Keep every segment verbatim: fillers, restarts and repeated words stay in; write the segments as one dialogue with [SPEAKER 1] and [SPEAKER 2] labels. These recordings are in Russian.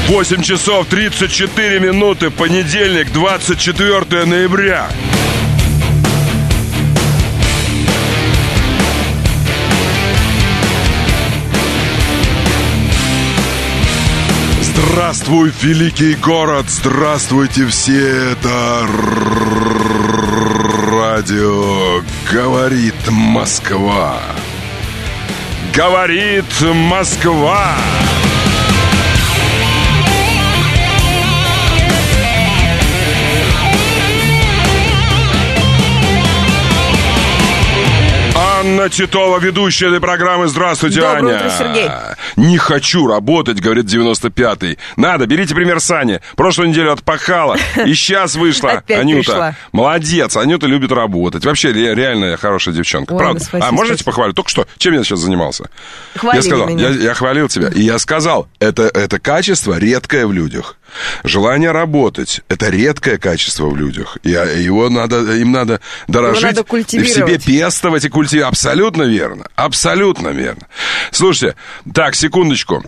[SPEAKER 1] восемь часов тридцать четыре минуты, понедельник, двадцать четвёртое ноября. Здравствуй, великий город, здравствуйте все, это радио «Говорит Москва». Говорит Москва. Анна Титова, ведущая этой программы. Здравствуйте,
[SPEAKER 2] Доброе
[SPEAKER 1] Аня.
[SPEAKER 2] утро, Сергей.
[SPEAKER 1] Не хочу работать, говорит девяносто пятый. Надо, берите пример Сани. Прошлую неделю отпахала, и сейчас вышла.
[SPEAKER 2] Опять
[SPEAKER 1] Анюта,
[SPEAKER 2] пришла.
[SPEAKER 1] Молодец, Анюта любит работать. Вообще, ре- реально хорошая девчонка.
[SPEAKER 2] Ой,
[SPEAKER 1] Правда?
[SPEAKER 2] спасибо,
[SPEAKER 1] А можете
[SPEAKER 2] спасибо.
[SPEAKER 1] похвалить? Только что, чем я сейчас занимался?
[SPEAKER 2] Хвалили
[SPEAKER 1] я сказал,
[SPEAKER 2] меня.
[SPEAKER 1] я, я хвалил тебя, и я сказал, это, это качество редкое в людях. Желание работать – это редкое качество в людях. И а, его надо, им надо дорожить,
[SPEAKER 2] надо
[SPEAKER 1] и в
[SPEAKER 2] культивировать.
[SPEAKER 1] себе пестовать и культивировать. Абсолютно верно. Абсолютно верно. Слушайте, так, секундочку.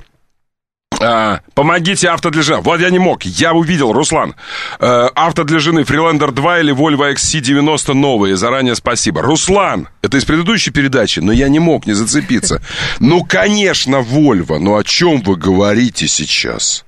[SPEAKER 1] А, помогите авто для жены. Вот я не мог, я увидел, Руслан. А, авто для жены, Freelander два или Volvo икс си девяносто новые. Заранее спасибо. Руслан, это из предыдущей передачи, но я не мог не зацепиться. Ну, конечно, Volvo. Но о чем вы говорите сейчас?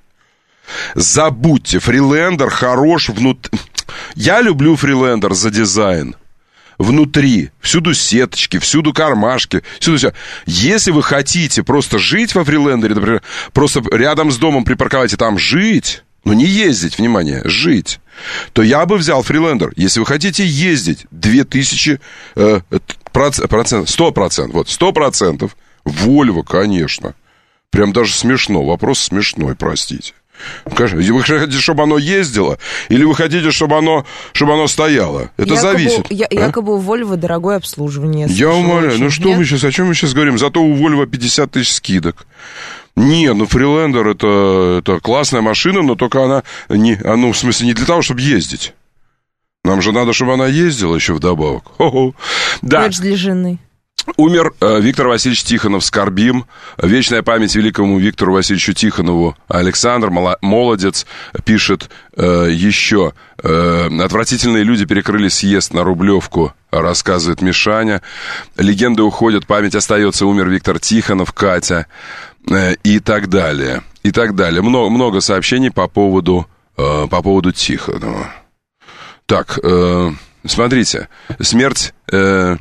[SPEAKER 1] Забудьте, Freelander хорош внутри. Я люблю Freelander за дизайн. Внутри, всюду сеточки, всюду кармашки, всюду все. Если вы хотите просто жить во Фрилендере, например, просто рядом с домом припарковать и там жить, ну не ездить, внимание, жить, то я бы взял Фрилендер. Если вы хотите ездить, две тысячи э, процентов, сто процентов, вот, сто процентов, Volvo, конечно. Прям даже смешно, вопрос смешной, простите. Вы хотите, чтобы оно ездило, или вы хотите, чтобы оно, чтобы оно стояло? Это
[SPEAKER 2] якобы,
[SPEAKER 1] зависит.
[SPEAKER 2] Я,
[SPEAKER 1] а?
[SPEAKER 2] Якобы у Volvo дорогое обслуживание.
[SPEAKER 1] Я умоляю,
[SPEAKER 2] очень.
[SPEAKER 1] ну что
[SPEAKER 2] Нет?
[SPEAKER 1] вы сейчас, о чем мы сейчас говорим? Зато у Volvo пятьдесят тысяч скидок. Не, ну Freelander это, это классная машина, но только она, не, а, ну, в смысле, не для того, чтобы ездить. Нам же надо, чтобы она ездила еще вдобавок. Хо-хо. Да.
[SPEAKER 2] Дочь для жены.
[SPEAKER 1] Умер э, Виктор Васильевич Тихонов, скорбим. Вечная память великому Виктору Васильевичу Тихонову. Александр, мало, молодец, пишет э, еще. Э, отвратительные люди перекрыли съезд на Рублевку, рассказывает Мишаня. Легенды уходят, память остается. Умер Виктор Тихонов, Катя э, и так далее. И так далее. Много, много сообщений по поводу, э, по поводу Тихонова. Так, э, смотрите. Смерть... Э,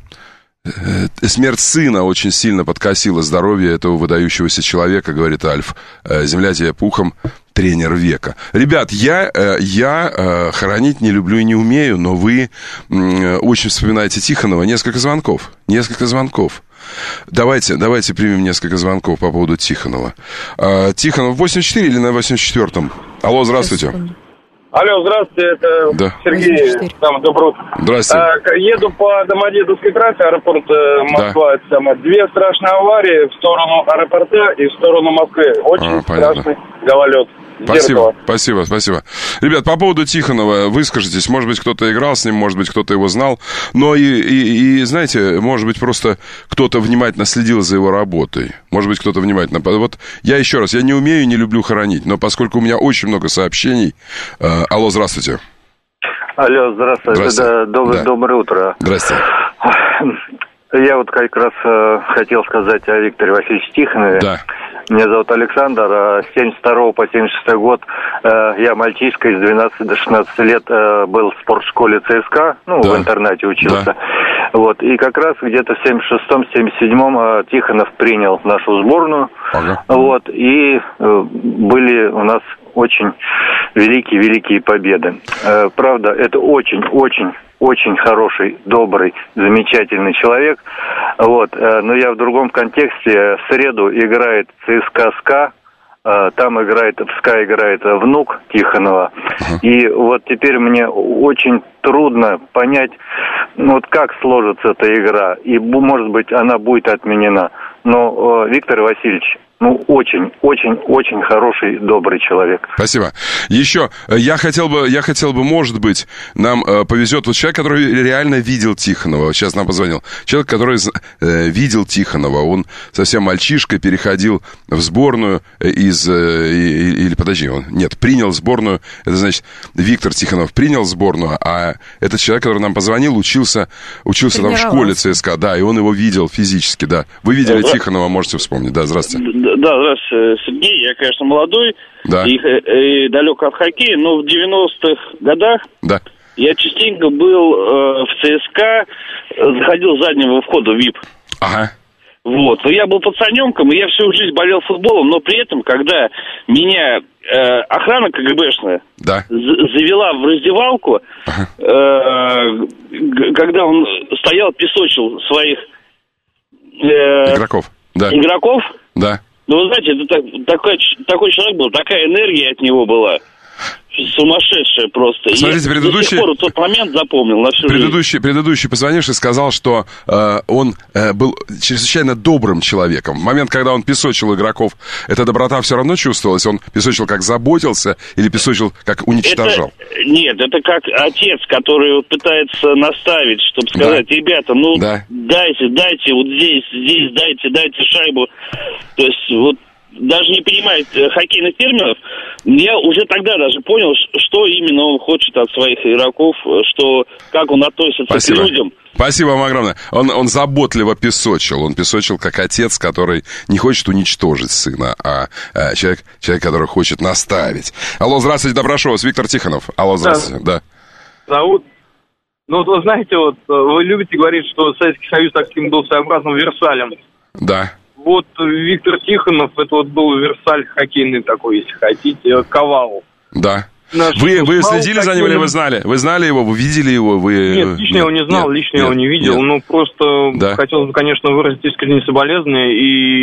[SPEAKER 1] Смерть сына очень сильно подкосила здоровье этого выдающегося человека, говорит Альф. Земля тебе пухом, тренер века. Ребят, я, я хоронить не люблю и не умею, но вы очень вспоминаете Тихонова. Несколько звонков, несколько звонков. Давайте, давайте примем несколько звонков по поводу Тихонова. Тихонов восемьдесят четыре или на восемьдесят четвёртом? Алло, здравствуйте.
[SPEAKER 3] Алло, здравствуйте, это
[SPEAKER 1] да.
[SPEAKER 3] Сергей, там, доброе утро.
[SPEAKER 1] Здравствуйте.
[SPEAKER 3] А, еду по Домодедовской трассе, аэропорт э, Москва, да. Это самое, две страшные аварии в сторону аэропорта и в сторону Москвы. Очень а, страшный гололед.
[SPEAKER 1] Спасибо,
[SPEAKER 3] Зеркало.
[SPEAKER 1] спасибо, спасибо. Ребят, по поводу Тихонова выскажитесь. Может быть, кто-то играл с ним, может быть, кто-то его знал. Но и, и, и, знаете, может быть, просто кто-то внимательно следил за его работой. Может быть, кто-то внимательно... Вот я еще раз, я не умею и не люблю хоронить, но поскольку у меня очень много сообщений... Э, алло, здравствуйте.
[SPEAKER 4] Алло, здравствуйте.
[SPEAKER 1] Здравствуйте.
[SPEAKER 4] Да, доб-
[SPEAKER 1] да.
[SPEAKER 4] Доброе утро.
[SPEAKER 1] Здравствуйте.
[SPEAKER 4] Я вот как раз э, хотел сказать о Викторе Васильевиче Тихонове.
[SPEAKER 1] Да.
[SPEAKER 4] Меня зовут Александр. С семьдесят второго по семьдесят шестой год э, я мальчишкой с двенадцати до шестнадцати лет э, был в спортшколе ЦСКА, ну,
[SPEAKER 1] да.
[SPEAKER 4] в интернате учился.
[SPEAKER 1] Да.
[SPEAKER 4] Вот. И как раз где-то в семьдесят шестом — семьдесят седьмом э, Тихонов принял нашу сборную.
[SPEAKER 1] Ага.
[SPEAKER 4] Вот. И э, были у нас очень великие-великие победы. Э, правда, это очень-очень очень хороший, добрый, замечательный человек. Вот. Но я в другом контексте. В среду играет ЦСКА СКА. Там играет, в СКА играет внук Тихонова. Uh-huh. И вот теперь мне очень трудно понять, ну, вот как сложится эта игра. И, может быть, она будет отменена. Но Виктор Васильевич ну, очень, очень, очень хороший, добрый человек.
[SPEAKER 1] Спасибо. Еще, я хотел бы, я хотел бы, может быть, нам э, повезет вот человек, который реально видел Тихонова, сейчас нам позвонил. Человек, который э, видел Тихонова, он совсем мальчишкой переходил в сборную из... Э, или, подожди, он, нет, принял сборную, это значит, Виктор Тихонов принял сборную, а этот человек, который нам позвонил, учился, учился там в школе ЦСКА, да, и он его видел физически, да. Вы видели да. Тихонова, можете вспомнить, да, здравствуйте.
[SPEAKER 5] Да, здравствуйте, Сергей. Я, конечно, молодой
[SPEAKER 1] да.
[SPEAKER 5] и, и далек от хоккея, но в девяностых годах
[SPEAKER 1] да.
[SPEAKER 5] я частенько был э, в ЦСКА, заходил с заднего входа в ВИП.
[SPEAKER 1] Ага.
[SPEAKER 5] Вот. Но я был пацаненком, и я всю жизнь болел футболом, но при этом, когда меня э, охрана КГБшная
[SPEAKER 1] да.
[SPEAKER 5] завела в раздевалку, ага. э, когда он стоял, песочил своих э,
[SPEAKER 1] игроков. Да.
[SPEAKER 5] Игроков?
[SPEAKER 1] Да.
[SPEAKER 5] Ну, вы знаете, это так, такой, такой человек был, такая энергия от него была. Сумасшедшая просто.
[SPEAKER 1] Смотрите,
[SPEAKER 5] я
[SPEAKER 1] предыдущий...
[SPEAKER 5] до сих пор тот момент запомнил на всю
[SPEAKER 1] предыдущий,
[SPEAKER 5] жизнь.
[SPEAKER 1] Предыдущий позвонивший сказал, что э, он э, был чрезвычайно добрым человеком. В момент, когда он песочил игроков, эта доброта все равно чувствовалась? Он песочил как заботился или песочил как уничтожал?
[SPEAKER 5] Это, нет, это как отец, который вот пытается наставить, чтобы сказать, да. ребята, ну да. дайте, дайте вот здесь, здесь, дайте, дайте шайбу. То есть вот даже не понимает хоккейных терминов, я уже тогда даже понял, что именно он хочет от своих игроков, что, как он относится Спасибо. К людям.
[SPEAKER 1] Спасибо вам огромное. Он, он заботливо песочил. Он песочил как отец, который не хочет уничтожить сына, а, а человек, человек, который хочет наставить. Алло, здравствуйте, добро прошу вас, Виктор Тихонов. Алло, здравствуйте. Да.
[SPEAKER 3] да. Зовут... Ну, вот вы знаете, вот вы любите говорить, что Советский Союз таким был своеобразным Версалем.
[SPEAKER 1] Да.
[SPEAKER 3] Вот Виктор Тихонов, это вот был Версаль хоккейный такой, если хотите, Ковал.
[SPEAKER 1] Да. Наш вы вы следили за ним или вы знали? Вы знали его, вы видели его? Вы...
[SPEAKER 3] Нет, лично
[SPEAKER 1] нет,
[SPEAKER 3] его не знал,
[SPEAKER 1] нет,
[SPEAKER 3] лично
[SPEAKER 1] нет,
[SPEAKER 3] его не видел.
[SPEAKER 1] Нет.
[SPEAKER 3] Ну, просто да. хотелось бы, конечно, выразить искренние соболезнования.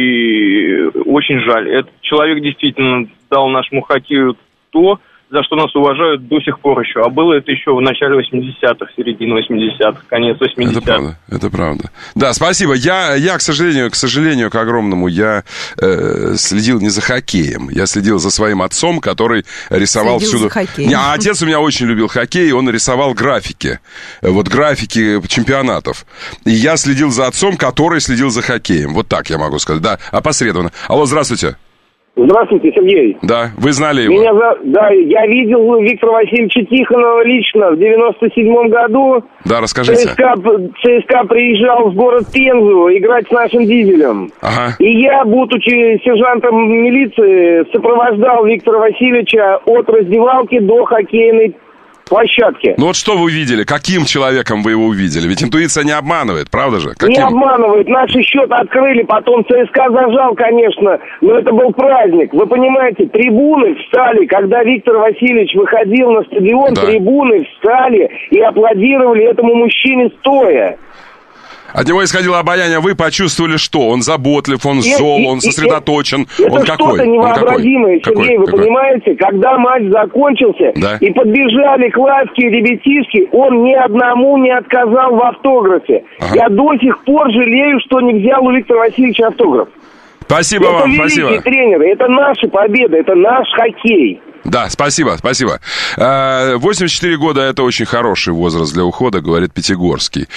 [SPEAKER 3] И очень жаль. Этот человек действительно дал нашему хоккею то, за что нас уважают до сих пор еще. А было это еще в начале восьмидесятых, середине восьмидесятых, конец восьмидесятых.
[SPEAKER 1] Это правда, это правда. Да, спасибо. Я, я к сожалению, к сожалению, к огромному, я э, следил не за хоккеем. Я следил за своим отцом, который рисовал
[SPEAKER 2] следил
[SPEAKER 1] всюду...
[SPEAKER 2] За хоккеем.
[SPEAKER 1] Не, а отец у меня очень любил хоккей, он рисовал графики. Вот графики чемпионатов. И я следил за отцом, который следил за хоккеем. Вот так я могу сказать. Да, опосредованно. Алло, здравствуйте.
[SPEAKER 6] Здравствуйте, Сергей.
[SPEAKER 1] Да, вы знали его?
[SPEAKER 6] Меня за... Да, я видел Виктора Васильевича Тихонова лично в девяносто седьмом году.
[SPEAKER 1] Да, расскажите.
[SPEAKER 6] ЦСКА, ЦСКА приезжал в город Пензу играть с нашим Дизелем.
[SPEAKER 1] Ага.
[SPEAKER 6] И я, будучи сержантом милиции, сопровождал Виктора Васильевича от раздевалки до хоккейной площадке.
[SPEAKER 1] Ну вот что вы увидели? Каким человеком вы его увидели? Ведь интуиция не обманывает, правда же? Каким?
[SPEAKER 6] Не обманывает. Наш счет открыли, потом ЦСКА зажал, конечно, но это был праздник. Вы понимаете, трибуны встали, когда Виктор Васильевич выходил на стадион, да. трибуны встали и аплодировали этому мужчине стоя.
[SPEAKER 1] От него исходило обаяние, вы почувствовали что? Он заботлив, он
[SPEAKER 6] и,
[SPEAKER 1] зол,
[SPEAKER 6] и,
[SPEAKER 1] он сосредоточен.
[SPEAKER 6] Это
[SPEAKER 1] он
[SPEAKER 6] что-то
[SPEAKER 1] какой?
[SPEAKER 6] невообразимое,
[SPEAKER 1] какой?
[SPEAKER 6] Сергей,
[SPEAKER 1] какой?
[SPEAKER 6] вы
[SPEAKER 1] какой?
[SPEAKER 6] понимаете? Когда матч закончился,
[SPEAKER 1] да.
[SPEAKER 6] и подбежали к лавке ребятишки, он ни одному не отказал в автографе. Ага. Я до сих пор жалею, что не взял у Виктора Васильевича автограф.
[SPEAKER 1] Спасибо
[SPEAKER 6] это
[SPEAKER 1] вам,
[SPEAKER 6] великие
[SPEAKER 1] спасибо.
[SPEAKER 6] тренеры, это наши победы, это наш хоккей.
[SPEAKER 1] Да, спасибо, спасибо. восемьдесят четыре года – это очень хороший возраст для ухода, говорит Пятигорский.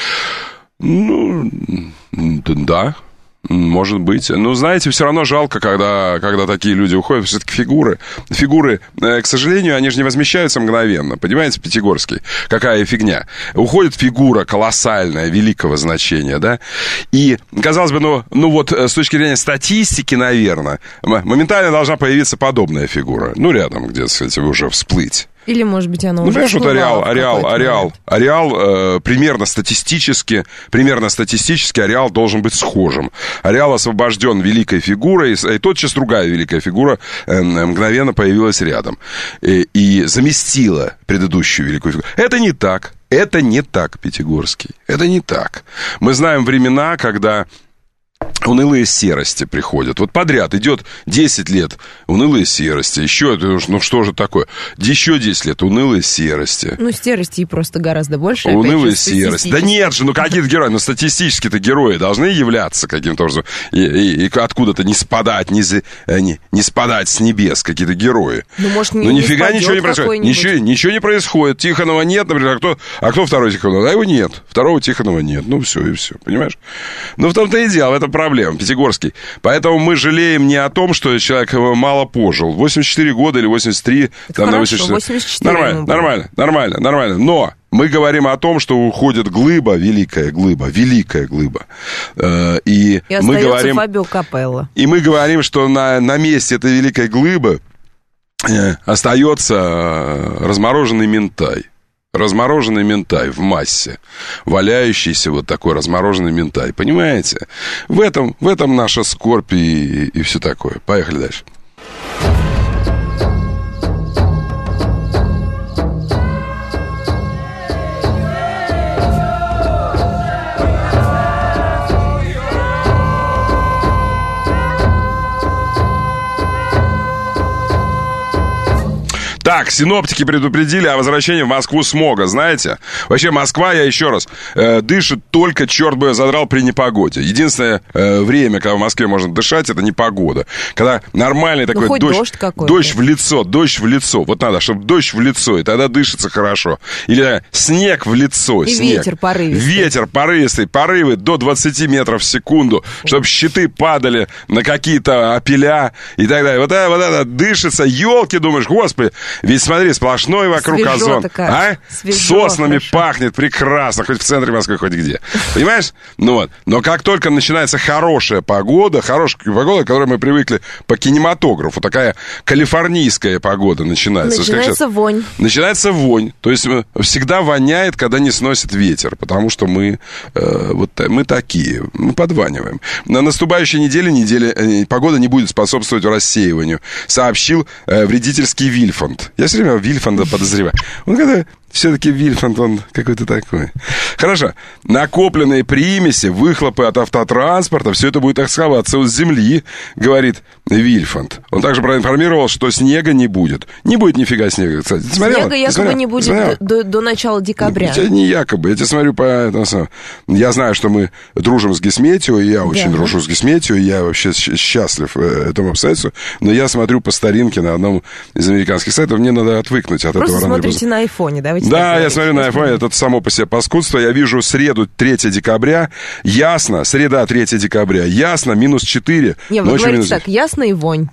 [SPEAKER 1] Ну, да, может быть. Но, знаете, все равно жалко, когда, когда такие люди уходят. Все-таки фигуры, фигуры, к сожалению, они же не возмещаются мгновенно. Понимаете, Пятигорский? Какая фигня. Уходит фигура колоссальная, великого значения, да? И, казалось бы, ну, ну вот, с точки зрения статистики, наверное, моментально должна появиться подобная фигура. Ну, рядом где-то, кстати, уже всплыть.
[SPEAKER 2] Или, может быть, оно
[SPEAKER 1] ну,
[SPEAKER 2] уже
[SPEAKER 1] понимаешь, вот Ареал, Ареал, Ареал, Ареал э, примерно статистически, примерно статистически Ареал должен быть схожим. Ареал освобожден великой фигурой, и тотчас другая великая фигура э, мгновенно появилась рядом. И, и заместила предыдущую великую фигуру. Это не так. Это не так, Пятигорский. Это не так. Мы знаем времена, когда... унылые серости приходят. Вот подряд идет десять лет унылые серости. Еще, ну что же такое? Еще десять лет унылые серости.
[SPEAKER 2] Ну, серости просто гораздо больше.
[SPEAKER 1] Унылые серости. Да нет же, ну какие-то герои. Ну, статистически-то герои должны являться каким-то образом. И, и, и откуда-то не спадать, не, не, не спадать с небес какие-то герои.
[SPEAKER 2] Ну, может,
[SPEAKER 1] не, ну нифига ничего не происходит. Ничего, ничего не происходит. Тихонова нет, например. А кто, а кто второй Тихонов? А его нет. Второго Тихонова нет. Ну, все и все. Понимаешь? Ну, в том-то и дело. В этом проблема. Пятигорский. Поэтому мы жалеем не о том, что человек мало пожил. восемьдесят четыре года или восемьдесят три. Там,
[SPEAKER 2] хорошо,
[SPEAKER 1] восемьдесят четыре.
[SPEAKER 2] восемьдесят четыре.
[SPEAKER 1] Нормально, нормально, нормально, нормально. Но мы говорим о том, что уходит глыба, великая глыба, великая глыба. И,
[SPEAKER 2] и
[SPEAKER 1] мы говорим,
[SPEAKER 2] Фабио Капелло.
[SPEAKER 1] И мы говорим, что на, на месте этой великой глыбы остается размороженный минтай. Размороженный минтай в массе. Валяющийся вот такой размороженный минтай. Понимаете? В этом, в этом наша скорбь и, и все такое. Поехали дальше. Так, синоптики предупредили о возвращении в Москву смога, знаете? Вообще, Москва, я еще раз, э, дышит только, черт бы я задрал, при непогоде. Единственное э, время, когда в Москве можно дышать, это непогода. Когда нормальный такой
[SPEAKER 2] ну,
[SPEAKER 1] дождь,
[SPEAKER 2] дождь,
[SPEAKER 1] дождь в лицо, дождь в лицо. Вот надо, чтобы дождь в лицо, и тогда дышится хорошо. Или э, снег в лицо.
[SPEAKER 2] И
[SPEAKER 1] снег.
[SPEAKER 2] ветер порывистый.
[SPEAKER 1] Ветер порывистый, порывы до двадцать метров в секунду, чтобы щиты падали на какие-то опеля и так далее. Вот это, вот это дышится, елки, думаешь, господи. Ведь смотри, сплошной вокруг
[SPEAKER 2] свежо
[SPEAKER 1] озон.
[SPEAKER 2] Такая.
[SPEAKER 1] А?
[SPEAKER 2] Свежо,
[SPEAKER 1] Соснами
[SPEAKER 2] хорошо.
[SPEAKER 1] пахнет прекрасно, хоть в центре Москвы, хоть где. Понимаешь? Ну вот. Но как только начинается хорошая погода, хорошая погода, к которой мы привыкли по кинематографу, такая калифорнийская погода начинается.
[SPEAKER 2] Начинается
[SPEAKER 1] как
[SPEAKER 2] вонь.
[SPEAKER 1] Начинается вонь. То есть всегда воняет, когда не сносит ветер, потому что мы, э, вот, мы такие, мы подваниваем. На наступающей неделе, неделе э, погода не будет способствовать рассеиванию, сообщил э, вредительский Вильфанд. Я все время Вильфанда подозреваю. Он когда все-таки Вильфанд, он какой-то такой. Хорошо. Накопленные примеси, выхлопы от автотранспорта, все это будет эксхаваться с земли, говорит Вильфанд. Он также проинформировал, что снега не будет. Не будет нифига снега, кстати. Ты смотрела?
[SPEAKER 2] Снега якобы
[SPEAKER 1] смотрела?
[SPEAKER 2] не будет до, до начала декабря.
[SPEAKER 1] Это не якобы. Я тебе смотрю по этому. Я знаю, что мы дружим с Гисметио, и я очень да. дружу с Гисметио, и я вообще счастлив этому обстоятельству. Но я смотрю по старинке на одном из американских сайтов. Мне надо отвыкнуть от
[SPEAKER 2] Просто
[SPEAKER 1] этого.
[SPEAKER 2] Просто смотрите на айфоне, да?
[SPEAKER 1] Да, я смотрю на айфоне, это само по себе паскудство. Я вижу среду третьего декабря, ясно, среда третьего декабря, ясно, минус четыре.
[SPEAKER 2] Не, вы говорите минус... так, ясно и вонь.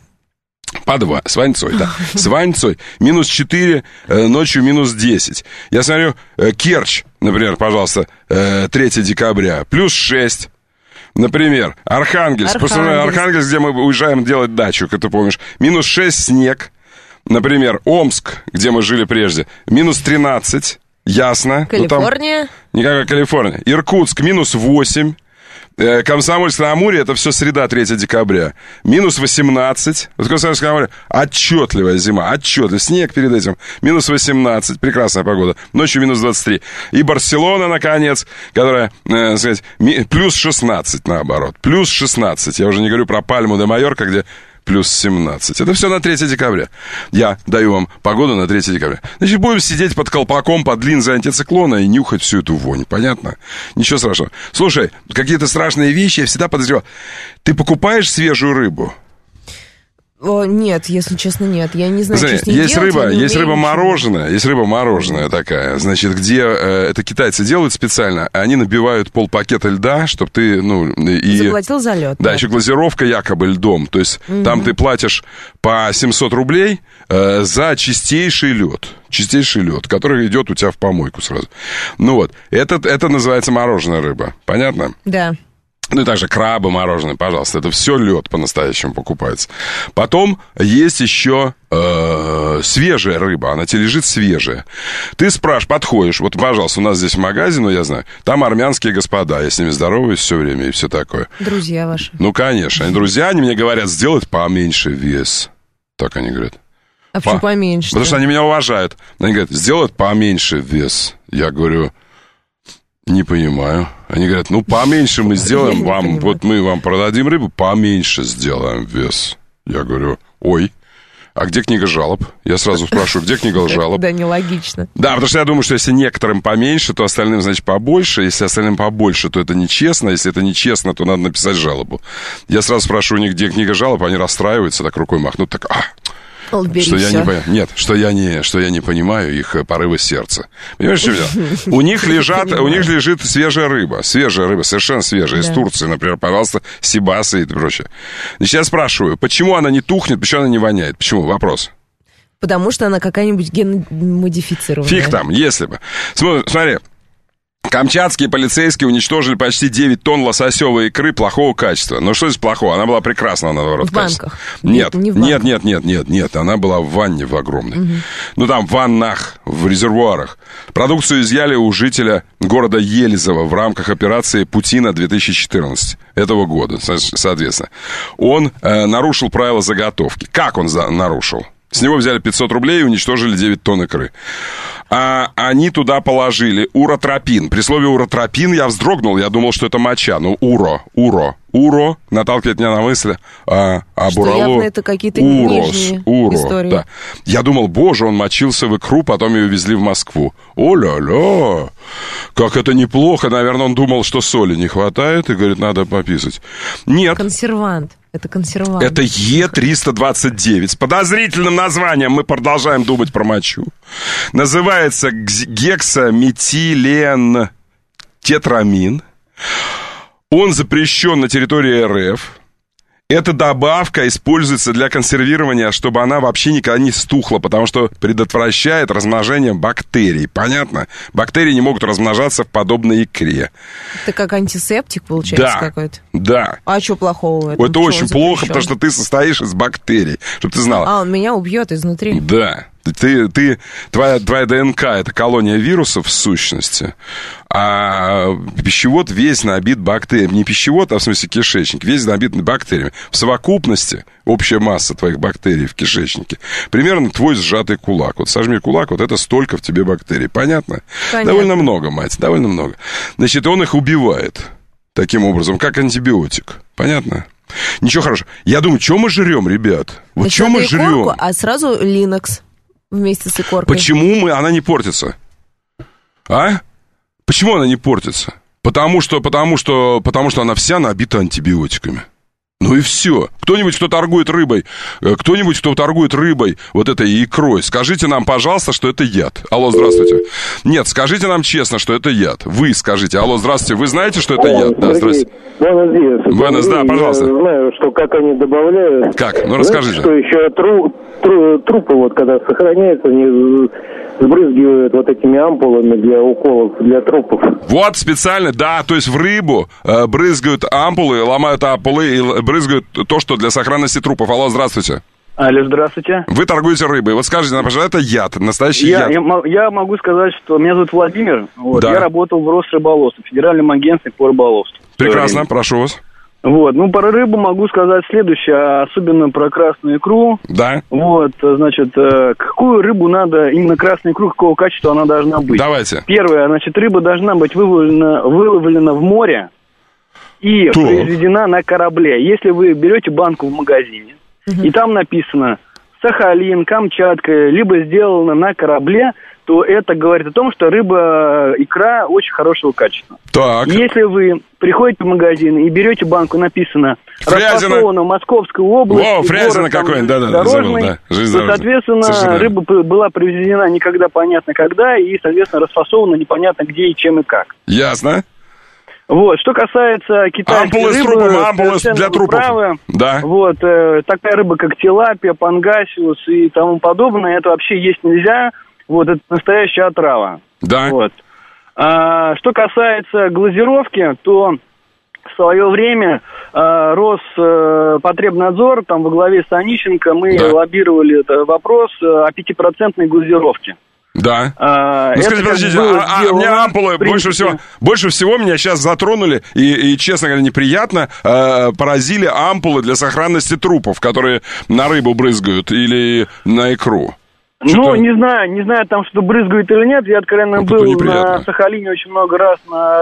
[SPEAKER 1] По два, с Ванцой, да. С Ванцой минус четыре, ночью минус десять. Я смотрю, Керчь, например, пожалуйста, третьего декабря, плюс шесть. Например, Архангельск, Архангельск. Архангельск, где мы уезжаем делать дачу, как ты помнишь, минус шесть, снег. Например, Омск, где мы жили прежде, минус тринадцать, ясно.
[SPEAKER 2] Калифорния?
[SPEAKER 1] Ну, там никакая Калифорния. Иркутск, минус восемь. Комсомольск-на-Амуре, это все среда третьего декабря. Минус восемнадцать. Вот Комсомольск-на-Амуре, отчетливая зима, отчетливый. Снег перед этим. Минус восемнадцать, прекрасная погода. Ночью минус двадцать три. И Барселона, наконец, которая, э, сказать, ми- плюс шестнадцать, наоборот. Плюс шестнадцать. Я уже не говорю про Пальму де Майорка, где плюс семнадцать. Это все на третьего декабря. Я даю вам погоду на третьего декабря. Значит, будем сидеть под колпаком, под линзой антициклона и нюхать всю эту вонь. Понятно? Ничего страшного. Слушай, какие-то страшные вещи я всегда подозревал. Ты покупаешь свежую рыбу?
[SPEAKER 2] О, нет, если честно, нет. Я не знаю,
[SPEAKER 1] Смотри,
[SPEAKER 2] что с ней
[SPEAKER 1] есть
[SPEAKER 2] делать,
[SPEAKER 1] рыба, есть
[SPEAKER 2] ничего.
[SPEAKER 1] рыба мороженая, есть рыба мороженая такая, значит, где э, это китайцы делают специально, они набивают полпакета льда, чтобы ты, ну, и...
[SPEAKER 2] Заплатил за лед.
[SPEAKER 1] Да, да, еще глазировка якобы льдом, то есть угу. там ты платишь по семьсот рублей э, за чистейший лед, чистейший лед, который идет у тебя в помойку сразу. Ну вот, это, это называется мороженая рыба, понятно?
[SPEAKER 2] Да.
[SPEAKER 1] Ну и также крабы мороженые, пожалуйста. Это все лед по-настоящему покупается. Потом есть еще э, свежая рыба. Она тебе лежит свежая. Ты спрашиваешь, подходишь. Вот, пожалуйста, у нас здесь магазин, ну я знаю. Там армянские господа. Я с ними здороваюсь все время и все такое.
[SPEAKER 2] Друзья ваши.
[SPEAKER 1] Ну, конечно. Они друзья, они мне говорят, сделать поменьше вес. Так они говорят.
[SPEAKER 2] А почему По... поменьше?
[SPEAKER 1] Потому что они меня уважают. Они говорят, сделать поменьше вес. Я говорю... Не понимаю. Они говорят, ну, поменьше мы сделаем вам, вот мы вам продадим рыбу, поменьше сделаем вес. Я говорю, ой, а где книга жалоб? Я сразу спрашиваю, где книга жалоб?
[SPEAKER 2] Да, нелогично.
[SPEAKER 1] Да, потому что я думаю, что если некоторым поменьше, то остальным, значит, побольше. Если остальным побольше, то это нечестно. Если это нечестно, то надо написать жалобу. Я сразу спрашиваю у них, где книга жалоб, они расстраиваются, так рукой махнут, так, а...
[SPEAKER 2] Олбери,
[SPEAKER 1] что я
[SPEAKER 2] все.
[SPEAKER 1] не понимаю. Нет, что я не, что я не понимаю их порывы сердца. Понимаешь, что я? У них лежат, у них лежит свежая рыба. Свежая рыба, совершенно свежая. Из Турции, например, пожалуйста, сибасы и прочее. Значит, я спрашиваю, почему она не тухнет, почему она не воняет? Почему? Вопрос.
[SPEAKER 2] Потому что она какая-нибудь генмодифицированная.
[SPEAKER 1] Фиг там, если бы. Смотри. Камчатские полицейские уничтожили почти девять тонн лососевой икры плохого качества. Но что здесь плохого? Она была прекрасного, наоборот,
[SPEAKER 2] в банках?
[SPEAKER 1] Нет,
[SPEAKER 2] не в
[SPEAKER 1] нет, нет, нет, нет, нет. Она была в ванне в огромной. Угу. Ну, там, в ваннах, в резервуарах. Продукцию изъяли у жителя города Елизово в рамках операции «Путина-две тысячи четырнадцать» этого года, соответственно. Он э, нарушил правила заготовки. Как он за- нарушил? С него взяли пятьсот рублей и уничтожили девять тонн икры. А они туда положили уротропин. При слове уротропин я вздрогнул, я думал, что это моча. Ну, уро, уро, уро наталкивает меня на мысль а, об
[SPEAKER 2] что
[SPEAKER 1] уралу.
[SPEAKER 2] явно это какие-то
[SPEAKER 1] урос,
[SPEAKER 2] нижние
[SPEAKER 1] уро,
[SPEAKER 2] истории.
[SPEAKER 1] Да. Я думал, боже, он мочился в икру, потом ее везли в Москву. О-ля-ля, как это неплохо. Наверное, он думал, что соли не хватает и говорит, надо пописать. Нет.
[SPEAKER 2] Консервант. Это консервант.
[SPEAKER 1] Это Е триста двадцать девять. С подозрительным названием мы продолжаем думать про мочу. Называется гексаметилен тетрамин. Он запрещен на территории эр эф. Эта добавка используется для консервирования, чтобы она вообще никогда не стухла, потому что предотвращает размножение бактерий. Понятно? Бактерии не могут размножаться в подобной икре.
[SPEAKER 2] Это как антисептик, получается,
[SPEAKER 1] да,
[SPEAKER 2] какой-то?
[SPEAKER 1] Да.
[SPEAKER 2] А что плохого в этом?
[SPEAKER 1] Это очень плохо, потому что ты состоишь из бактерий, чтобы ты знала.
[SPEAKER 2] А, он меня убьет изнутри.
[SPEAKER 1] Да. Ты, ты, твоя, твоя ДНК — это колония вирусов в сущности, а пищевод весь набит бактериями. Не пищевод, а в смысле кишечник, весь набит бактериями. В совокупности общая масса твоих бактерий в кишечнике примерно твой сжатый кулак. Вот сожми кулак, вот это столько в тебе бактерий. Понятно? Понятно. Довольно много, мать, довольно много. Значит, он их убивает таким образом, как антибиотик. Понятно? Ничего хорошего. Я думаю, что мы жрем, ребят? Вот что мы жрем?
[SPEAKER 2] А сразу Linux. Вместе с икоркой.
[SPEAKER 1] Почему мы, она не портится? А? Почему она не портится? Потому что, потому что, потому что она вся набита антибиотиками. Ну и все. Кто-нибудь, кто торгует рыбой, кто-нибудь, кто торгует рыбой, вот этой икрой, скажите нам, пожалуйста, что это яд. Алло, здравствуйте. Нет, скажите нам честно, что это яд. Вы скажите. Алло, здравствуйте. Вы знаете, что это яд? Да, здравствуйте. Буэнос, да, пожалуйста.
[SPEAKER 7] Я знаю, что как они добавляют.
[SPEAKER 1] Как? Ну, расскажите.
[SPEAKER 7] Что еще тру, тру, трупы, вот когда сохраняются, они сбрызгивают вот этими ампулами для уколов, для трупов.
[SPEAKER 1] Вот, специально, да, то есть в рыбу э, брызгают ампулы, ломают ампулы и брызгают то, что для сохранности трупов. Алло, здравствуйте.
[SPEAKER 8] Алло, здравствуйте.
[SPEAKER 1] Вы торгуете рыбой. Вот скажите нам, пожалуйста, это яд, настоящий
[SPEAKER 8] я,
[SPEAKER 1] яд.
[SPEAKER 8] Я, я могу сказать, что меня зовут Владимир. Вот,
[SPEAKER 1] да.
[SPEAKER 8] Я работал в Росрыболовстве, Федеральном агентстве по рыболовству.
[SPEAKER 1] Прекрасно, прошу вас.
[SPEAKER 8] Вот, ну, про рыбу могу сказать следующее, особенно про красную икру.
[SPEAKER 1] Да.
[SPEAKER 8] Вот, значит, какую рыбу надо, именно красную икру, какого качества она должна быть?
[SPEAKER 1] Давайте.
[SPEAKER 8] Первое, значит, рыба должна быть выловлена, выловлена в море и
[SPEAKER 1] Ту.
[SPEAKER 8] произведена на корабле. Если вы берете банку в магазине, угу. и там написано Сахалин, Камчатка, либо сделано на корабле, то это говорит о том, что рыба, икра очень хорошего качества.
[SPEAKER 1] Так.
[SPEAKER 8] Если вы приходите в магазин и берете банку, написано расфасовано в Московской области,
[SPEAKER 1] О, Фрязино какой-нибудь, да-да,
[SPEAKER 8] дорожный, да, то, соответственно, Совершенно. рыба была привезена никогда понятно когда, и, соответственно, расфасована непонятно где и чем и как.
[SPEAKER 1] Ясно.
[SPEAKER 8] Вот, что касается китайской
[SPEAKER 1] ампулы
[SPEAKER 8] рыбы...
[SPEAKER 1] Ампулы с трупом, ампулы для трупов.
[SPEAKER 8] Правы.
[SPEAKER 1] Да.
[SPEAKER 8] Вот, э, такая рыба, как тилапия, пангасиус и тому подобное, это вообще есть нельзя. Вот, это настоящая отрава.
[SPEAKER 1] Да.
[SPEAKER 8] Вот. А, что касается глазировки, то в свое время а, Роспотребнадзор, там во главе с Онищенко, мы да. лоббировали этот вопрос о пятипроцентной глазировке.
[SPEAKER 1] Да.
[SPEAKER 8] А,
[SPEAKER 1] ну, скажите, подождите, а, а мне ампулы больше всего, больше всего меня сейчас затронули, и, и честно говоря, неприятно, э, поразили ампулы для сохранности трупов, которые на рыбу брызгают или на икру.
[SPEAKER 8] Ну, что-то... не знаю, не знаю, там что брызгают или нет. Я откровенно вот был на Сахалине очень много раз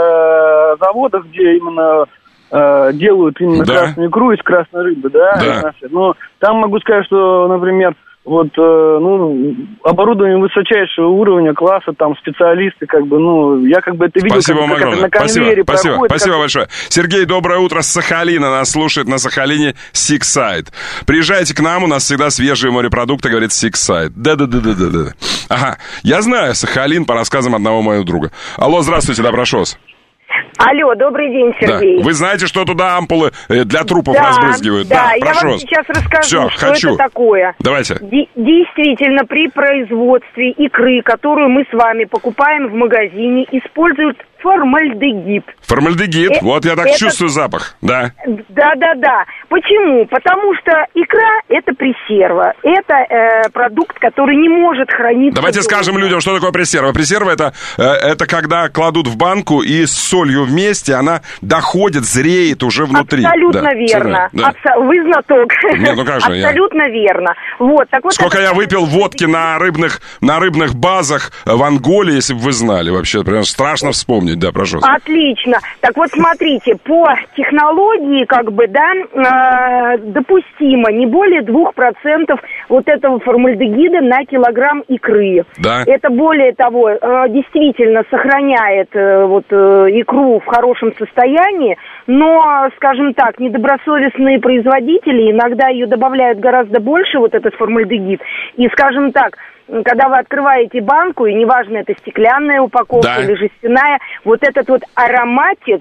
[SPEAKER 8] на заводах, где именно э, делают именно да. красную икру из красной рыбы, да.
[SPEAKER 1] да.
[SPEAKER 8] Но там могу сказать, что, например, вот, э, ну, оборудование высочайшего уровня, класса, там, специалисты, как бы, ну, я как бы это видел,
[SPEAKER 1] спасибо
[SPEAKER 8] как,
[SPEAKER 1] вам
[SPEAKER 8] как это на конвейере
[SPEAKER 1] спасибо, спасибо,
[SPEAKER 8] проходит.
[SPEAKER 1] Спасибо
[SPEAKER 8] как...
[SPEAKER 1] большое. Сергей, доброе утро с Сахалина. Нас слушает на Сахалине Сиксайд. Приезжайте к нам, у нас всегда свежие морепродукты, говорит Сиксайд. Да-да-да-да-да. Ага, я знаю Сахалин по рассказам одного моего друга. Алло, здравствуйте, да, прошу вас.
[SPEAKER 9] Алло, добрый день, Сергей.
[SPEAKER 1] Да. Вы знаете, что туда ампулы для трупов
[SPEAKER 9] да,
[SPEAKER 1] разбрызгивают?
[SPEAKER 9] Да,
[SPEAKER 1] да,
[SPEAKER 9] я
[SPEAKER 1] прошу
[SPEAKER 9] вам
[SPEAKER 1] вас.
[SPEAKER 9] сейчас расскажу,
[SPEAKER 1] Все,
[SPEAKER 9] что
[SPEAKER 1] хочу.
[SPEAKER 9] это такое.
[SPEAKER 1] Давайте.
[SPEAKER 9] Д- действительно, при производстве икры, которую мы с вами покупаем в магазине, используют формальдегид.
[SPEAKER 1] Формальдегид? Э- вот я так это... чувствую запах, да.
[SPEAKER 9] Да-да-да. Почему? Потому что икра – это пресерва. Это э, продукт, который не может храниться...
[SPEAKER 1] Давайте долго. Скажем людям, что такое пресерва. Пресерва это, – это когда кладут в банку и с солью вместе она доходит, зреет уже внутри.
[SPEAKER 9] Абсолютно
[SPEAKER 1] да,
[SPEAKER 9] верно.
[SPEAKER 1] Да.
[SPEAKER 9] Абсо... Вы знаток.
[SPEAKER 1] Нет, ну как же,
[SPEAKER 9] Абсолютно
[SPEAKER 1] я...
[SPEAKER 9] верно. Вот, так вот
[SPEAKER 1] сколько
[SPEAKER 9] это...
[SPEAKER 1] я выпил водки на рыбных, на рыбных базах в Анголе, если бы вы знали. Вообще, прям страшно вспомнить. Да, прошу.
[SPEAKER 9] Отлично. Так вот, смотрите, по технологии, как бы, да, э, допустимо не более двух процентов вот этого формальдегида на килограмм икры.
[SPEAKER 1] Да.
[SPEAKER 9] Это, более того, э, действительно сохраняет э, вот э, икру в хорошем состоянии, но, скажем так, недобросовестные производители иногда ее добавляют гораздо больше, вот этот формальдегид, и, скажем так, когда вы открываете банку, и неважно, это стеклянная упаковка да. или жестяная, вот этот вот ароматец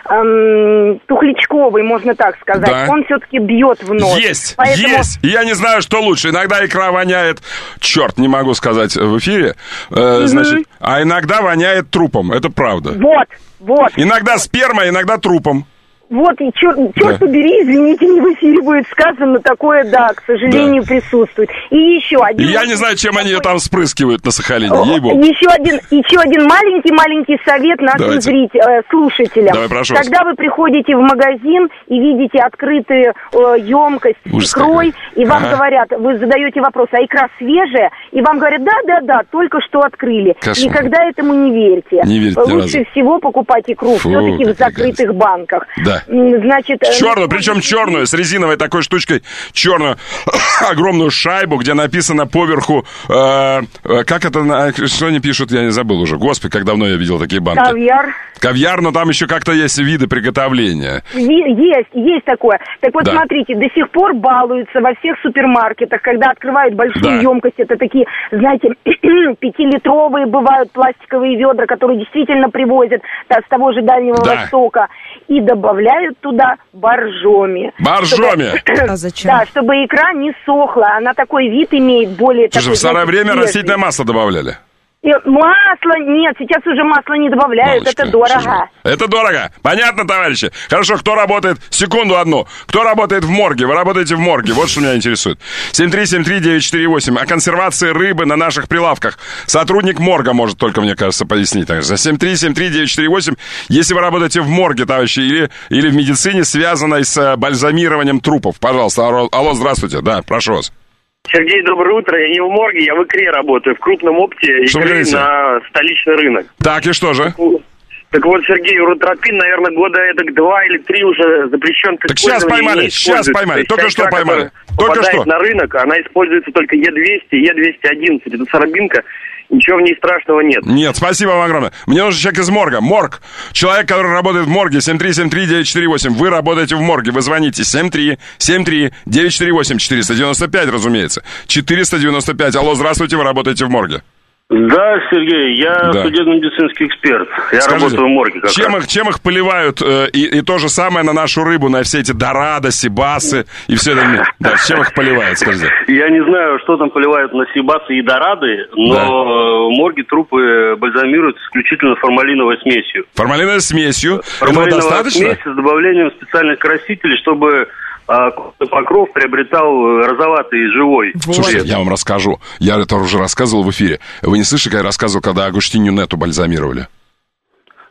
[SPEAKER 9] эм, тухлячковый, можно так сказать, да. он все-таки бьет в нос.
[SPEAKER 1] Есть,
[SPEAKER 9] Поэтому...
[SPEAKER 1] есть. Я не знаю, что лучше. Иногда икра воняет, черт, не могу сказать в эфире, э, mm-hmm. значит, а иногда воняет трупом, это правда.
[SPEAKER 9] Вот, вот.
[SPEAKER 1] Иногда спермой, иногда трупом.
[SPEAKER 9] Вот, и черт, черт да. побери, извините, не в эфире будет сказано, такое, да, к сожалению, да. присутствует. И еще один...
[SPEAKER 1] И я не знаю, чем они ее там спрыскивают на Сахалине, ей-богу.
[SPEAKER 9] Еще один, еще один маленький-маленький совет нашим зрителям, э, слушателям.
[SPEAKER 1] Давай, прошу
[SPEAKER 9] Когда вас. Вы приходите в магазин и видите открытую э, емкость с икрой, и вам ага. говорят, вы задаете вопрос, а икра свежая? И вам говорят, да-да-да, только что открыли.
[SPEAKER 1] Кошмар.
[SPEAKER 9] Никогда этому не верьте.
[SPEAKER 1] Не верьте
[SPEAKER 9] Лучше
[SPEAKER 1] разу.
[SPEAKER 9] всего покупать икру Фу, все-таки в закрытых гадость. банках.
[SPEAKER 1] Да.
[SPEAKER 9] Значит,
[SPEAKER 1] черную, причем черную, с резиновой такой штучкой, черную, огромную шайбу, где написано поверху, э, как это, что они пишут, я не забыл уже, господи, как давно я видел такие банки.
[SPEAKER 9] Кавьяр.
[SPEAKER 1] Кавьяр, но там еще как-то есть виды приготовления.
[SPEAKER 9] Есть, есть такое. Так вот,
[SPEAKER 1] да.
[SPEAKER 9] смотрите, до сих пор балуются во всех супермаркетах, когда открывают большую
[SPEAKER 1] да.
[SPEAKER 9] емкость, это такие, знаете, пятилитровые бывают пластиковые ведра, которые действительно привозят с того же Дальнего
[SPEAKER 1] да.
[SPEAKER 9] Востока, и добавляют туда боржоми.
[SPEAKER 1] Боржоми?
[SPEAKER 9] Чтобы, а зачем? Да, чтобы икра не сохла, она такой вид имеет более...
[SPEAKER 1] Слушай,
[SPEAKER 9] такой,
[SPEAKER 1] в старое
[SPEAKER 9] знаете,
[SPEAKER 1] время
[SPEAKER 9] свежий.
[SPEAKER 1] растительное масло добавляли.
[SPEAKER 9] Масло, нет, сейчас уже масло не добавляют, Малочка, это дорого.
[SPEAKER 1] Это дорого, понятно, товарищи? Хорошо, кто работает, секунду одну, кто работает в морге? Вы работаете в морге, вот что меня интересует. семь три семь три девять четыре восемь, о консервации рыбы на наших прилавках. Сотрудник морга может только, мне кажется, пояснить. За семь три семь три девять четыре восемь, если вы работаете в морге, товарищи, или, или в медицине, связанной с бальзамированием трупов. Пожалуйста, алло, алло, здравствуйте, да, прошу вас.
[SPEAKER 10] Сергей, доброе утро. Я не в морге, я в икре работаю, в крупном опте икры на столичный рынок.
[SPEAKER 1] Так, и что же?
[SPEAKER 10] Так вот, Сергей, уротропин, наверное, года эдак два или три уже запрещен.
[SPEAKER 1] Так сейчас поймали, сейчас поймали, только что поймали. Только что.
[SPEAKER 10] На рынок, она используется только Е двести, Е двести одиннадцать. Это сорбинка. Ничего в ней страшного нет.
[SPEAKER 1] Нет, спасибо вам огромное. Мне нужен человек из морга. Морг. Человек, который работает в морге. семь три семь три девять четыре восемь. Вы работаете в морге. Вы звоните. семь три семь три девять четыре восемь. четыреста девяносто пять, разумеется. четыреста девяносто пять. Алло, здравствуйте, вы работаете в морге.
[SPEAKER 11] Да, Сергей, я да. судебно-медицинский эксперт. Я
[SPEAKER 1] Скажите,
[SPEAKER 11] работаю в морге. Как
[SPEAKER 1] чем, их, чем их поливают? Э, и, и то же самое на нашу рыбу, на все эти дорадо, сибасы и все это. Да, чем их поливают, скажите?
[SPEAKER 11] Я не знаю, что там поливают на сибасы и дорады, но да. в морге трупы бальзамируют исключительно формалиновой смесью.
[SPEAKER 1] Формалиновой смесью?
[SPEAKER 11] Формалиновая
[SPEAKER 1] Этого достаточно?
[SPEAKER 11] смесь с добавлением специальных красителей, чтобы... А покров приобретал розоватый, живой.
[SPEAKER 1] Вот. Слушайте, я вам расскажу. Я это уже рассказывал в эфире. Вы не слышали, как я рассказывал, когда Агуштинью Нету бальзамировали?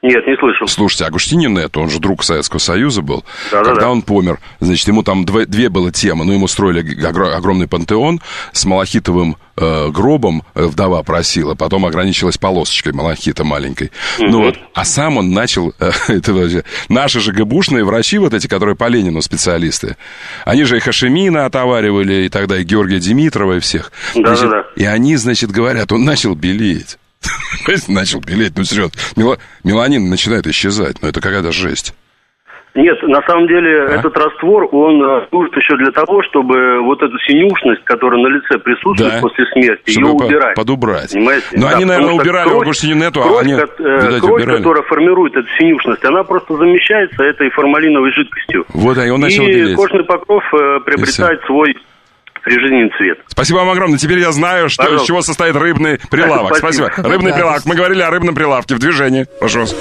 [SPEAKER 11] Нет, не слышал.
[SPEAKER 1] Слушайте, Агуштиньо Нетто, он же друг Советского Союза был.
[SPEAKER 11] Да,
[SPEAKER 1] Когда
[SPEAKER 11] да,
[SPEAKER 1] он помер, значит, ему там две, две было темы. Ну, ему строили огр- огромный пантеон с малахитовым э, гробом, э, вдова просила, потом ограничилась полосочкой малахита маленькой. Mm-hmm. Ну вот, а сам он начал... Э, это, наши же ГБУшные врачи, вот эти, которые по Ленину специалисты, они же и Хашимина отоваривали, и тогда и Георгия Димитрова, и всех.
[SPEAKER 11] Да, да, да.
[SPEAKER 1] И они, значит, говорят, он начал белеть. Начал белеть, ну серьезно. Мел... Меланин начинает исчезать, но это какая-то жесть.
[SPEAKER 11] Нет, на самом деле а? этот раствор, он служит еще для того, чтобы вот эту синюшность, которая на лице присутствует да. после смерти, чтобы ее убирать.
[SPEAKER 1] Подубрать.
[SPEAKER 11] Понимаете?
[SPEAKER 1] Но
[SPEAKER 11] да,
[SPEAKER 1] они, наверное, убирали в Агуштиньо Нетто, а они, видать,
[SPEAKER 11] кровь,
[SPEAKER 1] убирали.
[SPEAKER 11] которая формирует эту синюшность, она просто замещается этой формалиновой жидкостью.
[SPEAKER 1] Вот, и он начал
[SPEAKER 11] и
[SPEAKER 1] белеть.
[SPEAKER 11] Кожный покров приобретает свой... прижизненный цвет.
[SPEAKER 1] Спасибо вам огромное. Теперь я знаю, что, из чего состоит рыбный прилавок. Спасибо. Спасибо. Рыбный да. прилавок. Мы говорили о рыбном прилавке. В движении. Пожалуйста.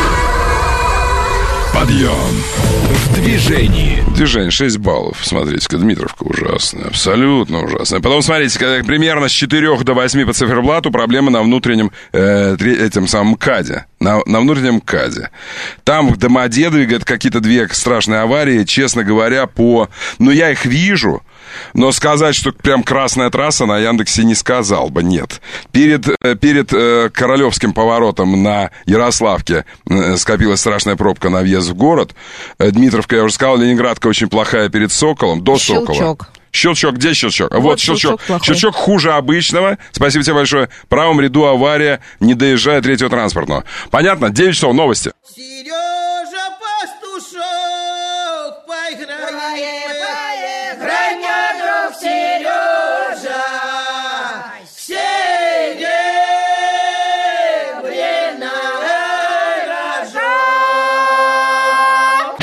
[SPEAKER 1] Подъем. В движении. Движение шесть баллов. Смотрите-ка, Дмитровка ужасная. Абсолютно ужасная. Потом, смотрите, примерно с четырёх до восьми по циферблату проблема на внутреннем, э, этим самом КАДе. На, на внутреннем КАДе. Там в Домодедове, говорят, какие-то две страшные аварии. Честно говоря, по... Ну, я их вижу, но сказать, что прям красная трасса на Яндексе не сказал бы, нет. Перед, перед э, Королевским поворотом на Ярославке э, скопилась страшная пробка на въезд в город. Э, Дмитровка, я уже сказал, Ленинградка очень плохая перед Соколом, до Сокола.
[SPEAKER 2] Щелчок.
[SPEAKER 1] Щелчок, где щелчок? Вот, вот щелчок.
[SPEAKER 2] Щелчок,
[SPEAKER 1] щелчок хуже обычного. Спасибо тебе большое. В правом ряду авария, не доезжая третьего транспортного. Понятно? девять часов, новости.
[SPEAKER 12] Сережа Пастушок, поиграем, поиграй, мой друг Сережа, серебряный рожок.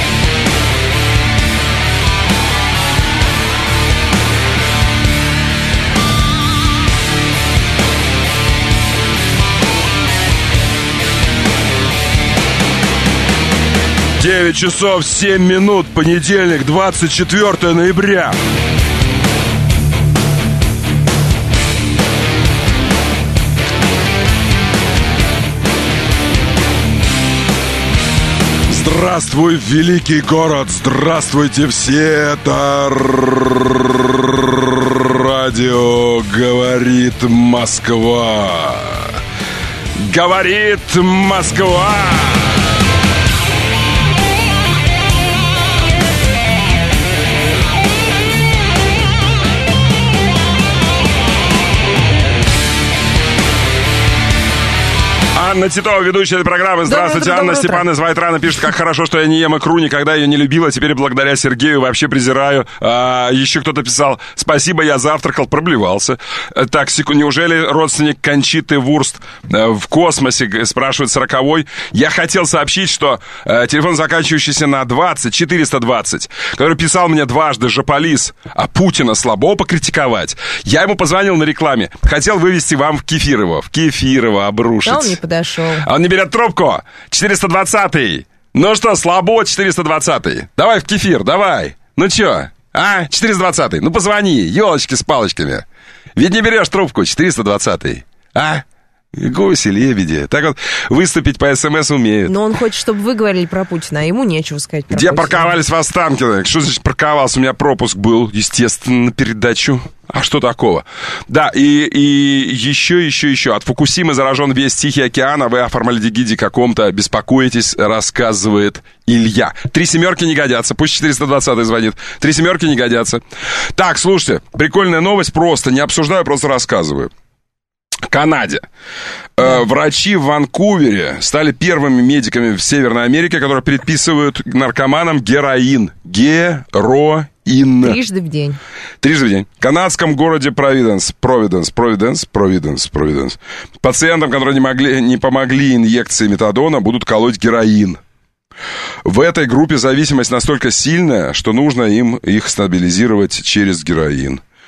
[SPEAKER 1] девять часов семь минут, понедельник, двадцать четвёртое ноября. Здравствуй, великий город, здравствуйте все, это радио «Говорит Москва». Говорит Москва. Анна Титова, ведущая этой программы. Здравствуйте, доброе, Анна. Доброе Степан из Вайтрана пишет, как хорошо, что я не ем икру, никогда ее не любила, теперь благодаря Сергею вообще презираю. А, еще кто-то писал, спасибо, я завтракал, проблевался. Так, секунду, неужели родственник Кончиты Вурст в космосе, спрашивает сороковой. Я хотел сообщить, что э, телефон, заканчивающийся на двадцать, четыреста двадцать, который писал мне дважды Жополис, а Путина слабо покритиковать. Я ему позвонил на рекламе, хотел вывести вам в Кефирово, в Кефирово обрушить.
[SPEAKER 2] Да, он не подошел.
[SPEAKER 1] А он не берет трубку. четыреста двадцатый. Ну что, слабо четыреста двадцатый. Давай в кефир, давай. Ну чё, а? четыреста двадцатый. Ну позвони, елочки с палочками. Ведь не берешь трубку, четыреста двадцатый. А? Гуси, лебеди. Так вот, выступить по СМС умеют.
[SPEAKER 2] Но он хочет, чтобы вы говорили про Путина, а ему нечего сказать про
[SPEAKER 1] Где
[SPEAKER 2] Путина.
[SPEAKER 1] парковались в Останкино? Что значит парковался? У меня пропуск был, естественно, на передачу. А что такого? Да, и, и еще, еще, еще. От Фукусимы заражен весь Тихий океан, а вы о формальдегиде каком-то беспокоитесь, рассказывает Илья. Три семерки не годятся. Пусть четыреста двадцатый звонит. Три семерки не годятся. Так, слушайте, прикольная новость, просто не обсуждаю, просто рассказываю. Канаде. Э, врачи в Ванкувере стали первыми медиками в Северной Америке, которые предписывают наркоманам героин. Героин.
[SPEAKER 2] Трижды в день.
[SPEAKER 1] Трижды в день. В канадском городе Провиденс, Провиденс, Провиденс, Провиденс, Провиденс. Пациентам, которые не, могли, не помогли инъекции метадона, будут колоть героин. В этой группе зависимость настолько сильная, что нужно им их стабилизировать через героин.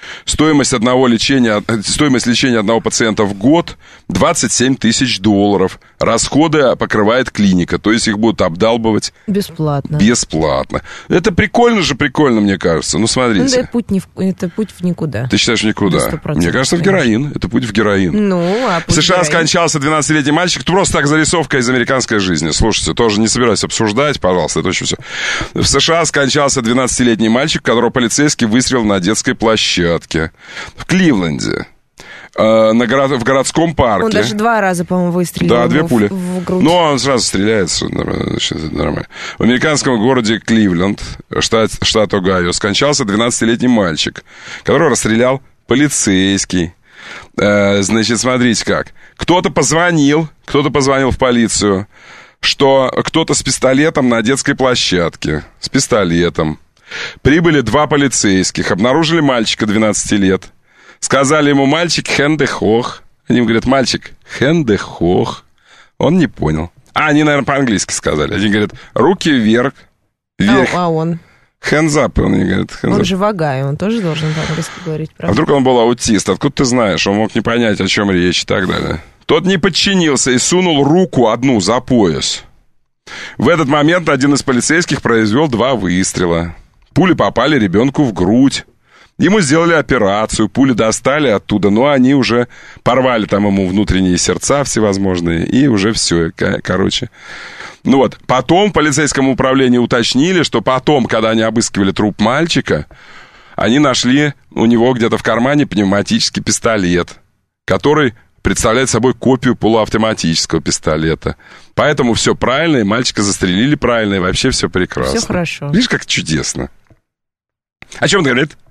[SPEAKER 1] Стоимость одного лечения, стоимость лечения одного пациента в год двадцать семь тысяч долларов. Расходы покрывает клиника, то есть их будут обдалбывать
[SPEAKER 2] бесплатно.
[SPEAKER 1] Бесплатно. Это прикольно же, прикольно, мне кажется. Ну, смотрите.
[SPEAKER 2] Ну, это путь, не в, это путь в никуда.
[SPEAKER 1] Ты считаешь, в никуда? Мне кажется, в героин. Это путь в героин.
[SPEAKER 2] Ну, а
[SPEAKER 1] в США скончался двенадцатилетний мальчик. Просто так зарисовка из американской жизни. Слушайте, тоже не собираюсь обсуждать, пожалуйста, это очень все. В США скончался двенадцатилетний мальчик, которого полицейский выстрелил на детской площадке. В Кливленде. Э, на город, в городском парке.
[SPEAKER 2] Он даже два раза, по-моему, выстрелил.
[SPEAKER 1] Да, две пули.
[SPEAKER 2] В, в грудь.
[SPEAKER 1] Но он сразу стреляется. Нормально. В американском городе Кливленд, штат, штат Огайо, скончался двенадцатилетний мальчик, которого расстрелял полицейский. Э, значит, смотрите как. Кто-то позвонил, кто-то позвонил в полицию, что кто-то с пистолетом на детской площадке. С пистолетом. Прибыли два полицейских, обнаружили мальчика двенадцати лет. Сказали ему: мальчик, хенде хох. Они ему говорят: мальчик, хенде хох. Он не понял. А, они, наверное, по-английски сказали. Они говорят: руки вверх. вверх.
[SPEAKER 2] А, а он?
[SPEAKER 1] Hands up, он не говорит. Hands
[SPEAKER 2] он
[SPEAKER 1] up.
[SPEAKER 2] же вагай, он тоже должен по-английски говорить, правда?
[SPEAKER 1] А вдруг он был аутист? Откуда ты знаешь? Он мог не понять, о чем речь и так далее. Тот не подчинился и сунул руку одну за пояс. В этот момент один из полицейских произвел два выстрела. Пули попали ребенку в грудь. Ему сделали операцию, пули достали оттуда, но они уже порвали там ему внутренние сердца всевозможные, и уже все, короче. Ну вот, потом в полицейском управлении уточнили, что потом, когда они обыскивали труп мальчика, они нашли у него где-то в кармане пневматический пистолет, который представляет собой копию полуавтоматического пистолета. Поэтому все правильно, и мальчика застрелили правильно, и вообще все прекрасно.
[SPEAKER 2] Все хорошо.
[SPEAKER 1] Видишь, как чудесно. О чем это говорит?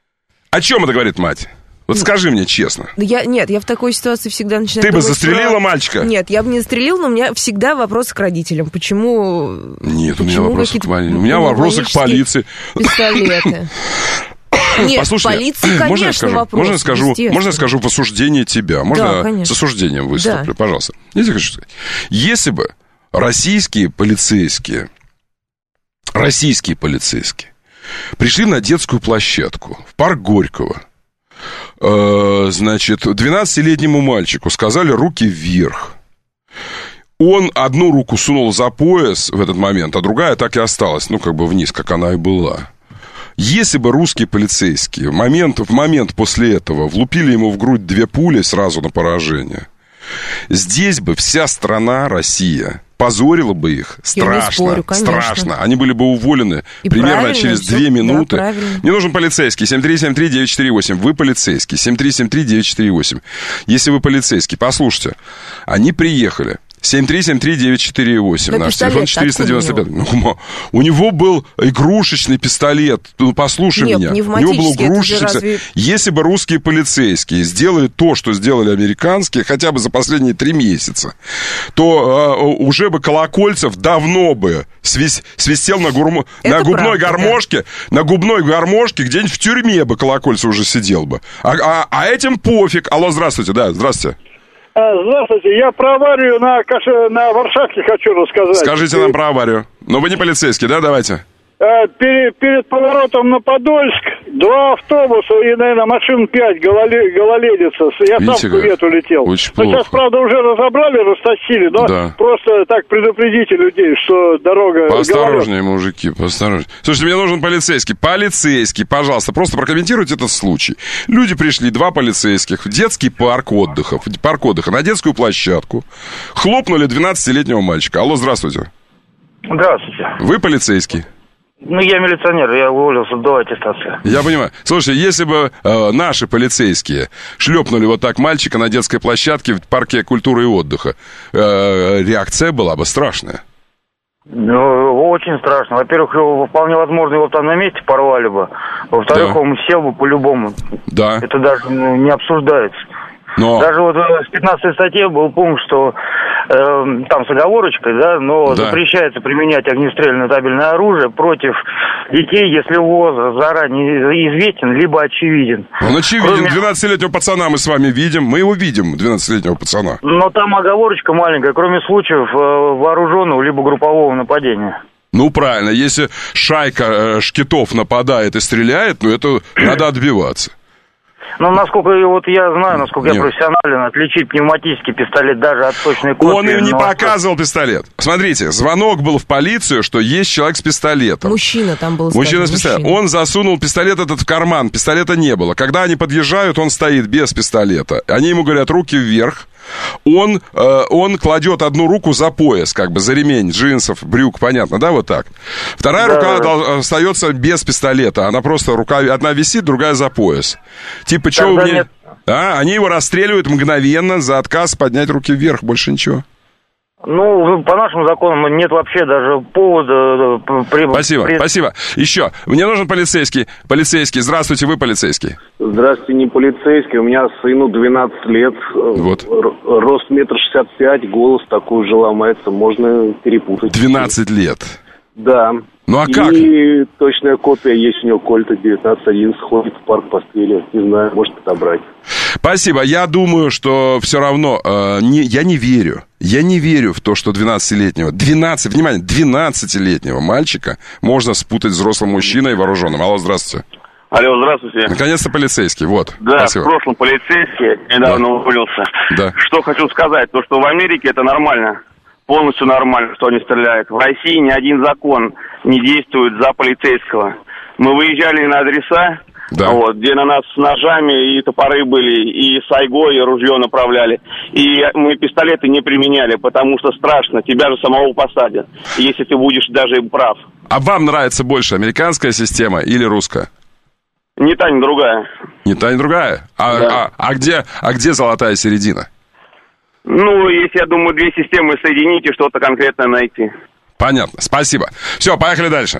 [SPEAKER 1] О чем это говорит мать? Вот скажи мне честно.
[SPEAKER 2] Я, нет, я в такой ситуации всегда начинаю
[SPEAKER 1] Ты
[SPEAKER 2] думать,
[SPEAKER 1] бы застрелила
[SPEAKER 2] что...
[SPEAKER 1] мальчика?
[SPEAKER 2] Нет, я бы не застрелила, но у меня всегда вопросы к родителям. Почему...
[SPEAKER 1] Нет, у меня вопросы к полиции. У меня вопросы к полиции.
[SPEAKER 2] Пистолеты. Нет,
[SPEAKER 1] послушай,
[SPEAKER 2] полиции, конечно,
[SPEAKER 1] можно я скажу,
[SPEAKER 2] вопросы,
[SPEAKER 1] можно я скажу, можно я скажу в осуждении тебя? Можно
[SPEAKER 2] да,
[SPEAKER 1] с осуждением выступлю,
[SPEAKER 2] да.
[SPEAKER 1] Пожалуйста. Я тебе хочу сказать. Если бы российские полицейские, российские полицейские пришли на детскую площадку в парк Горького, э, значит, двенадцатилетнему мальчику сказали: руки вверх. Он одну руку сунул за пояс в этот момент, а другая так и осталась, ну, как бы вниз, как она и была. Если бы русские полицейские в момент, в момент после этого влупили ему в грудь две пули сразу на поражение, здесь бы вся страна, Россия, позорила бы их. Страшно,
[SPEAKER 2] спорю,
[SPEAKER 1] страшно. Они были бы уволены
[SPEAKER 2] и
[SPEAKER 1] примерно через
[SPEAKER 2] все,
[SPEAKER 1] две минуты.
[SPEAKER 2] Да,
[SPEAKER 1] мне нужен полицейский. семь три семь три девять четыре восемь. Вы полицейский. семь три семь три девять четыре восемь. Если вы полицейский, послушайте. Они приехали. семь три семь три девять четыре восемь.
[SPEAKER 2] Да,
[SPEAKER 1] наш телефон четыреста девяносто пять. Ну, у него был игрушечный пистолет. Ну, послушай
[SPEAKER 2] Нет,
[SPEAKER 1] меня. У него был игрушечный пистолет.
[SPEAKER 2] Разве...
[SPEAKER 1] Если бы русские полицейские сделали то, что сделали американские, хотя бы за последние три месяца, то э, уже бы Колокольцев давно бы свис... свистел на, гурм... на губной правда, гармошке, да. на губной гармошке где-нибудь в тюрьме бы Колокольцев уже сидел бы. А, а, а этим пофиг. Алло, здравствуйте. Да, здравствуйте.
[SPEAKER 13] Здравствуйте, я про аварию на, на Варшавке хочу рассказать.
[SPEAKER 1] Скажите нам про аварию. Но вы не полицейский, да, давайте?
[SPEAKER 13] Перед, перед поворотом на Подольск два автобуса и, наверное, машин пять гололе, гололедица. Я Видите, сам в кувет улетел.
[SPEAKER 1] Очень
[SPEAKER 13] ну,
[SPEAKER 1] плохо.
[SPEAKER 13] Сейчас, правда, уже разобрали, растащили, но
[SPEAKER 1] да.
[SPEAKER 13] просто так предупредите людей, что дорога...
[SPEAKER 1] Поосторожнее, гололед. Мужики, поосторожнее. Слушайте, мне нужен полицейский. Полицейский, пожалуйста, просто прокомментируйте этот случай. Люди пришли, два полицейских, в детский парк отдыха, в парк отдыха, на детскую площадку, хлопнули двенадцатилетнего мальчика. Алло, здравствуйте.
[SPEAKER 14] Здравствуйте.
[SPEAKER 1] Вы полицейский?
[SPEAKER 14] Ну, я милиционер, я уволился до аттестации.
[SPEAKER 1] Я понимаю. Слушайте, если бы э, наши полицейские шлепнули вот так мальчика на детской площадке в парке культуры и отдыха, э, реакция была бы страшная.
[SPEAKER 14] Ну, очень страшно. Во-первых, его, вполне возможно, его там на месте порвали бы. Во-вторых, да. он сел бы по-любому.
[SPEAKER 1] Да.
[SPEAKER 14] Это даже ну, не обсуждается.
[SPEAKER 1] Но...
[SPEAKER 14] Даже вот в пятнадцатой статье был пункт, что э, там с оговорочкой, да, но да. запрещается применять огнестрельное табельное оружие против детей, если возраст заранее известен, либо очевиден.
[SPEAKER 1] Он очевиден. Кроме... двенадцатилетнего пацана мы с вами видим. Мы его видим, двенадцатилетнего пацана.
[SPEAKER 14] Но там оговорочка маленькая, кроме случаев э, вооруженного либо группового нападения.
[SPEAKER 1] Ну, правильно. Если шайка э, шкитов нападает и стреляет, ну, это надо отбиваться.
[SPEAKER 14] Ну, насколько вот я знаю, насколько Нет. я профессионален, отличить пневматический пистолет даже от точной копии.
[SPEAKER 1] Он им не
[SPEAKER 14] но...
[SPEAKER 1] показывал пистолет. Смотрите, звонок был в полицию, что есть человек с пистолетом.
[SPEAKER 2] Мужчина там был.
[SPEAKER 1] Мужчина с пистолетом. Он засунул пистолет этот в карман, пистолета не было. Когда они подъезжают, он стоит без пистолета. Они ему говорят, руки вверх. Он, э, он кладет одну руку за пояс, как бы за ремень джинсов, брюк, понятно, да, вот так. Вторая да, рука да. остается без пистолета. Она просто, рука, одна висит, другая за пояс. Типа, что у меня... А, они его расстреливают мгновенно за отказ поднять руки вверх, больше ничего.
[SPEAKER 14] Ну, по нашим законам нет вообще даже повода... При,
[SPEAKER 1] спасибо,
[SPEAKER 14] при...
[SPEAKER 1] спасибо. Еще, мне нужен полицейский. Полицейский, здравствуйте, вы полицейский.
[SPEAKER 15] Здравствуйте, не полицейский, у меня сыну двенадцать лет.
[SPEAKER 1] Вот.
[SPEAKER 15] Рост метр шестьдесят пять, голос такой же ломается, можно перепутать.
[SPEAKER 1] двенадцать лет?
[SPEAKER 15] Да.
[SPEAKER 1] Ну, а
[SPEAKER 15] и
[SPEAKER 1] как?
[SPEAKER 15] И точная копия есть у него, Кольта девятнадцать одиннадцать, ходит в парк постреливать, не знаю, может отобрать.
[SPEAKER 1] Спасибо. Я думаю, что все равно э, не, я не верю. Я не верю в то, что двенадцатилетнего, двенадцать, внимание, двенадцатилетнего мальчика можно спутать с взрослым мужчиной и вооруженным. Алло, здравствуйте.
[SPEAKER 16] Алло, здравствуйте.
[SPEAKER 1] Наконец-то полицейский, вот.
[SPEAKER 16] Да,
[SPEAKER 1] спасибо.
[SPEAKER 16] В прошлом полицейский, недавно да. уволился.
[SPEAKER 1] Да.
[SPEAKER 16] Что хочу сказать, то, что в Америке это нормально, полностью нормально, что они стреляют. В России ни один закон не действует за полицейского. Мы выезжали на адреса, да. вот, где на нас с ножами и топоры были, и сайго, и ружье направляли. И мы пистолеты не применяли, потому что страшно, тебя же самого посадят, если ты будешь даже прав.
[SPEAKER 1] А вам нравится больше американская система или русская?
[SPEAKER 16] Ни та, ни другая.
[SPEAKER 1] Ни та, ни другая? А, да. а, а, где, а где золотая середина?
[SPEAKER 16] Ну, если, я думаю, две системы соединить и что-то конкретное найти.
[SPEAKER 1] Понятно, спасибо. Все, поехали дальше.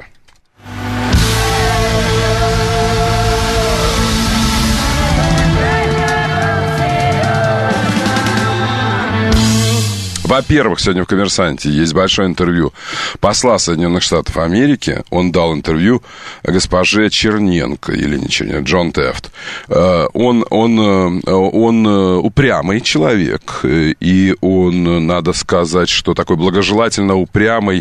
[SPEAKER 1] Во-первых, сегодня в «Коммерсанте» есть большое интервью посла Соединенных Штатов Америки. Он дал интервью госпоже Черненко, или не Черненко, Джон Тефт. Он, он, он упрямый человек, и он, надо сказать, что такой благожелательно упрямый,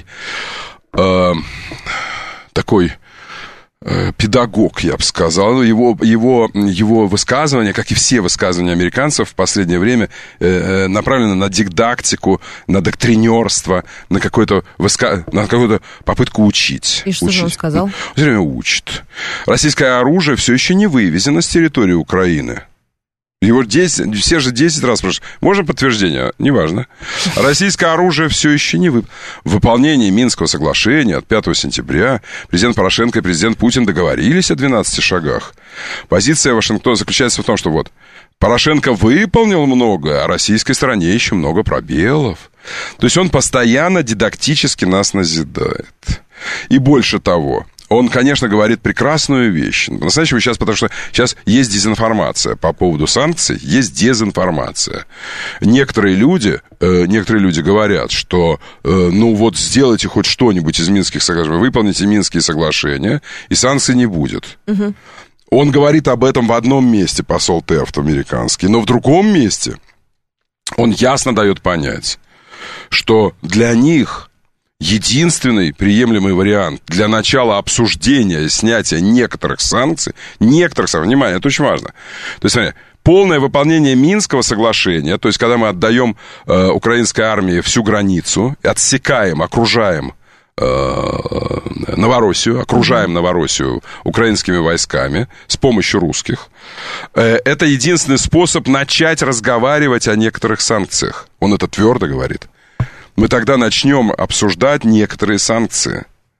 [SPEAKER 1] такой... педагог, я бы сказал. Его, его, его высказывания, как и все высказывания американцев в последнее время, э, направлены на дидактику, на доктринерство, на, какое-то выска... на какую-то попытку учить.
[SPEAKER 2] И что
[SPEAKER 1] учить.
[SPEAKER 2] же он сказал?
[SPEAKER 1] Он все время учит. Российское оружие все еще не вывезено с территории Украины. Его десять, все же десять раз спрашивают. Можно подтверждение? Неважно. Российское оружие все еще не вып... В выполнении Минского соглашения от пятого сентября президент Порошенко и президент Путин договорились о двенадцати шагах. Позиция Вашингтона заключается в том, что вот Порошенко выполнил много, а российской стороне еще много пробелов. То есть он постоянно дидактически нас назидает. И больше того... Он, конечно, говорит прекрасную вещь. По-настоящему сейчас, потому что сейчас есть дезинформация по поводу санкций, есть дезинформация. Некоторые люди, э, некоторые люди говорят, что, э, ну вот, сделайте хоть что-нибудь из Минских соглашений, выполните Минские соглашения, и санкций не будет. Угу. Он говорит об этом в одном месте, посол Тефт американский, но в другом месте он ясно дает понять, что для них... единственный приемлемый вариант для начала обсуждения и снятия некоторых санкций, некоторых санкций, внимание, это очень важно. То есть, смотри, полное выполнение Минского соглашения, то есть, когда мы отдаем э, украинской армии всю границу, отсекаем, окружаем э, Новороссию, окружаем Новороссию украинскими войсками с помощью русских, э, это единственный способ начать разговаривать о некоторых санкциях. Он это твердо говорит. Мы тогда начнем обсуждать некоторые санкции.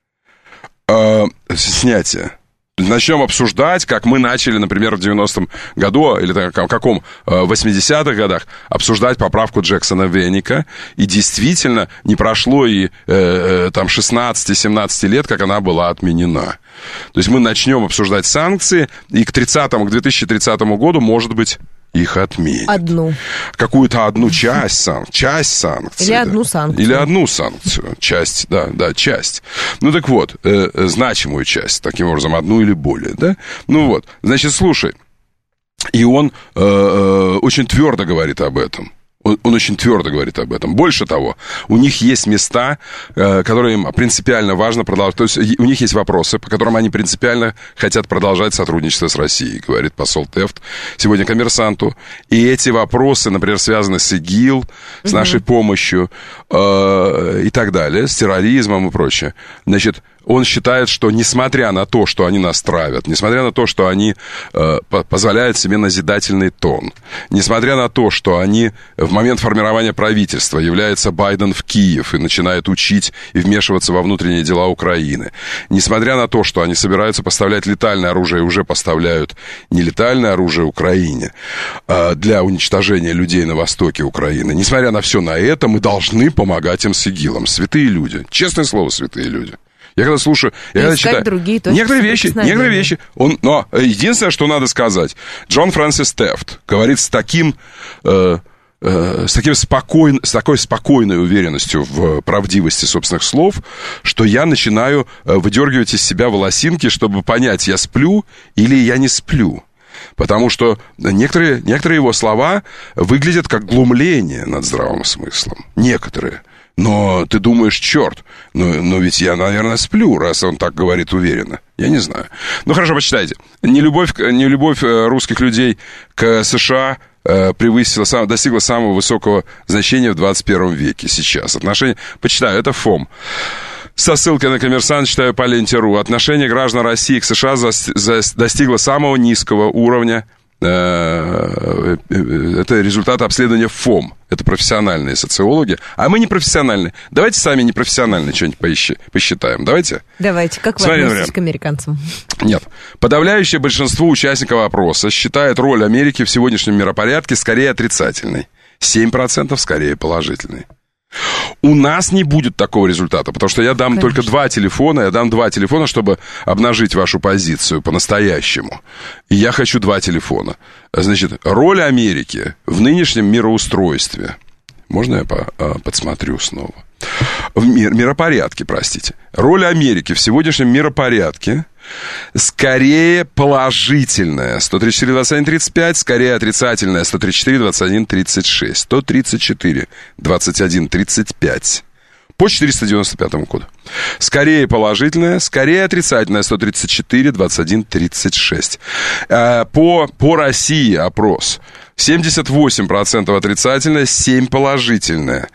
[SPEAKER 1] Э, снятие. Начнем обсуждать, как мы начали, например, в девяностом году, или в каком, в восьмидесятых годах, обсуждать поправку Джексона-Веника. И действительно, не прошло и э, там шестнадцать-семнадцать лет, как она была отменена. То есть мы начнем обсуждать санкции, и к тридцатому, к две тысячи тридцатому году, может быть, их отменят.
[SPEAKER 2] Одну.
[SPEAKER 1] Какую-то одну часть санкций. Часть санкций.
[SPEAKER 2] Или
[SPEAKER 1] да.
[SPEAKER 2] одну санкцию.
[SPEAKER 1] Или одну санкцию. Часть, да, да, часть. Ну так вот, э, значимую часть, таким образом, одну или более, да? Ну вот, значит, слушай. И он э, э, очень твердо говорит об этом. Он, он очень твердо говорит об этом. Больше того, у них есть места, э, которые им принципиально важно продолжать. То есть у них есть вопросы, по которым они принципиально хотят продолжать сотрудничество с Россией, говорит посол Тефт сегодня «Коммерсанту». И эти вопросы, например, связаны с ИГИЛ, с mm-hmm. нашей помощью э, и так далее, с терроризмом и прочее. Значит, он считает, что несмотря на то, что они нас травят, несмотря на то, что они э, позволяют себе назидательный тон, несмотря на то, что они в момент формирования правительства является Байден в Киев и начинает учить и вмешиваться во внутренние дела Украины, несмотря на то, что они собираются поставлять летальное оружие и уже поставляют нелетальное оружие Украине э, для уничтожения людей на востоке Украины, несмотря на все на это, мы должны помогать им с ИГИЛом. Святые люди. Честное слово, святые люди. Я когда слушаю, я когда читаю,
[SPEAKER 2] другие
[SPEAKER 1] некоторые вещи, некоторые вещи, он, но единственное, что надо сказать, Джон Фрэнсис Тефт говорит с таким, э, э, с таким спокойн, с такой спокойной уверенностью в правдивости собственных слов, что я начинаю выдергивать из себя волосинки, чтобы понять, я сплю или я не сплю. Потому что некоторые, некоторые его слова выглядят как глумление над здравым смыслом. Некоторые. Но ты думаешь, черт, ну, ну ведь я, наверное, сплю, раз он так говорит уверенно. Я не знаю. Ну, хорошо, почитайте. Нелюбовь, нелюбовь русских людей к США превысила, достигла самого высокого значения в двадцать первом веке сейчас. Отношения, почитаю, это ФОМ. Со ссылкой на «Коммерсант» читаю по ленте точка ру. Отношение граждан России к США за, за, достигло самого низкого уровня. Это результат обследования ФОМ. Это профессиональные социологи. А мы не профессиональные. Давайте сами непрофессионально что-нибудь поищи, посчитаем. Давайте?
[SPEAKER 2] Давайте. Как вы Смотри, относитесь к американцам?
[SPEAKER 1] Нет. Подавляющее большинство участников опроса считает роль Америки в сегодняшнем миропорядке скорее отрицательной. семь процентов скорее положительной. У нас не будет такого результата, потому что я дам Конечно. только два телефона, я дам два телефона, чтобы обнажить вашу позицию по-настоящему. И я хочу два телефона. Значит, роль Америки в нынешнем мироустройстве. Можно я по, а, подсмотрю снова? В мир, миропорядке, простите. Роль Америки в сегодняшнем миропорядке скорее положительная. сто тридцать четыре двадцать один тридцать пять, скорее отрицательная. сто тридцать четыре двадцать один тридцать шесть. сто тридцать четыре двадцать один тридцать пять. По четыреста девяносто пятому коду. Скорее положительная, скорее отрицательная. сто тридцать четыре двадцать один тридцать шесть. По, по России опрос. семьдесят восемь процентов отрицательная, семь процентов положительная.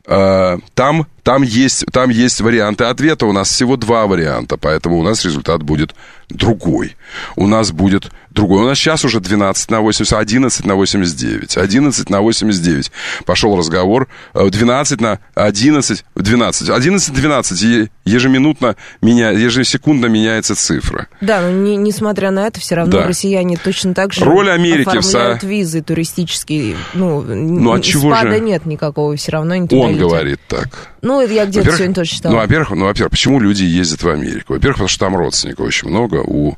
[SPEAKER 1] Там, там, есть, там есть варианты ответа. У нас всего два варианта, поэтому у нас результат будет другой. У нас будет другой. У нас сейчас уже двенадцать на восемьдесят, одиннадцать на восемьдесят девять. одиннадцать на восемьдесят девять. Пошел разговор. двенадцать на одиннадцать, двенадцать. одиннадцать двенадцать. Ежеминутно, меня, ежесекундно меняется цифра.
[SPEAKER 2] Да, но не, несмотря на это, все равно да. россияне точно так же
[SPEAKER 1] Роль Америки
[SPEAKER 2] оформляют
[SPEAKER 1] в...
[SPEAKER 2] визы туристические. Ну,
[SPEAKER 1] ну от чего
[SPEAKER 2] спада
[SPEAKER 1] же?
[SPEAKER 2] Нет никакого, все равно не туда
[SPEAKER 1] Он
[SPEAKER 2] летят.
[SPEAKER 1] говорит так.
[SPEAKER 2] Ну, это я где-то сегодня тоже читала.
[SPEAKER 1] Ну, во-первых, ну, во-первых, почему люди ездят в Америку? Во-первых, потому что там родственников очень много. У,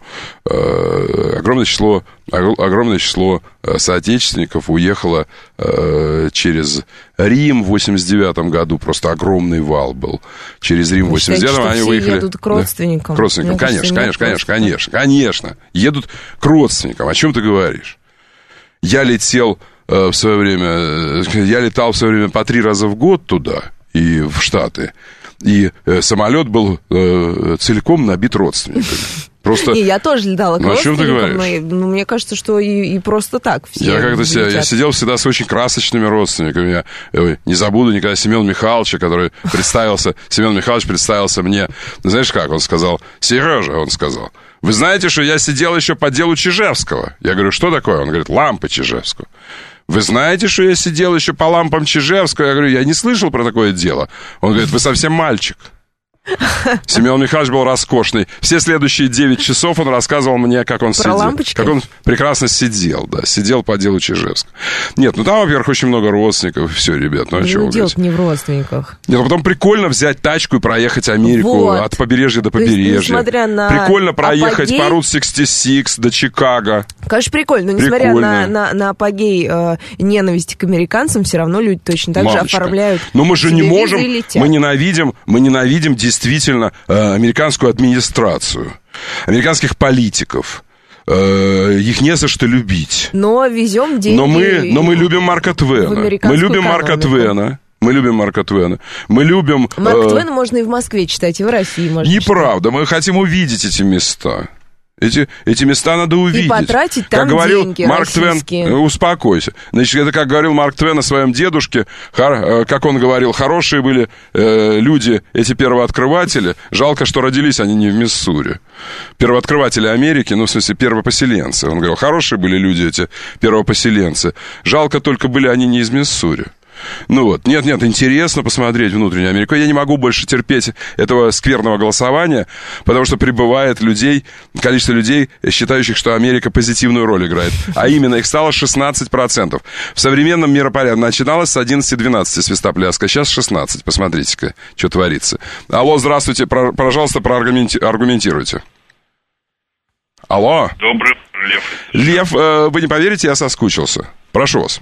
[SPEAKER 1] э, огромное число, огромное число соотечественников уехало э, через Рим в восемьдесят девятом году. Просто огромный вал был. Через Рим в восемьдесят девятом они
[SPEAKER 2] все
[SPEAKER 1] выехали...
[SPEAKER 2] едут к родственникам.
[SPEAKER 1] Да, к родственникам,
[SPEAKER 2] Мне
[SPEAKER 1] конечно, конечно, конечно, конечно, конечно. Едут к родственникам. О чем ты говоришь? Я летел... в свое время, я летал в свое время по три раза в год туда, и в Штаты, и э, самолет был э, целиком набит родственниками. Просто...
[SPEAKER 2] Не, я тоже летала к
[SPEAKER 1] ну,
[SPEAKER 2] родственникам,
[SPEAKER 1] о чем ты говоришь?
[SPEAKER 2] Но, ну, мне кажется, что и, и просто так все
[SPEAKER 1] Я как-то себя, я сидел всегда с очень красочными родственниками. Я ой, не забуду никогда Семена Михайловича, который представился, Семен Михайлович представился мне. Знаешь как? Он сказал, Сережа, он сказал, вы знаете, что я сидел еще по делу Чижевского? Я говорю, что такое? Он говорит, лампы Чижевского. Вы знаете, что я сидел еще по лампам Чижевского? Я говорю, я не слышал про такое дело. Он говорит, вы совсем мальчик. Семен Михайлович был роскошный. Все следующие девять часов он рассказывал мне, как он
[SPEAKER 2] про
[SPEAKER 1] сидел.
[SPEAKER 2] Лампочки?
[SPEAKER 1] Как он прекрасно сидел, да. Сидел по делу Чижевского. Нет, ну там, во-первых, очень много родственников. Все, ребят, ну а чего
[SPEAKER 2] дело не в родственниках.
[SPEAKER 1] Нет, а потом прикольно взять тачку и проехать Америку вот. От побережья до побережья.
[SPEAKER 2] Есть, несмотря на
[SPEAKER 1] прикольно проехать
[SPEAKER 2] апогей...
[SPEAKER 1] по Рут шестьдесят шесть до Чикаго.
[SPEAKER 2] Конечно, прикольно. Но несмотря на, на, на апогей э, ненависти к американцам, все равно люди точно так Мамочка. же оформляют.
[SPEAKER 1] Но мы же не можем, мы ненавидим, мы ненавидим действительно американскую администрацию, американских политиков, э, их не за что любить.
[SPEAKER 2] Но везем деньги.
[SPEAKER 1] Но мы, но мы любим Марка Твена. Мы любим экономику. Марка Твена. Мы любим Марка Твена. Мы любим...
[SPEAKER 2] Марка э... Твена можно и в Москве читать, и в России можно
[SPEAKER 1] Неправда. Читать. Мы хотим увидеть эти места. Эти, эти места надо увидеть.
[SPEAKER 2] И потратить там
[SPEAKER 1] как говорил
[SPEAKER 2] деньги
[SPEAKER 1] Марк
[SPEAKER 2] российские.
[SPEAKER 1] Твен, успокойся. Значит, это как говорил Марк Твен о своем дедушке, хор, как он говорил, хорошие были э, люди, эти первооткрыватели. Жалко, что родились они не в Миссури. Первооткрыватели Америки, ну, в смысле, первопоселенцы. Он говорил, хорошие были люди эти первопоселенцы. Жалко, только были они не из Миссури. Ну вот, нет-нет, интересно посмотреть внутреннюю Америку. Я не могу больше терпеть этого скверного голосования, потому что прибывает людей, количество людей, считающих, что Америка позитивную роль играет. А именно, их стало шестнадцать процентов. В современном миропорядке начиналось с одиннадцати-двенадцати свистопляска, сейчас шестнадцать. Посмотрите-ка, что творится. Алло, здравствуйте, про, пожалуйста, проаргументируйте. Алло.
[SPEAKER 17] Добрый Лев.
[SPEAKER 1] Лев, э, вы не поверите, я соскучился. Прошу вас.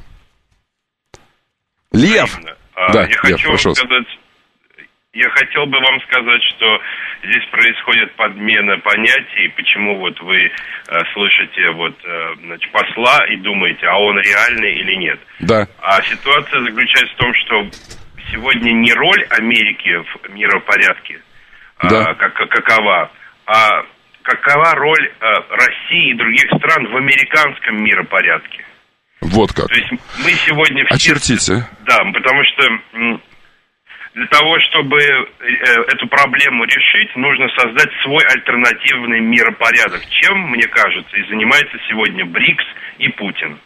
[SPEAKER 1] Лев!
[SPEAKER 17] А,
[SPEAKER 1] да,
[SPEAKER 17] я,
[SPEAKER 1] Лев,
[SPEAKER 17] хочу
[SPEAKER 1] прошу.
[SPEAKER 17] сказать, я хотел бы вам сказать, что здесь происходит подмена понятий, почему вот вы э, слышите вот, э, значит, посла и думаете, а он реальный или нет.
[SPEAKER 1] Да.
[SPEAKER 17] А ситуация заключается в том, что сегодня не роль Америки в миропорядке,
[SPEAKER 1] да.
[SPEAKER 17] а, как, какова, а какова роль а, России и других стран в американском миропорядке.
[SPEAKER 1] Вот как.
[SPEAKER 17] То есть мы сегодня...
[SPEAKER 1] Очертите.
[SPEAKER 17] Да, потому что для того, чтобы эту проблему решить, нужно создать свой альтернативный миропорядок. Чем, мне кажется, и занимается сегодня БРИКС и Путин.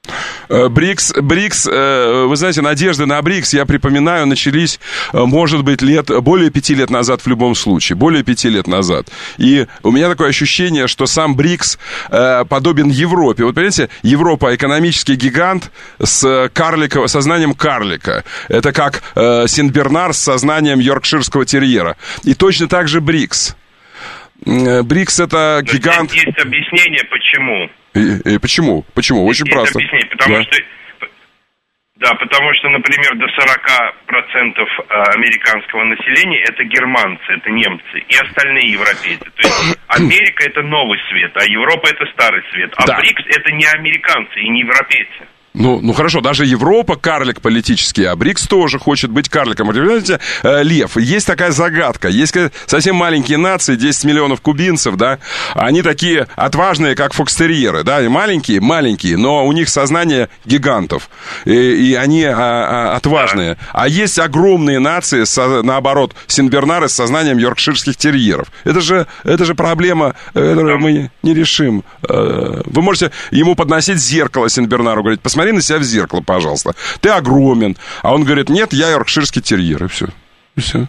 [SPEAKER 1] БРИКС, БРИКС, вы знаете, надежды на БРИКС, я припоминаю, начались, может быть, лет, более пяти лет назад в любом случае, более пяти лет назад. И у меня такое ощущение, что сам БРИКС подобен Европе. Вот, понимаете, Европа экономический гигант с карлика, сознанием карлика. Это как Сен-Бернар с сознанием йоркширского терьера. И точно так же БРИКС. БРИКС это
[SPEAKER 17] Но
[SPEAKER 1] гигант...
[SPEAKER 17] Есть объяснение, почему.
[SPEAKER 1] И, и почему? Почему? Очень
[SPEAKER 17] есть
[SPEAKER 1] просто.
[SPEAKER 17] Объяснение, потому
[SPEAKER 1] да.
[SPEAKER 17] что... Да, потому что, например, до сорок процентов американского населения это германцы, это немцы и остальные европейцы. То есть Америка это новый свет, а Европа это старый свет. А
[SPEAKER 1] да.
[SPEAKER 17] БРИКС это не американцы и не европейцы.
[SPEAKER 1] Ну, ну хорошо, даже Европа карлик политический, а БРИКС тоже хочет быть карликом. Понимаете, э, Лев, есть такая загадка. Есть совсем маленькие нации, десять миллионов кубинцев, да, они такие отважные, как фокстерьеры, да, и маленькие, маленькие, но у них сознание гигантов, и, и они а, а, отважные. А есть огромные нации, со, наоборот, Сен-Бернары с сознанием йоркширских терьеров. Это же, это же проблема, которую мы не решим. Вы можете ему подносить зеркало Сен-Бернару, говорить, посмотрите, смотри на себя в зеркало, пожалуйста. Ты огромен. А он говорит, нет, я йоркширский терьер. И все. И все.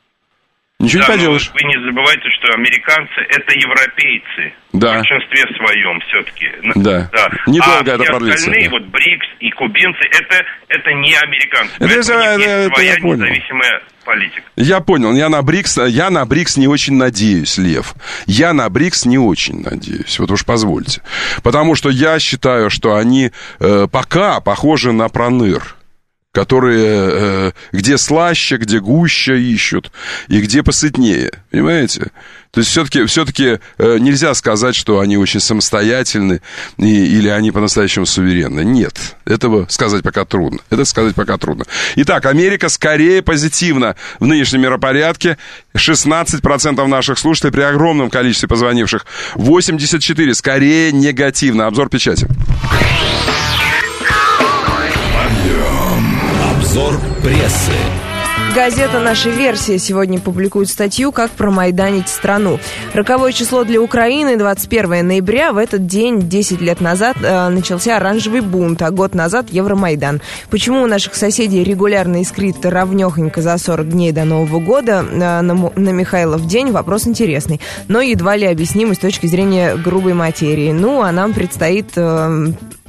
[SPEAKER 1] Ничего
[SPEAKER 17] да,
[SPEAKER 1] не поделаешь.
[SPEAKER 17] Вы не забывайте, что американцы это европейцы.
[SPEAKER 1] Да.
[SPEAKER 17] В большинстве своем все-таки.
[SPEAKER 1] Да.
[SPEAKER 17] да.
[SPEAKER 1] Недолго
[SPEAKER 17] а
[SPEAKER 1] это продлится.
[SPEAKER 17] Остальные,
[SPEAKER 1] да.
[SPEAKER 17] вот БРИКС и кубинцы, это, это не американцы.
[SPEAKER 1] Это, это,
[SPEAKER 17] это,
[SPEAKER 1] это
[SPEAKER 17] своя
[SPEAKER 1] я понял.
[SPEAKER 17] независимая политика.
[SPEAKER 1] Я понял. Я на БРИКС, я на БРИКС не очень надеюсь, Лев. Я на БРИКС не очень надеюсь. Вот уж позвольте. Потому что я считаю, что они э, пока похожи на проныр, которые э, где слаще, где гуще ищут, и где посытнее, понимаете? То есть все-таки, все-таки э, нельзя сказать, что они очень самостоятельны и, или они по-настоящему суверенны. Нет, этого сказать пока трудно. Это сказать пока трудно. Итак, Америка скорее позитивна в нынешнем миропорядке. шестнадцать процентов наших слушателей при огромном количестве позвонивших. восемьдесят четыре процента скорее негативно. Обзор печати.
[SPEAKER 18] Обзор прессы.
[SPEAKER 2] Газета «Наша версия» сегодня публикует статью «Как промайданить страну». Роковое число для Украины, двадцать первого ноября. В этот день, десять лет назад, э, начался оранжевый бунт, а год назад Евромайдан. Почему у наших соседей регулярно искрит равнёхонько за сорок дней до Нового года э, на, на Михайлов день? Вопрос интересный, но едва ли объяснимый с точки зрения грубой материи. Ну, а нам предстоит... Э,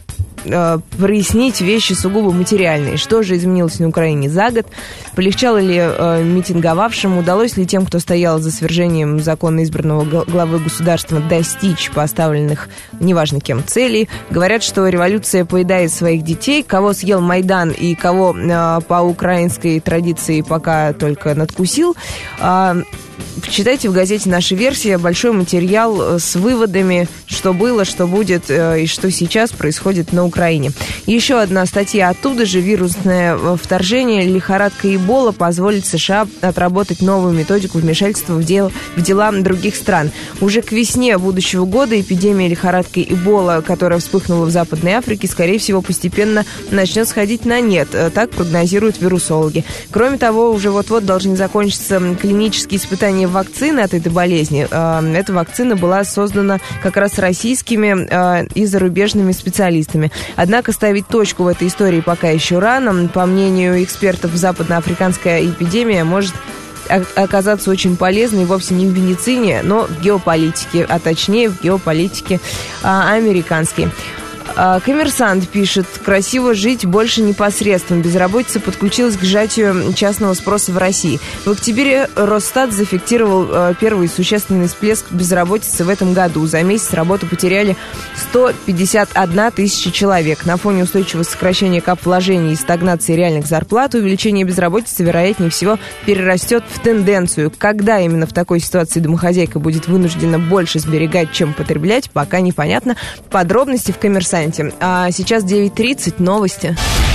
[SPEAKER 2] э, прояснить вещи сугубо материальные. Что же изменилось на Украине за год? Полегчало ли э, митинговавшим? Удалось ли тем, кто стоял за свержением законно избранного главы государства, достичь поставленных, неважно кем, целей? Говорят, что революция поедает своих детей. Кого съел Майдан и кого э, по украинской традиции пока только надкусил. Э, Читайте в газете «Наша версия» большой материал с выводами, что было, что будет и что сейчас происходит на Украине. Еще одна статья оттуда же. Вирусное вторжение, лихорадка Эбола позволит США отработать новую методику вмешательства в, дел, в дела других стран. Уже к весне будущего года эпидемия лихорадки Эбола, которая вспыхнула в Западной Африке, скорее всего, постепенно начнет сходить на нет. Так прогнозируют вирусологи. Кроме того, уже вот-вот должны закончиться клинические испытания вакцины от этой болезни. Эта вакцина была создана как раз российскими и зарубежными специалистами. Однако ставить точку в этой истории пока еще рано. По мнению экспертов, западноафриканская эпидемия может оказаться очень полезной вовсе не в медицине, но в геополитике, а точнее в геополитике американской. Коммерсант пишет: красиво жить больше непосредственно. Безработица подключилась к сжатию частного спроса в России. В октябре Росстат зафиксировал первый существенный всплеск безработицы в этом году. За месяц работу потеряли сто пятьдесят одна тысяча человек. На фоне устойчивого сокращения капвложений и стагнации реальных зарплат увеличение безработицы, вероятнее всего, перерастет в тенденцию. Когда именно в такой ситуации домохозяйка будет вынуждена больше сберегать, чем потреблять, пока непонятно. Подробности в «Коммерсанте». А сейчас девять тридцать, новости.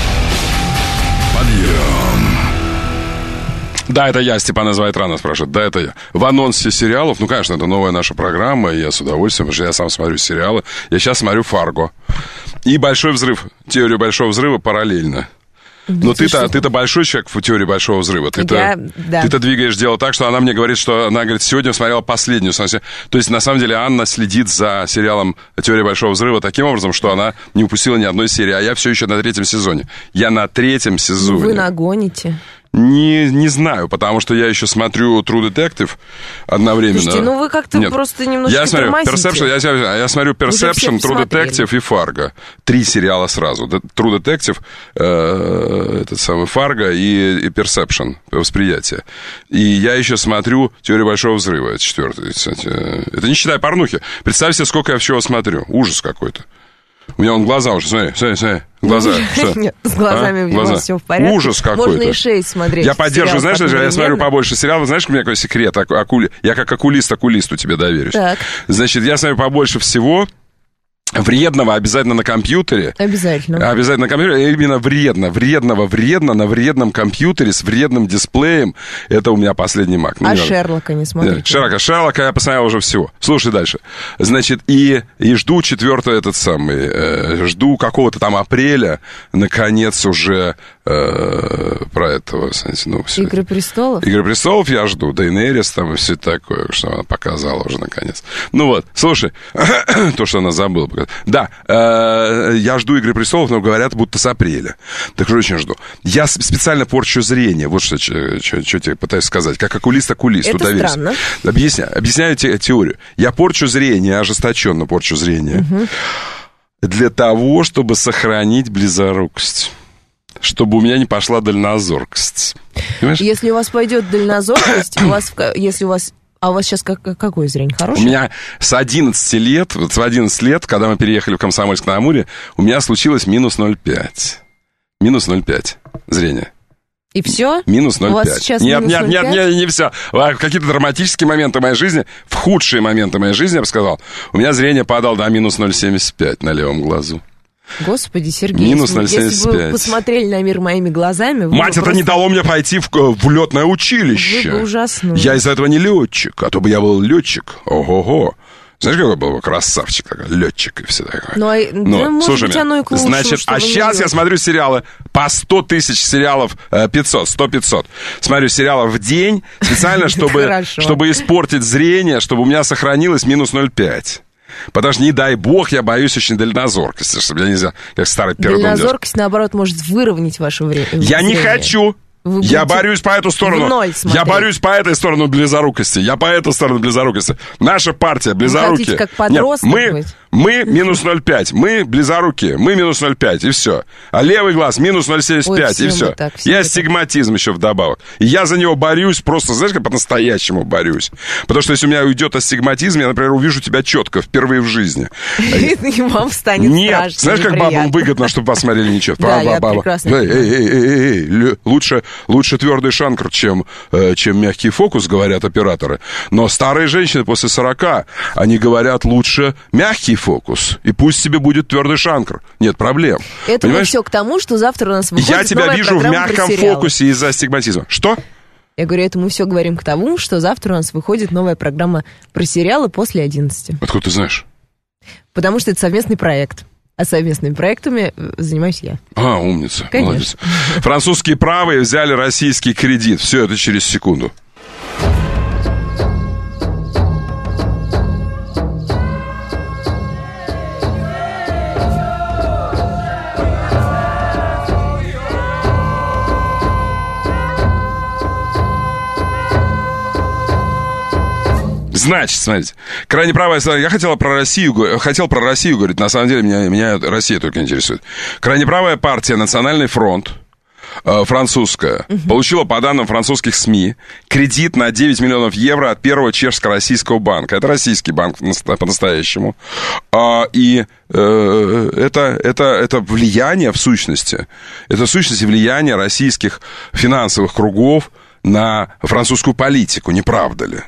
[SPEAKER 1] Подъем. Да, это я, Степан называет рано, спрашивает. Да, это я. В анонсе сериалов, ну, конечно, это новая наша программа, и я с удовольствием, потому что я сам смотрю сериалы. Я сейчас смотрю «Фарго». И «Большой взрыв», «Теорию большого взрыва» параллельно. Но ты-то, ты-то большой человек в теории большого взрыва. Ты-то, я, да. ты-то двигаешь дело так, что она мне говорит, что она говорит, сегодня смотрела последнюю. То есть, на самом деле, Анна следит за сериалом «Теория большого взрыва» таким образом, что она не упустила ни одной серии. А я все еще на третьем сезоне. Я на третьем сезоне.
[SPEAKER 2] Вы нагоните.
[SPEAKER 1] Не, не знаю, потому что я еще смотрю True Detective одновременно.
[SPEAKER 2] Слушайте, ну вы как-то Нет. просто немножко
[SPEAKER 1] я смотрю Perception, я, я смотрю Perception, True Detective и Fargo. Три сериала сразу. True Detective, э, этот самый Fargo и, и Perception, восприятие. И я еще смотрю Теорию большого взрыва, это четвертый, кстати. Это не считая порнухи. Представь себе, сколько я всего смотрю. Ужас какой-то. У меня вон глаза уже, смотри, смотри, смотри. Глаза, что?
[SPEAKER 2] Нет, с глазами а? у него Глаза. Все в порядке.
[SPEAKER 1] Ужас какой-то.
[SPEAKER 2] Можно и шесть смотреть.
[SPEAKER 1] Я поддерживаю, знаешь, я смотрю побольше сериалов. Знаешь, у меня какой секрет? Акули... Я как окулист окулисту тебе доверюсь. Так. Значит, я смотрю побольше всего... Вредного обязательно на компьютере.
[SPEAKER 2] Обязательно.
[SPEAKER 1] Обязательно на компьютере. Именно вредно. Вредного вредно на вредном компьютере с вредным дисплеем. Это у меня последний Mac.
[SPEAKER 2] Ну, а Шерлока не смотрите?
[SPEAKER 1] Нет, Шерлока. Шерлока я посмотрел уже всего. Слушай дальше. Значит, и, и жду четвертый этот самый... Э, жду какого-то там апреля. Наконец уже э, про этого... Знаете, ну, все.
[SPEAKER 2] Игры престолов?
[SPEAKER 1] Игры престолов я жду. Дейенерис там и все такое, что она показала уже наконец. Ну вот, слушай. То, что она забыла. Да, э, я жду «Игры престолов», но говорят, будто с апреля. Так что очень жду. Я специально порчу зрение. Вот что, что, что тебе пытаюсь сказать. Как окулист окулисту.
[SPEAKER 2] Это
[SPEAKER 1] доверься.
[SPEAKER 2] Странно.
[SPEAKER 1] Объясняю, объясняю те, теорию. Я порчу зрение, ожесточенно порчу зрение. Угу. Для того, чтобы сохранить близорукость. Чтобы у меня не пошла дальнозоркость. Понимаешь?
[SPEAKER 2] Если у вас пойдет дальнозоркость, у вас, если у вас... А у вас сейчас как, какое зрение? Хорошее?
[SPEAKER 1] У меня с одиннадцати лет, вот в одиннадцать лет, когда мы переехали в Комсомольск-на-Амуре, у меня случилось минус ноль целых пять десятых. Минус ноль целых пять десятых зрение.
[SPEAKER 2] И все?
[SPEAKER 1] Минус ноль целых пять
[SPEAKER 2] десятых. У вас сейчас
[SPEAKER 1] нет,
[SPEAKER 2] минус
[SPEAKER 1] нет,
[SPEAKER 2] ноль целых пять
[SPEAKER 1] нет, нет, не все. Какие-то драматические моменты моей жизни, в худшие моменты моей жизни, я бы сказал, у меня зрение падало до минус ноль целых семьдесят пять на левом глазу.
[SPEAKER 2] Господи, Сергей,
[SPEAKER 1] минус ноль целых семьдесят пять.
[SPEAKER 2] Если бы вы посмотрели на мир моими глазами...
[SPEAKER 1] Мать, это просто... не дало мне пойти в, в летное училище.
[SPEAKER 2] Вы бы ужаснули.
[SPEAKER 1] Я из-за этого не летчик, а то бы я был летчик. Ого-го. Знаешь, какой был бы красавчик, такой, летчик и все такое.
[SPEAKER 2] Ну, ну, ну слушай, быть, оно и к лучшему,
[SPEAKER 1] значит, а сейчас я смотрю сериалы по сто тысяч сериалов, пятьсот, сто пятьсот. Смотрю сериалов в день специально, чтобы, чтобы испортить зрение, чтобы у меня сохранилось минус ноль целых пять десятых. Потому что, не дай бог, я боюсь очень дальнозоркости, чтобы я нельзя, как старый пердун.
[SPEAKER 2] Дальнозоркость, наоборот, может выровнять ваше время.
[SPEAKER 1] Я не хочу. Я борюсь по эту сторону. Я борюсь по этой сторону близорукости. Я по эту сторону близорукости. Наша партия близорукие.
[SPEAKER 2] Вы хотите как подросток
[SPEAKER 1] Нет, мы,
[SPEAKER 2] быть?
[SPEAKER 1] Мы минус ноль целых пять. Мы близорукие. Мы минус ноль целых пять. И все. А левый глаз минус ноль целых семьдесят пять. Ой, и все. Так, я астигматизм еще вдобавок. И я за него борюсь просто, знаешь, как по-настоящему борюсь. Потому что если у меня уйдет астигматизм, я, например, увижу тебя четко впервые в жизни.
[SPEAKER 2] И вам станет страшно.
[SPEAKER 1] Нет. Знаешь, как бабам выгодно, чтобы посмотрели нечетко?
[SPEAKER 2] Да, я прекрасно
[SPEAKER 1] понимаю. Лучше твердый шанкр, чем мягкий фокус, говорят операторы. Но старые женщины после сорока, они говорят, лучше мягкий фокус. И пусть тебе будет твердый шанкр. Нет проблем.
[SPEAKER 2] Это все к тому, что завтра у нас выходит
[SPEAKER 1] Я тебя
[SPEAKER 2] новая
[SPEAKER 1] вижу в мягком фокусе из-за астигматизма. Что?
[SPEAKER 2] Я говорю, это мы все говорим к тому, что завтра у нас выходит новая программа про сериалы после одиннадцати.
[SPEAKER 1] Откуда ты знаешь?
[SPEAKER 2] Потому что это совместный проект. А совместными проектами занимаюсь я.
[SPEAKER 1] А, умница.
[SPEAKER 2] Конечно.
[SPEAKER 1] Молодец. Французские правые взяли российский кредит. Все это через секунду. Значит, смотрите, крайне правая, я хотела про Россию, хотел про Россию говорить, на самом деле меня, меня Россия только интересует. Крайне правая партия «Национальный фронт», э, французская, угу. получила, по данным французских СМИ, кредит на девять миллионов евро от первого чешско-российского банка. Это российский банк по-настоящему. А, и э, это, это, это влияние, в сущности, это в сущности влияние российских финансовых кругов на французскую политику, не правда ли?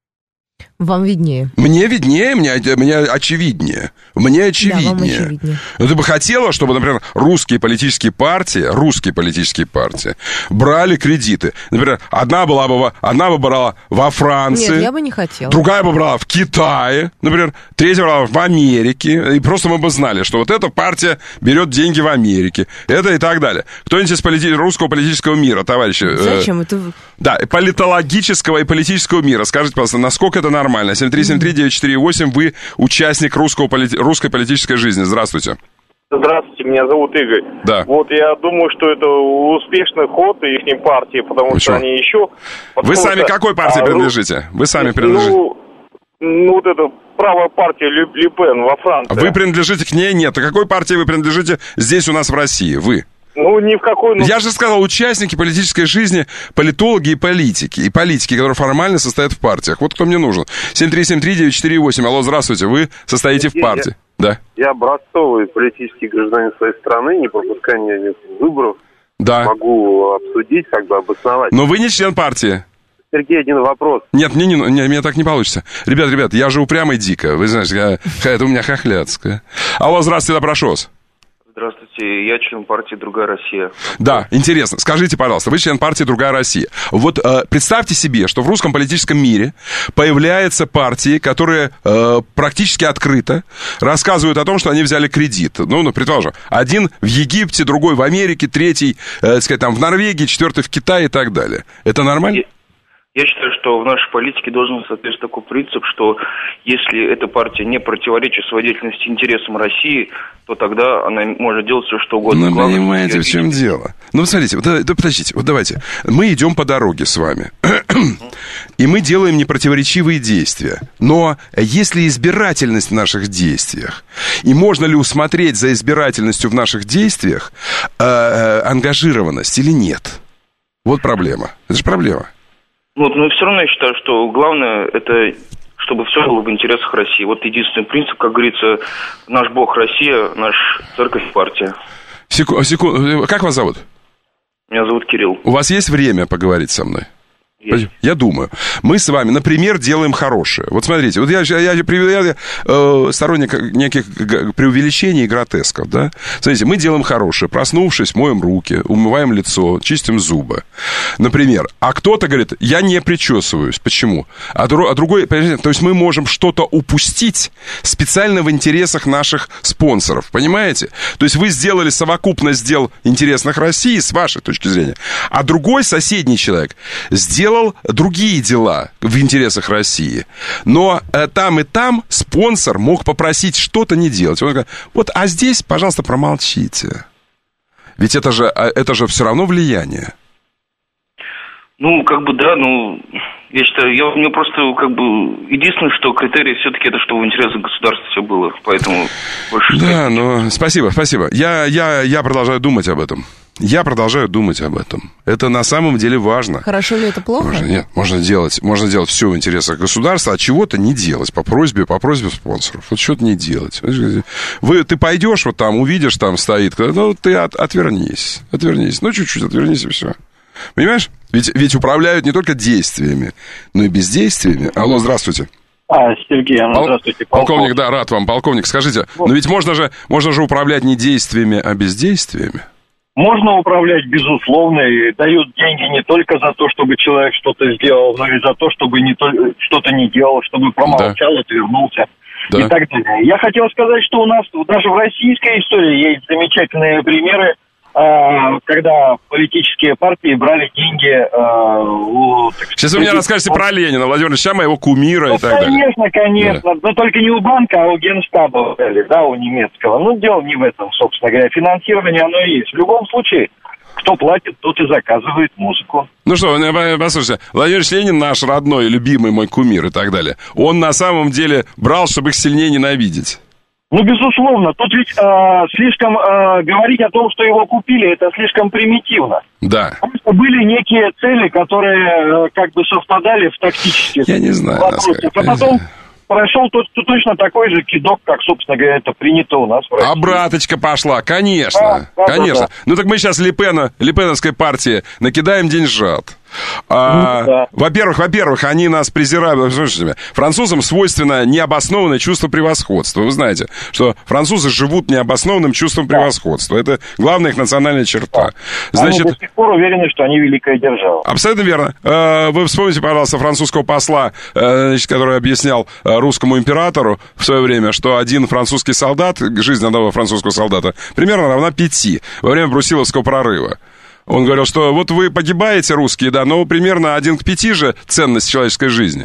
[SPEAKER 2] Вам виднее.
[SPEAKER 1] Мне виднее, мне, мне очевиднее. Мне очевиднее. Да, вам очевиднее. Но ты бы хотела, чтобы, например, русские политические партии, русские политические партии брали кредиты. Например, одна была бы, одна бы брала во Франции.
[SPEAKER 2] Нет, я бы не хотела.
[SPEAKER 1] Другая бы брала в Китае, например, третья брала в Америке. И просто мы бы знали, что вот эта партия берет деньги в Америке. Это и так далее. Кто-нибудь из полити... русского политического мира, товарищи?
[SPEAKER 2] Зачем
[SPEAKER 1] э...
[SPEAKER 2] это?
[SPEAKER 1] Да, политологического и политического мира. Скажите, пожалуйста, насколько это нормально? семь три семь три девять четыре восемь, вы участник русского, полит... русской политической жизни. Здравствуйте.
[SPEAKER 18] Здравствуйте, меня зовут Игорь.
[SPEAKER 1] Да.
[SPEAKER 18] Вот я думаю, что это успешный ход их партии, потому Почему? что они еще...
[SPEAKER 1] Вы сами какой партии а, принадлежите? Вы сами принадлежите?
[SPEAKER 18] Ну, ну вот это правая партия Ле, Ле Пен во Франции.
[SPEAKER 1] Вы принадлежите к ней? Нет. А какой партии вы принадлежите здесь у нас в России? Вы?
[SPEAKER 18] Ну, ни в какой... Ну...
[SPEAKER 1] Я же сказал, участники политической жизни, политологи и политики. И политики, которые формально состоят в партиях. Вот кто мне нужен. семь три семь три девять четыре восемь. Алло, здравствуйте. Вы состоите
[SPEAKER 11] Сергей,
[SPEAKER 1] в партии.
[SPEAKER 11] Я,
[SPEAKER 1] да.
[SPEAKER 11] Я образцовый политический гражданин своей страны, не пропуская ни выборов.
[SPEAKER 1] Да.
[SPEAKER 11] Могу обсудить, как бы обосновать.
[SPEAKER 1] Но вы не член партии.
[SPEAKER 11] Сергей, один вопрос.
[SPEAKER 1] Нет, мне, не, не, мне так не получится. Ребят, ребят, я же упрямый дико. Вы знаете, я, это у меня хохляцкая. Алло, здравствуйте, прошу вас.
[SPEAKER 19] Здравствуйте, я член партии «Другая Россия».
[SPEAKER 1] Да, интересно. Скажите, пожалуйста, вы член партии «Другая Россия». Вот э, представьте себе, что в русском политическом мире появляются партии, которые э, практически открыто рассказывают о том, что они взяли кредит. Ну, ну, предположим, один в Египте, другой в Америке, третий, э, так сказать, там, в Норвегии, четвертый в Китае и так далее. Это нормально?
[SPEAKER 19] Я считаю, что в нашей политике должен соответствовать такой принцип, что если эта партия не противоречит своей деятельности интересам России, то тогда она может делать все, что угодно.
[SPEAKER 1] Ну, Главное, понимаете, в чем дело? Ну, смотрите, вот, да, подождите, вот давайте. Мы идем по дороге с вами, и мы делаем непротиворечивые действия. Но есть ли избирательность в наших действиях? И можно ли усмотреть за избирательностью в наших действиях э, э, ангажированность или нет? Вот проблема. Это же проблема.
[SPEAKER 19] Вот, но все равно я считаю, что главное это, чтобы все было в интересах России. Вот единственный принцип, как говорится, наш Бог Россия, наш церковь партия.
[SPEAKER 1] Секу- секу- как вас зовут?
[SPEAKER 19] Меня зовут Кирилл.
[SPEAKER 1] У вас есть время поговорить со мной? Есть. Я думаю, мы с вами, например, делаем хорошее. Вот смотрите, вот я, я, я, я э, сторонник неких преувеличений и гротесков, да? Смотрите, мы делаем хорошее. Проснувшись, моем руки, умываем лицо, чистим зубы. Например. А кто-то говорит, я не причесываюсь. Почему? А, дру, а другой, то есть мы можем что-то упустить специально в интересах наших спонсоров. Понимаете? То есть вы сделали совокупность дел интересных России с вашей точки зрения. А другой соседний человек сделал другие дела в интересах России. Но э, там и там спонсор мог попросить что-то не делать. Он говорит, вот, а здесь, пожалуйста, промолчите. Ведь это же, это же все равно влияние.
[SPEAKER 19] Ну, как бы, да, ну, Я считаю, я, мне просто как бы единственное, что критерий все-таки это, чтобы в интересах государства все было, поэтому больше...
[SPEAKER 1] Да, ну, спасибо, спасибо. Я, я, я продолжаю думать об этом. Я продолжаю думать об этом. Это на самом деле важно.
[SPEAKER 2] Хорошо ли это плохо?
[SPEAKER 1] Можно, нет, можно делать, можно делать все в интересах государства, а чего-то не делать по просьбе, по просьбе спонсоров. Вот что-то не делать. Вы, ты пойдешь вот там, увидишь, там стоит, ну, ты от, отвернись, отвернись. Ну, чуть-чуть отвернись и все. Понимаешь? Ведь, ведь управляют не только действиями, но и бездействиями. Алло, здравствуйте.
[SPEAKER 20] А, Сергей, Пол... здравствуйте.
[SPEAKER 1] Полковник. полковник, да, рад вам. Полковник, скажите, вот. Но ведь можно же, можно же управлять не действиями, а бездействиями.
[SPEAKER 20] Можно управлять, безусловно, и дают деньги не только за то, чтобы человек что-то сделал, но и за то, чтобы не то, что-то не делал, чтобы промолчал, да. отвернулся да. и так далее. Я хотел сказать, что у нас даже в российской истории есть замечательные примеры, когда политические партии брали деньги у...
[SPEAKER 1] Сейчас вы мне расскажете про Ленина, Владимир Ильич, моего кумира ну, и так
[SPEAKER 20] конечно,
[SPEAKER 1] далее.
[SPEAKER 20] Конечно, конечно. Да. Но только не у банка, а у Генштаба брали, да, у немецкого. Ну, дело не в этом, собственно говоря. Финансирование оно и есть. В любом случае, кто платит, тот и заказывает музыку.
[SPEAKER 1] Ну что, послушайте, Владимир Ильич Ленин наш родной, любимый мой кумир и так далее. Он на самом деле брал, чтобы их сильнее ненавидеть.
[SPEAKER 20] Ну, безусловно, тут ведь э, слишком э, говорить о том, что его купили, это слишком примитивно.
[SPEAKER 1] Да.
[SPEAKER 20] Потому что были некие цели, которые э, как бы совпадали в тактических
[SPEAKER 1] Я не знаю,
[SPEAKER 20] вопросах. А потом прошел тот, точно такой же кидок, как, собственно говоря, это принято у нас в России.
[SPEAKER 1] Обраточка пошла, конечно, да, да, конечно. Да, да. Ну так мы сейчас Лепена, Лепеновской партии накидаем деньжат. А, да. Во-первых, во-первых, они нас презирают. Слушайте, французам свойственно необоснованное чувство превосходства. Вы знаете, что французы живут необоснованным чувством да. превосходства. Это главная их национальная черта.
[SPEAKER 20] Да. Значит, они до сих пор уверены, что они великая держава.
[SPEAKER 1] Абсолютно верно. Вы вспомните, пожалуйста, французского посла, значит, который объяснял русскому императору в свое время, что один французский солдат, жизнь одного французского солдата, примерно равна пяти во время Брусиловского прорыва. Он говорил, что вот вы погибаете, русские, да, но примерно один к пяти же ценность человеческой жизни.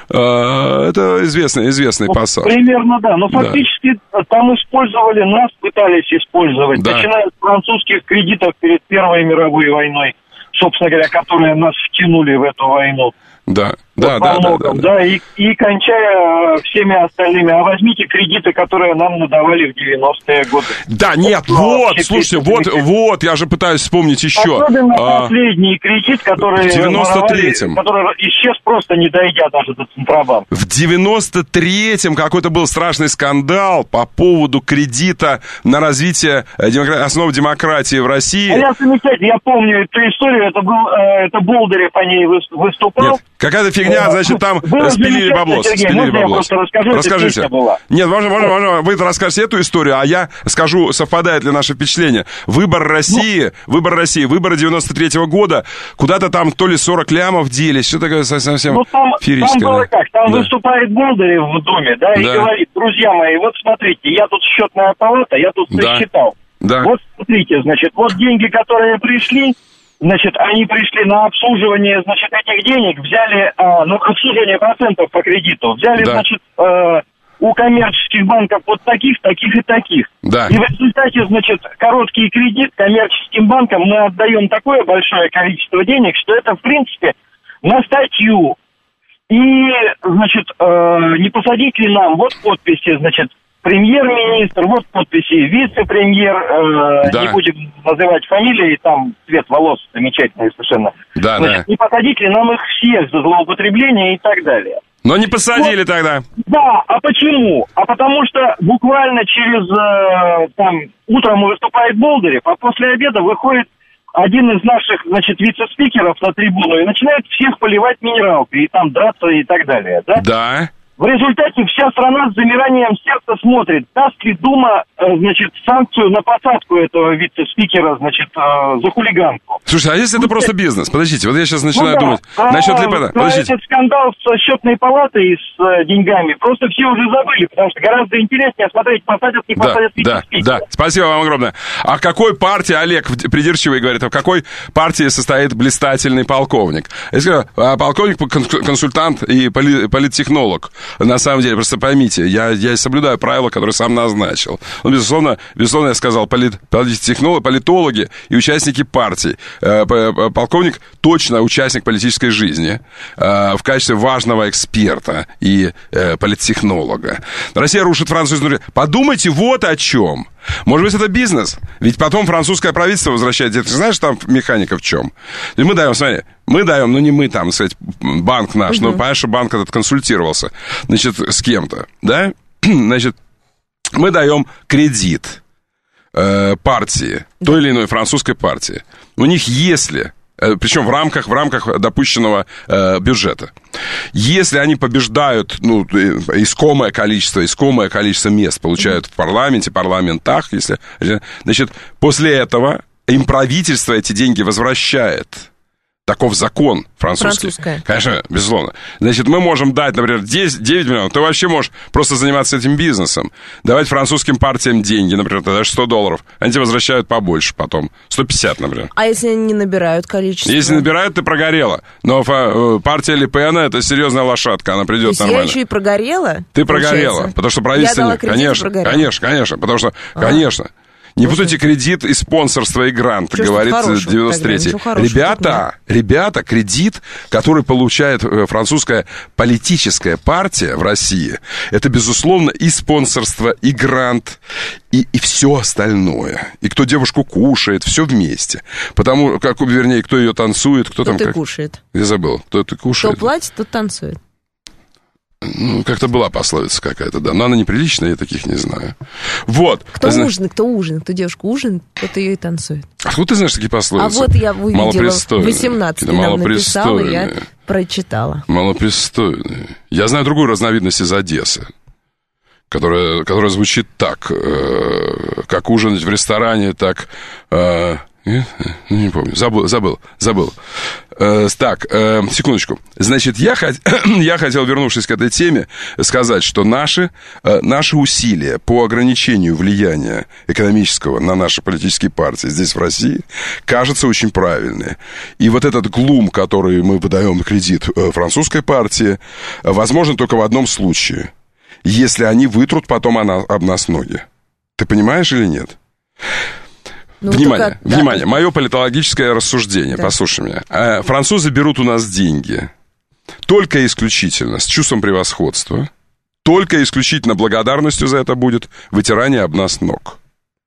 [SPEAKER 1] Это известный, известный
[SPEAKER 20] ну,
[SPEAKER 1] пассаж.
[SPEAKER 20] Примерно, да. Но фактически да. там использовали, нас пытались использовать. Да. Начиная с французских кредитов перед Первой мировой войной, собственно говоря, которые нас втянули в эту войну.
[SPEAKER 1] Да,
[SPEAKER 20] вот
[SPEAKER 1] да, да,
[SPEAKER 20] многом,
[SPEAKER 1] да, да, да.
[SPEAKER 20] И, и кончая всеми остальными. А возьмите кредиты, которые нам надавали в девяностые годы.
[SPEAKER 1] Да, нет, вот, вот слушайте, вот, вот, я же пытаюсь вспомнить еще.
[SPEAKER 20] Особенно а... последний кредит, который...
[SPEAKER 1] В девяносто третьем.
[SPEAKER 20] Который исчез, просто не дойдя даже до Центробанка.
[SPEAKER 1] В девяносто третьем какой-то был страшный скандал по поводу кредита на развитие демокра... основ демократии в России.
[SPEAKER 20] А я замечательно, я помню эту историю, это был, это Болдырев по ней выступал.
[SPEAKER 1] Нет. Какая-то фигня, значит, там
[SPEAKER 20] было
[SPEAKER 1] спилили бабло.
[SPEAKER 20] Сергей,
[SPEAKER 1] спилили бабло.
[SPEAKER 20] Расскажу,
[SPEAKER 1] Расскажите. Нет, можно, можно, можно, вы расскажете эту историю, а я скажу, совпадает ли наше впечатление. Выбор России, ну, выбор России, выборы девяносто третьего года, куда-то там то ли сорок лямов делись, что такое совсем
[SPEAKER 20] ну, там,
[SPEAKER 1] феерическое.
[SPEAKER 20] Там было как, там да. выступает Болдырев в Думе, да, и да. говорит, друзья мои, вот смотрите, я тут счетная палата, я тут
[SPEAKER 1] да.
[SPEAKER 20] сосчитал.
[SPEAKER 1] Да.
[SPEAKER 20] Вот смотрите, значит, вот деньги, которые пришли, значит, они пришли на обслуживание, значит, этих денег, взяли, а, ну, обслуживание процентов по кредиту, взяли, да. значит, э, у коммерческих банков вот таких, таких и таких.
[SPEAKER 1] Да.
[SPEAKER 20] И в результате, значит, короткий кредит коммерческим банкам мы отдаем такое большое количество денег, что это, в принципе, на статью. И, значит, э, не посадить ли нам, вот подписи, значит, премьер-министр, вот подписи вице-премьер, э, да. не будем называть фамилии, там цвет волос замечательный совершенно.
[SPEAKER 1] Да,
[SPEAKER 20] Значит,
[SPEAKER 1] да.
[SPEAKER 20] не посадить ли нам их всех за злоупотребление и так далее.
[SPEAKER 1] Но не посадили вот, тогда.
[SPEAKER 20] Да, а почему? А потому что буквально через, э, там, утром выступает Болдырев, а после обеда выходит один из наших, значит, вице-спикеров на трибуну и начинает всех поливать минералкой, и там драться и так далее, да?
[SPEAKER 1] Да.
[SPEAKER 20] В результате вся страна с замиранием сердца смотрит, даст ли Дума, значит, санкцию на посадку этого вице-спикера, значит, за хулиганку.
[SPEAKER 1] Слушай, а если это просто бизнес? Подождите, вот я сейчас начинаю ну, думать.
[SPEAKER 20] Да.
[SPEAKER 1] Насчет Лепена.
[SPEAKER 20] Подождите. Этот скандал с счетной палатой и с э, деньгами просто все уже забыли, потому что гораздо интереснее смотреть, посадят, не посадят
[SPEAKER 1] да,
[SPEAKER 20] вице-спикера.
[SPEAKER 1] Да, да, спасибо вам огромное. А в какой партии, Олег придирчивый говорит, а в какой партии состоит блистательный полковник? Я скажу, полковник, консультант и политтехнолог. на самом деле, просто поймите, я, я соблюдаю правила, которые сам назначил. Ну, безусловно, безусловно, я сказал, полит, политтехнологи, политологи и участники партий. Полковник точно участник политической жизни в качестве важного эксперта и политтехнолога. Россия рушит Францию изнутри. Подумайте вот о чем. Может быть, это бизнес? Ведь потом французское правительство возвращает. Ты знаешь, там механика в чем? Мы даем, смотри, мы даем, ну не мы там, сказать, банк наш, uh-huh. но, понимаешь, что банк этот консультировался, значит, с кем-то, да? Значит, мы даем кредит э, партии, той или иной французской партии. У них, если... Причем в рамках, в рамках допущенного э, бюджета. Если они побеждают, ну, искомое количество, искомое количество мест получают в парламенте, парламентах, если, значит, после этого им правительство эти деньги возвращает. Таков закон французский. Французская. Конечно, безусловно. Значит, мы можем дать, например, десять, девять миллионов. Ты вообще можешь просто заниматься этим бизнесом. Давать французским партиям деньги, например, ты даешь сто долларов. Они тебе возвращают побольше потом. сто пятьдесят, например.
[SPEAKER 2] А если они не набирают количество?
[SPEAKER 1] Если набирают, ты прогорела. Но партия Ле Пена — это серьезная лошадка. Она придет нормально.
[SPEAKER 2] Я еще и прогорела?
[SPEAKER 1] Ты прогорела. Потому что правительство...
[SPEAKER 2] Я дала кредит,
[SPEAKER 1] конечно, конечно, конечно. Потому что, а. конечно... Не путайте кредит и спонсорство, и грант, что говорит девяносто третий. Ребята, ребята, кредит, который получает французская политическая партия в России, это, безусловно, и спонсорство, и грант, и, и все остальное. И кто девушку кушает, все вместе. Потому, как, вернее, кто ее танцует, кто, кто там...
[SPEAKER 2] Кто
[SPEAKER 1] как...
[SPEAKER 2] кушает?
[SPEAKER 1] Я забыл, кто это кушает.
[SPEAKER 2] Кто платит, тот танцует.
[SPEAKER 1] Ну, как-то была пословица какая-то, да. Но она неприличная, я таких не знаю. Вот.
[SPEAKER 2] Кто Зна... ужинает, кто ужинает, кто девушка ужинает, тот ее и танцует.
[SPEAKER 1] Откуда ты знаешь такие пословицы?
[SPEAKER 2] А вот я увидела, восемнадцать нам написала, я прочитала.
[SPEAKER 1] Малопристойные. Я знаю другую разновидность из Одессы, которая, которая звучит так, э, как ужинать в ресторане, так... Э, Нет? Не помню, забыл, забыл, забыл. Э, так, э, секундочку. Значит, я, хот... я хотел, вернувшись к этой теме, сказать, что наши, э, наши усилия по ограничению влияния экономического на наши политические партии здесь, в России, кажутся очень правильные. И вот этот глум, который мы выдаем кредит э, французской партии, э, возможен только в одном случае. Если они вытрут потом об нас ноги. Ты понимаешь или нет? Ну, внимание, только... внимание, да. Мое политологическое рассуждение, да. Послушай меня. Французы берут у нас деньги только исключительно с чувством превосходства, только исключительно благодарностью за это будет вытирание об нас ног.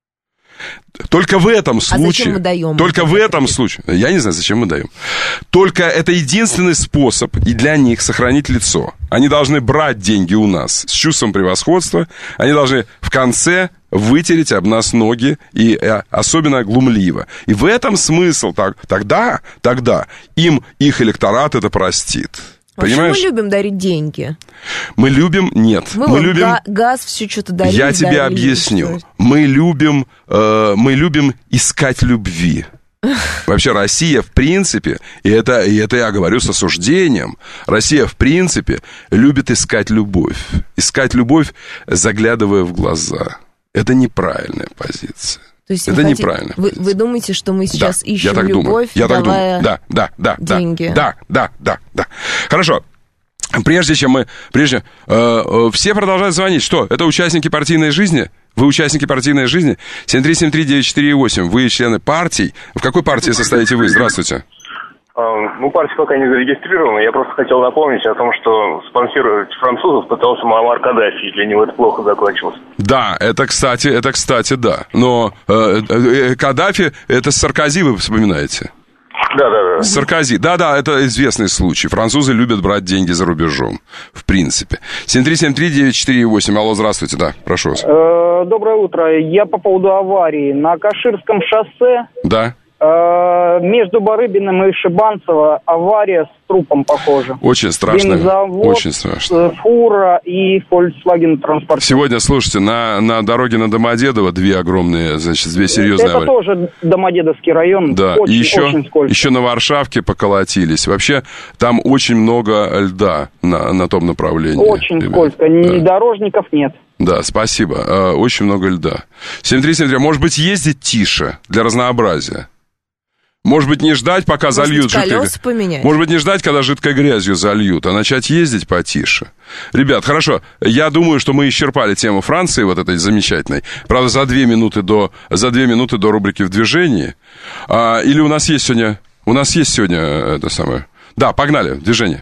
[SPEAKER 1] Только в этом случае... А зачем мы даем? Только в этом случае... Я не знаю, зачем мы даем. Только это единственный способ и для них сохранить лицо. Они должны брать деньги у нас с чувством превосходства. Они должны в конце вытереть об нас ноги, и особенно глумливо. И в этом смысл. Так, тогда, тогда им их электорат это простит. Понимаешь?
[SPEAKER 2] Мы любим дарить деньги.
[SPEAKER 1] Мы любим... Нет.
[SPEAKER 2] Мы,
[SPEAKER 1] мы
[SPEAKER 2] вот
[SPEAKER 1] любим...
[SPEAKER 2] Га- газ все что-то дарили.
[SPEAKER 1] Я тебе дарили, объясню. Мы любим, э, мы любим искать любви. Вообще Россия, в принципе, и это, и это я говорю с осуждением, Россия, в принципе, любит искать любовь. Искать любовь, заглядывая в глаза. Это неправильная позиция.
[SPEAKER 2] То есть
[SPEAKER 1] это
[SPEAKER 2] хотите,
[SPEAKER 1] неправильно.
[SPEAKER 2] Вы, вы думаете, что мы сейчас
[SPEAKER 1] да,
[SPEAKER 2] ищем
[SPEAKER 1] я так
[SPEAKER 2] любовь,
[SPEAKER 1] думаю. Я так
[SPEAKER 2] давая
[SPEAKER 1] думаю. Да, да, да,
[SPEAKER 2] деньги?
[SPEAKER 1] Да, да, да, да. Хорошо. Прежде чем мы... Прежде, э, э, все продолжают звонить. Что, это участники партийной жизни? Вы участники партийной жизни? семь три семь три девять четыре восемь. Вы члены партий. В какой партии состоите вы? Здравствуйте.
[SPEAKER 18] Ну, партия пока не зарегистрирована. Я просто хотел напомнить о том, что спонсировать французов пытался Муаммар Каддафи, и для него это плохо закончилось.
[SPEAKER 1] Да, это, кстати, это, кстати, да. Но э, э, Каддафи, это Саркози вы вспоминаете?
[SPEAKER 18] Да, да, да.
[SPEAKER 1] Саркози. Да, да, это известный случай. Французы любят брать деньги за рубежом, в принципе. семь три семь три девять четыре восемь. Алло, здравствуйте, да, прошу вас.
[SPEAKER 21] Доброе утро. Я по поводу аварии. На Каширском шоссе... Да. Между Барыбиным и Шибанцево авария с трупом, похоже.
[SPEAKER 1] Очень страшно.
[SPEAKER 21] Бензовоз,
[SPEAKER 1] очень страшно.
[SPEAKER 21] Фура и Volkswagen транспорт.
[SPEAKER 1] Сегодня, слушайте, на, на дороге на Домодедово две огромные, значит, две серьезные
[SPEAKER 21] Это
[SPEAKER 1] аварии.
[SPEAKER 21] тоже Домодедовский район.
[SPEAKER 1] Да,
[SPEAKER 21] очень,
[SPEAKER 1] и еще,
[SPEAKER 21] очень скользко.
[SPEAKER 1] еще на Варшавке поколотились. Вообще, там очень много льда на, на том направлении.
[SPEAKER 21] Очень ребят. скользко. Да. Дорожников нет.
[SPEAKER 1] Да, спасибо. Очень много льда. семь три семь три. Может быть, ездить тише для разнообразия? Может быть, не ждать, пока
[SPEAKER 2] Может
[SPEAKER 1] зальют
[SPEAKER 2] быть,
[SPEAKER 1] жидкой...
[SPEAKER 2] колеса поменять.
[SPEAKER 1] Может быть, не ждать, когда жидкой грязью зальют, а начать ездить потише. Ребят, хорошо, я думаю, что мы исчерпали тему Франции, вот этой замечательной. Правда, за две минуты до, за две минуты до рубрики «В движении». А, или у нас есть сегодня... У нас есть сегодня это самое... Да, погнали, в движение.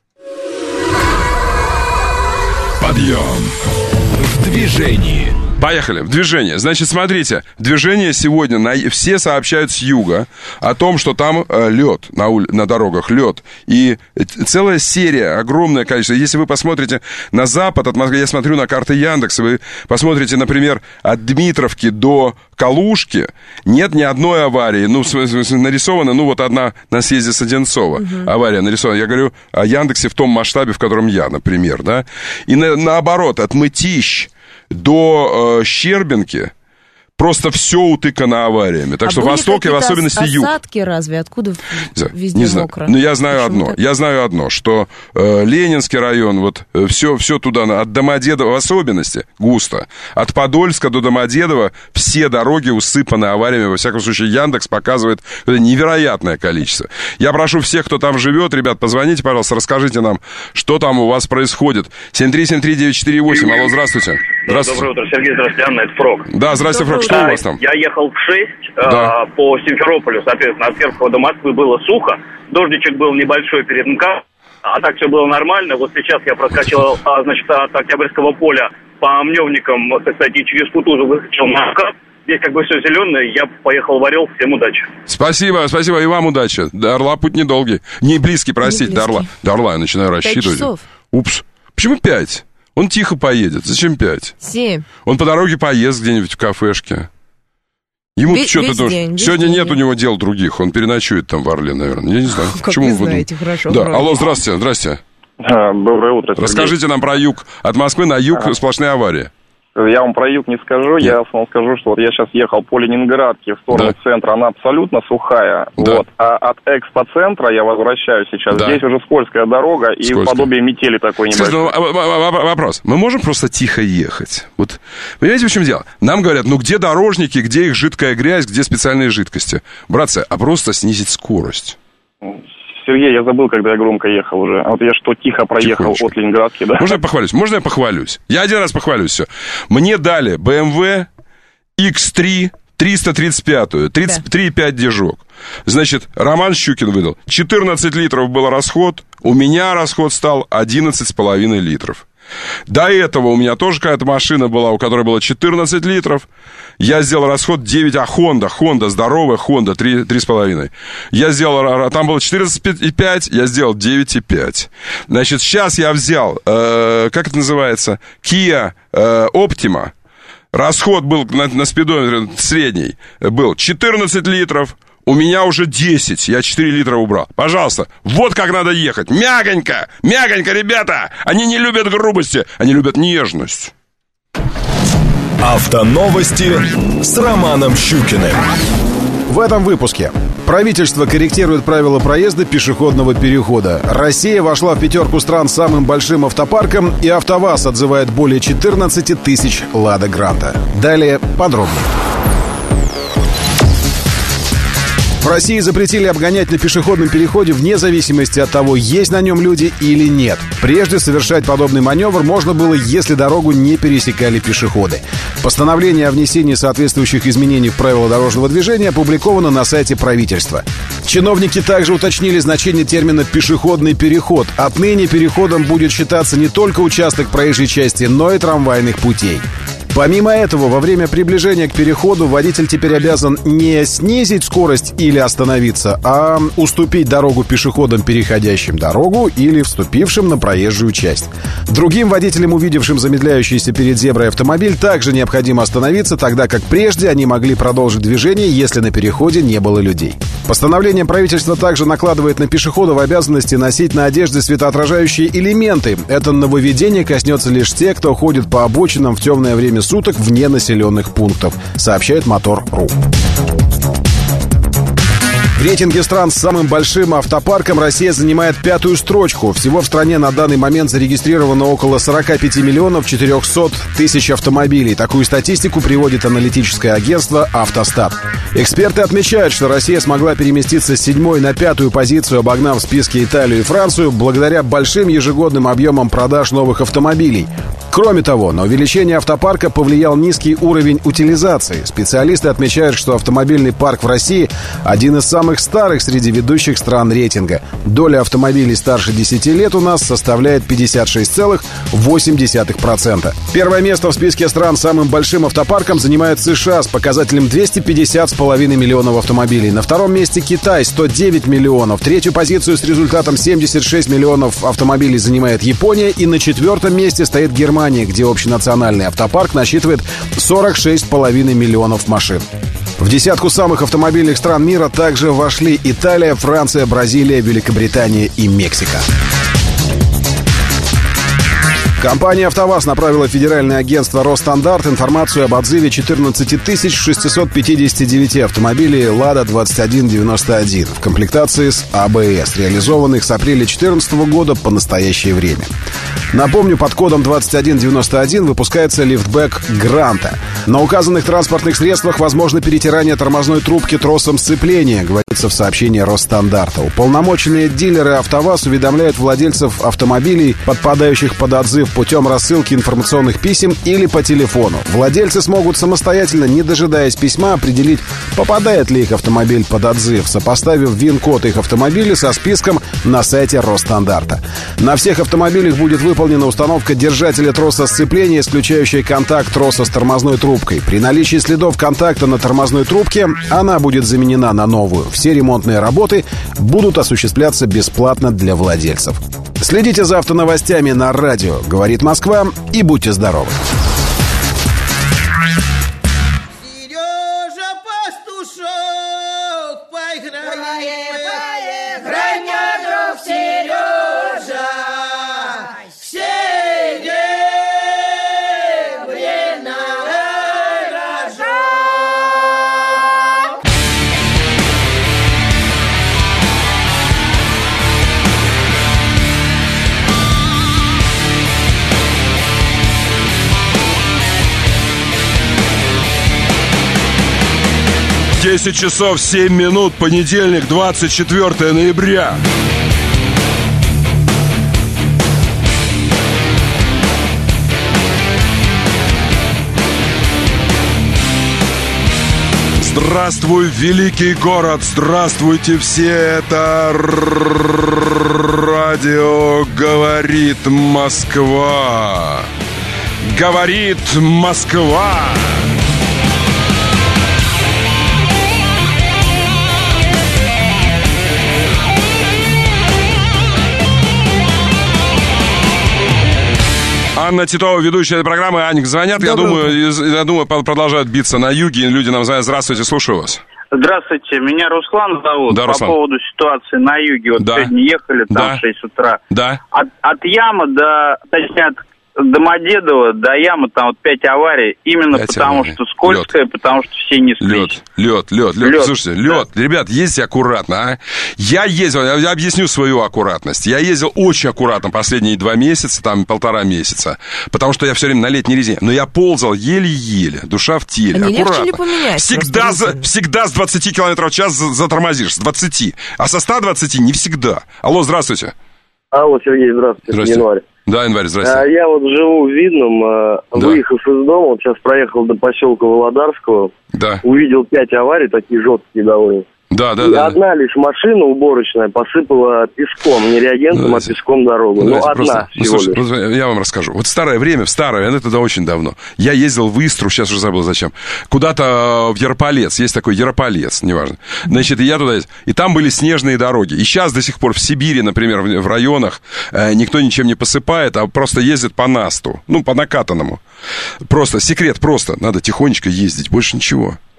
[SPEAKER 4] Подъем в движении.
[SPEAKER 1] Поехали, в движение. Значит, смотрите, движение сегодня, на, все сообщают с юга о том, что там э, лед, на, ули, на дорогах лед. И целая серия, огромное количество. Если вы посмотрите на запад от Москвы, я смотрю на карты Яндекса, вы посмотрите, например, от Дмитровки до Калужки, нет ни одной аварии. Ну, нарисована, ну, вот одна на съезде с Одинцова uh-huh. авария нарисована. Я говорю о Яндексе в том масштабе, в котором я, например, да. И на, наоборот, от Мытищ до э, Щербинки просто все утыкано авариями. Так а что Восток и в особенности
[SPEAKER 2] осадки,
[SPEAKER 1] Юг.
[SPEAKER 2] Осадки разве? Откуда везде
[SPEAKER 1] не знаю.
[SPEAKER 2] мокро?
[SPEAKER 1] Но я знаю
[SPEAKER 2] Почему
[SPEAKER 1] одно.
[SPEAKER 2] так?
[SPEAKER 1] Я знаю одно, что э, Ленинский район, вот э, все, все туда, от Домодедова в особенности густо. От Подольска до Домодедова все дороги усыпаны авариями. Во всяком случае, Яндекс показывает невероятное количество. Я прошу всех, кто там живет, ребят, позвоните, пожалуйста, расскажите нам, что там у вас происходит. семь три семь три девять четыре восемь. Алло, здравствуйте.
[SPEAKER 10] Здравствуйте. Доброе утро, Сергей, здравствуйте, Анна, это Фрог.
[SPEAKER 1] Да, здравствуйте, Фрог, что
[SPEAKER 10] а,
[SPEAKER 1] у вас там?
[SPEAKER 10] Я ехал в шесть
[SPEAKER 1] да.
[SPEAKER 10] э, по Симферополю, соответственно, от Пермского до Москвы было сухо, дождичек был небольшой перед МКАДом, а так все было нормально. Вот сейчас я проскочил, а, значит, от Октябрьского поля по Мневникам, кстати, через Кутузов выскочил на МКАД. Здесь как бы все зеленое, я поехал в Орел, всем удачи.
[SPEAKER 1] Спасибо, спасибо, и вам удачи. До Орла путь недолгий, не близкий, простите, не близкий. до Орла. До Орла я начинаю рассчитывать.
[SPEAKER 2] Пять часов.
[SPEAKER 1] Упс, почему пять? Он тихо поедет. Зачем пять?
[SPEAKER 2] Семь.
[SPEAKER 1] Он по дороге поест где-нибудь в кафешке. Ему
[SPEAKER 2] Весь,
[SPEAKER 1] что-то
[SPEAKER 2] весь
[SPEAKER 1] должен...
[SPEAKER 2] день,
[SPEAKER 1] Сегодня
[SPEAKER 2] день.
[SPEAKER 1] нет у него дел других. Он переночует там в Орле, наверное. Я не знаю.
[SPEAKER 2] Как
[SPEAKER 1] Почему
[SPEAKER 2] вы знаете, хорошо.
[SPEAKER 1] Да.
[SPEAKER 2] Вроде.
[SPEAKER 1] Алло, здравствуйте, здравствуйте.
[SPEAKER 11] А, доброе утро, Сергей.
[SPEAKER 1] Расскажите нам про юг. От Москвы на юг
[SPEAKER 11] а.
[SPEAKER 1] сплошные аварии.
[SPEAKER 11] Я вам про юг не скажу, я вам скажу, что вот я сейчас ехал по Ленинградке в сторону да. центра, она абсолютно сухая, да. вот, а от экспоцентра я возвращаюсь сейчас, да. здесь уже скользкая дорога и скользкая. Подобие метели такой небольшой.
[SPEAKER 1] Скажите, ну, вопрос, мы можем просто тихо ехать? Вот, понимаете, в чем дело? Нам говорят, ну где дорожники, где их жидкая грязь, где специальные жидкости? Братцы, а просто снизить скорость.
[SPEAKER 11] Сергей, я забыл, когда я громко ехал уже. А вот я что, тихо проехал Тихонечко. От Ленинградки, да?
[SPEAKER 1] Можно я похвалюсь? Можно я похвалюсь? Я один раз похвалюсь, все. Мне дали бэ эм вэ икс три триста тридцать пять, три и пять движок. Значит, Роман Щукин выдал. четырнадцать литров был расход, у меня расход стал одиннадцать с половиной литров. До этого у меня тоже какая-то машина была, у которой было четырнадцать литров. Я сделал расход девять, а Honda, Honda, здоровая Honda, три с половиной. Я сделал, там было четырнадцать и пять, я сделал девять и пять. Значит, сейчас я взял, э, как это называется, Kia э, Optima. Расход был на, на спидометре средний, был четырнадцать литров. У меня уже десять, я четыре литра убрал. Пожалуйста, вот как надо ехать. Мягонько, мягонько, ребята. Они не любят грубости, они любят нежность.
[SPEAKER 4] Автоновости с Романом Щукиным.
[SPEAKER 22] В этом выпуске. Правительство корректирует правила проезда пешеходного перехода. Россия вошла в пятерку стран с самым большим автопарком, и АвтоВАЗ отзывает более четырнадцать тысяч «Лада Гранта». Далее подробнее. В России запретили обгонять на пешеходном переходе вне зависимости от того, есть на нем люди или нет. Прежде совершать подобный маневр можно было, если дорогу не пересекали пешеходы. Постановление о внесении соответствующих изменений в правила дорожного движения опубликовано на сайте правительства. Чиновники также уточнили значение термина «пешеходный переход». Отныне переходом будет считаться не только участок проезжей части, но и трамвайных путей. Помимо этого, во время приближения к переходу водитель теперь обязан не снизить скорость или остановиться, а уступить дорогу пешеходам, переходящим дорогу, или вступившим на проезжую часть. Другим водителям, увидевшим замедляющийся перед зеброй автомобиль, также необходимо остановиться, тогда как прежде они могли продолжить движение, если на переходе не было людей. Постановлением правительства также накладывает на пешеходов обязанности носить на одежде светоотражающие элементы. Это нововведение коснется лишь тех, кто ходит по обочинам в темное время суток вне населенных пунктов, сообщает Мотор точка ру. В рейтинге стран с самым большим автопарком Россия занимает пятую строчку. Всего в стране на данный момент зарегистрировано около сорок пять миллионов четыреста тысяч автомобилей. Такую статистику приводит аналитическое агентство «Автостат». Эксперты отмечают, что Россия смогла переместиться с седьмой на пятую позицию, обогнав в списке Италию и Францию, благодаря большим ежегодным объемам продаж новых автомобилей. Кроме того, на увеличение автопарка повлиял низкий уровень утилизации. Специалисты отмечают, что автомобильный парк в России один из самых старых среди ведущих стран рейтинга. Доля автомобилей старше десяти лет у нас составляет пятьдесят шесть целых восемь десятых процента. Первое место в списке стран с самым большим автопарком занимает США с показателем двести пятьдесят с половиной миллионов автомобилей. На втором месте Китай сто девять миллионов. Третью позицию с результатом семьдесят шесть миллионов автомобилей занимает Япония. И на четвертом месте стоит Германия, где общенациональный автопарк насчитывает сорок шесть с половиной миллионов машин. В десятку самых автомобильных стран мира также вошли Италия, Франция, Бразилия, Великобритания и Мексика. Компания «АвтоВАЗ» направила в Федеральное агентство «Росстандарт» информацию об отзыве четырнадцать тысяч шестьсот пятьдесят девять автомобилей «Лада двадцать один девяносто один» в комплектации с АБС, реализованных с апреля две тысячи четырнадцатого года по настоящее время. Напомню, под кодом двадцать один девяносто один выпускается лифтбэк «Гранта». На указанных транспортных средствах возможно перетирание тормозной трубки тросом сцепления, говорится в сообщении Росстандарта. Уполномоченные дилеры «АвтоВАЗ» уведомляют владельцев автомобилей, подпадающих под отзыв, путем рассылки информационных писем или по телефону. Владельцы смогут самостоятельно, не дожидаясь письма, определить, попадает ли их автомобиль под отзыв, сопоставив ВИН-код их автомобиля со списком на сайте Росстандарта. На всех автомобилях будет выполнена установка держателя троса сцепления, исключающая контакт троса с тормозной трубкой. При наличии следов контакта на тормозной трубке она будет заменена на новую. Все ремонтные работы будут осуществляться бесплатно для владельцев. Следите за автоновостями на радио «Говорит Москва» и будьте здоровы.
[SPEAKER 12] Сережа Пастушок, поиграем, поиграй мне, друг Сережа, серебряный рожок.
[SPEAKER 1] десять часов семь минут, понедельник, двадцать четвёртое ноября. Здравствуй, великий город, здравствуйте все, это радио «Говорит Москва». Говорит Москва. Анна Титова, ведущая этой программы. Аник, звонят, я думаю, я думаю, продолжают биться на юге. Люди нам звонят. Здравствуйте, слушаю вас.
[SPEAKER 3] Здравствуйте, меня Руслан зовут.
[SPEAKER 1] Да,
[SPEAKER 3] По
[SPEAKER 1] Руслан.
[SPEAKER 3] поводу ситуации на юге. Вот
[SPEAKER 1] да.
[SPEAKER 3] сегодня ехали, там
[SPEAKER 1] да.
[SPEAKER 3] в шесть утра.
[SPEAKER 1] Да.
[SPEAKER 3] От, от Ямы до, точнее, от Домодедово до Ямы там вот пять аварий. Именно
[SPEAKER 1] пять
[SPEAKER 3] потому,
[SPEAKER 1] аварий.
[SPEAKER 3] что скользкое, лед. Потому что все не
[SPEAKER 1] Лед, лед, лед, лед. Слушайте, лед. Да. Ребят, ездите аккуратно, а. Я ездил, я объясню свою аккуратность. Я ездил очень аккуратно последние два месяца, там полтора месяца, потому что я все время на летней резине. Но я ползал еле-еле, душа в теле.
[SPEAKER 2] А не
[SPEAKER 1] аккуратно.
[SPEAKER 2] легче ли поменять?
[SPEAKER 1] Всегда, за, всегда с двадцати километров в час затормозишь, с двадцати. А со ста двадцати не всегда. Алло, здравствуйте.
[SPEAKER 5] Алло, Сергей, здравствуйте.
[SPEAKER 1] Здравствуйте.
[SPEAKER 5] Январь.
[SPEAKER 1] Да, Январь, здравствуйте.
[SPEAKER 5] А, я вот живу в Видном, а, да. выехав из дома, вот сейчас проехал до поселка Володарского,
[SPEAKER 1] да.
[SPEAKER 5] увидел пять аварий, такие жесткие довольно.
[SPEAKER 1] Да, да,
[SPEAKER 5] и
[SPEAKER 1] да.
[SPEAKER 5] одна лишь машина уборочная посыпала песком, не реагентом, знаете, а песком дорогу. Ну, одна
[SPEAKER 1] просто,
[SPEAKER 5] всего
[SPEAKER 1] ну, слушай,
[SPEAKER 5] лишь.
[SPEAKER 1] Ну, я вам расскажу. Вот в старое время, в старое, это да, очень давно. Я ездил в Истру, сейчас уже забыл зачем, куда-то в Ярополец, есть такой Ярополец, неважно. Значит, и я туда ездил, и там были снежные дороги. И сейчас до сих пор в Сибири, например, в, в районах э, никто ничем не посыпает, а просто ездит по насту, ну, по накатанному. Просто, секрет просто, надо тихонечко ездить, больше ничего.
[SPEAKER 5] Ну,
[SPEAKER 1] не...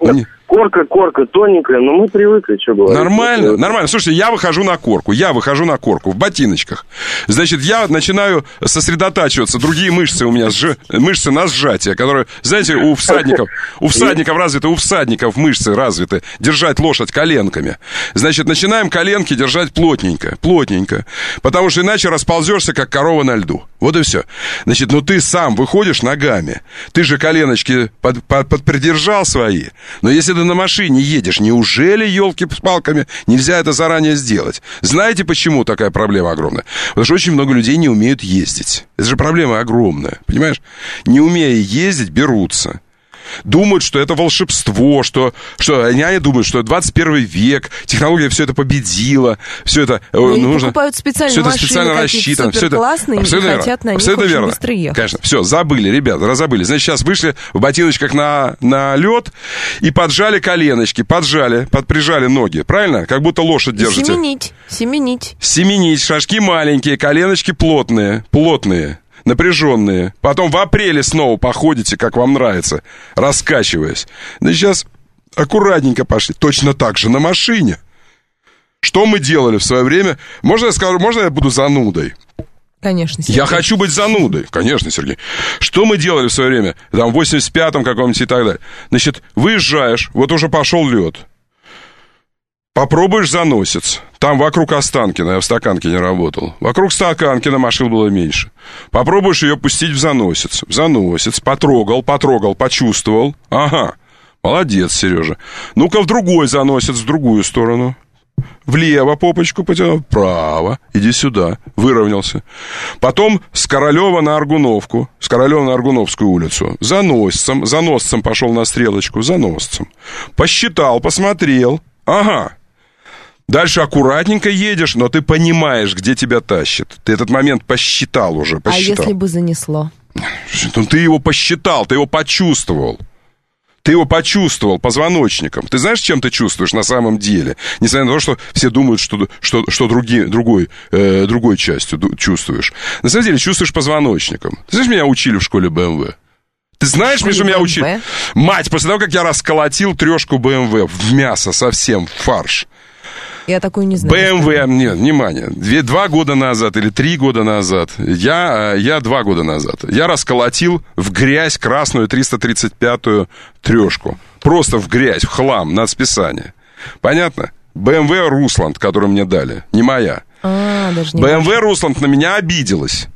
[SPEAKER 5] Корка, корка, тоненькая, но мы привыкли, что говорить.
[SPEAKER 1] Нормально, нормально. Слушайте, я выхожу на корку, я выхожу на корку в ботиночках. Значит, я начинаю сосредотачиваться, другие мышцы у меня, сж... мышцы на сжатие, которые, знаете, у всадников, у всадников развиты, у всадников мышцы развиты, держать лошадь коленками. Значит, начинаем коленки держать плотненько, плотненько, потому что иначе расползешься, как корова на льду. Вот и все. Значит, ну ты сам выходишь ногами, ты же коленочки под, под, подпридержал свои, но если ты на машине едешь, неужели, елки с палками, нельзя это заранее сделать? Знаете, почему такая проблема огромная? Потому что очень много людей не умеют ездить. Это же проблема огромная, понимаешь? Не умея ездить, берутся. Думают, что это волшебство, что, что они, они думают, что двадцать первый век, технология все это победила, все это
[SPEAKER 2] ну,
[SPEAKER 1] нужно...
[SPEAKER 2] покупают специальные
[SPEAKER 1] все это
[SPEAKER 2] машины,
[SPEAKER 1] специально рассчитано. Все это
[SPEAKER 2] классные, и хотят на них
[SPEAKER 1] абсолютно
[SPEAKER 2] очень
[SPEAKER 1] верно.
[SPEAKER 2] быстро ехать.
[SPEAKER 1] Конечно, все, забыли, ребята, разобыли. Значит, сейчас вышли в ботиночках на, на лед и поджали коленочки, поджали, подприжали ноги, правильно? Как будто лошадь держите.
[SPEAKER 2] Семенить, семенить.
[SPEAKER 1] Семенить, шажки маленькие, коленочки плотные, плотные. Напряженные. Потом в апреле снова походите, как вам нравится, раскачиваясь. Да сейчас аккуратненько пошли. Точно так же на машине. Что мы делали в свое время? Можно я скажу, можно я буду занудой?
[SPEAKER 2] Конечно, Сергей.
[SPEAKER 1] Я хочу быть занудой. Конечно, Сергей. Что мы делали в свое время? Там в восемьдесят пятом каком-нибудь и так далее. Значит, выезжаешь, вот уже пошел лед. Попробуешь заносец. Там вокруг Останкина, я в Стаканке не работал. Вокруг Стаканкина машин было меньше. Попробуешь ее пустить в заносец. В заносец. Потрогал, потрогал, почувствовал. Ага. Молодец, Сережа. Ну-ка в другой заносец, в другую сторону. Влево попочку потянул, вправо. Иди сюда. Выровнялся. Потом с Королева на Аргуновку. С Королева на Аргуновскую улицу. Заносцем. Заносцем пошел на стрелочку. Заносцем. Посчитал, посмотрел. Ага. Дальше аккуратненько едешь, но ты понимаешь, где тебя тащит. Ты этот момент посчитал уже, посчитал.
[SPEAKER 2] А если бы занесло?
[SPEAKER 1] Ну, ты его посчитал, ты его почувствовал. Ты его почувствовал позвоночником. Ты знаешь, чем ты чувствуешь на самом деле? Несмотря на то, что все думают, что, что, что други, другой, э, другой частью чувствуешь. На самом деле чувствуешь позвоночником. Ты знаешь, меня учили в школе бэ эм вэ? Ты знаешь, что меня учили? Мать, после того, как я расколотил трешку бэ эм вэ в мясо совсем, в фарш.
[SPEAKER 2] Я такую не знаю.
[SPEAKER 1] бэ эм вэ, нет, внимание, две, два года назад или три года назад, я, я два года назад, я расколотил в грязь красную триста тридцать пятую трешку. Просто в грязь, в хлам, на списание. Понятно? бэ эм вэ Русланд, которую мне дали, не моя.
[SPEAKER 2] А, даже не
[SPEAKER 1] бэ эм вэ Русланд на меня обиделась.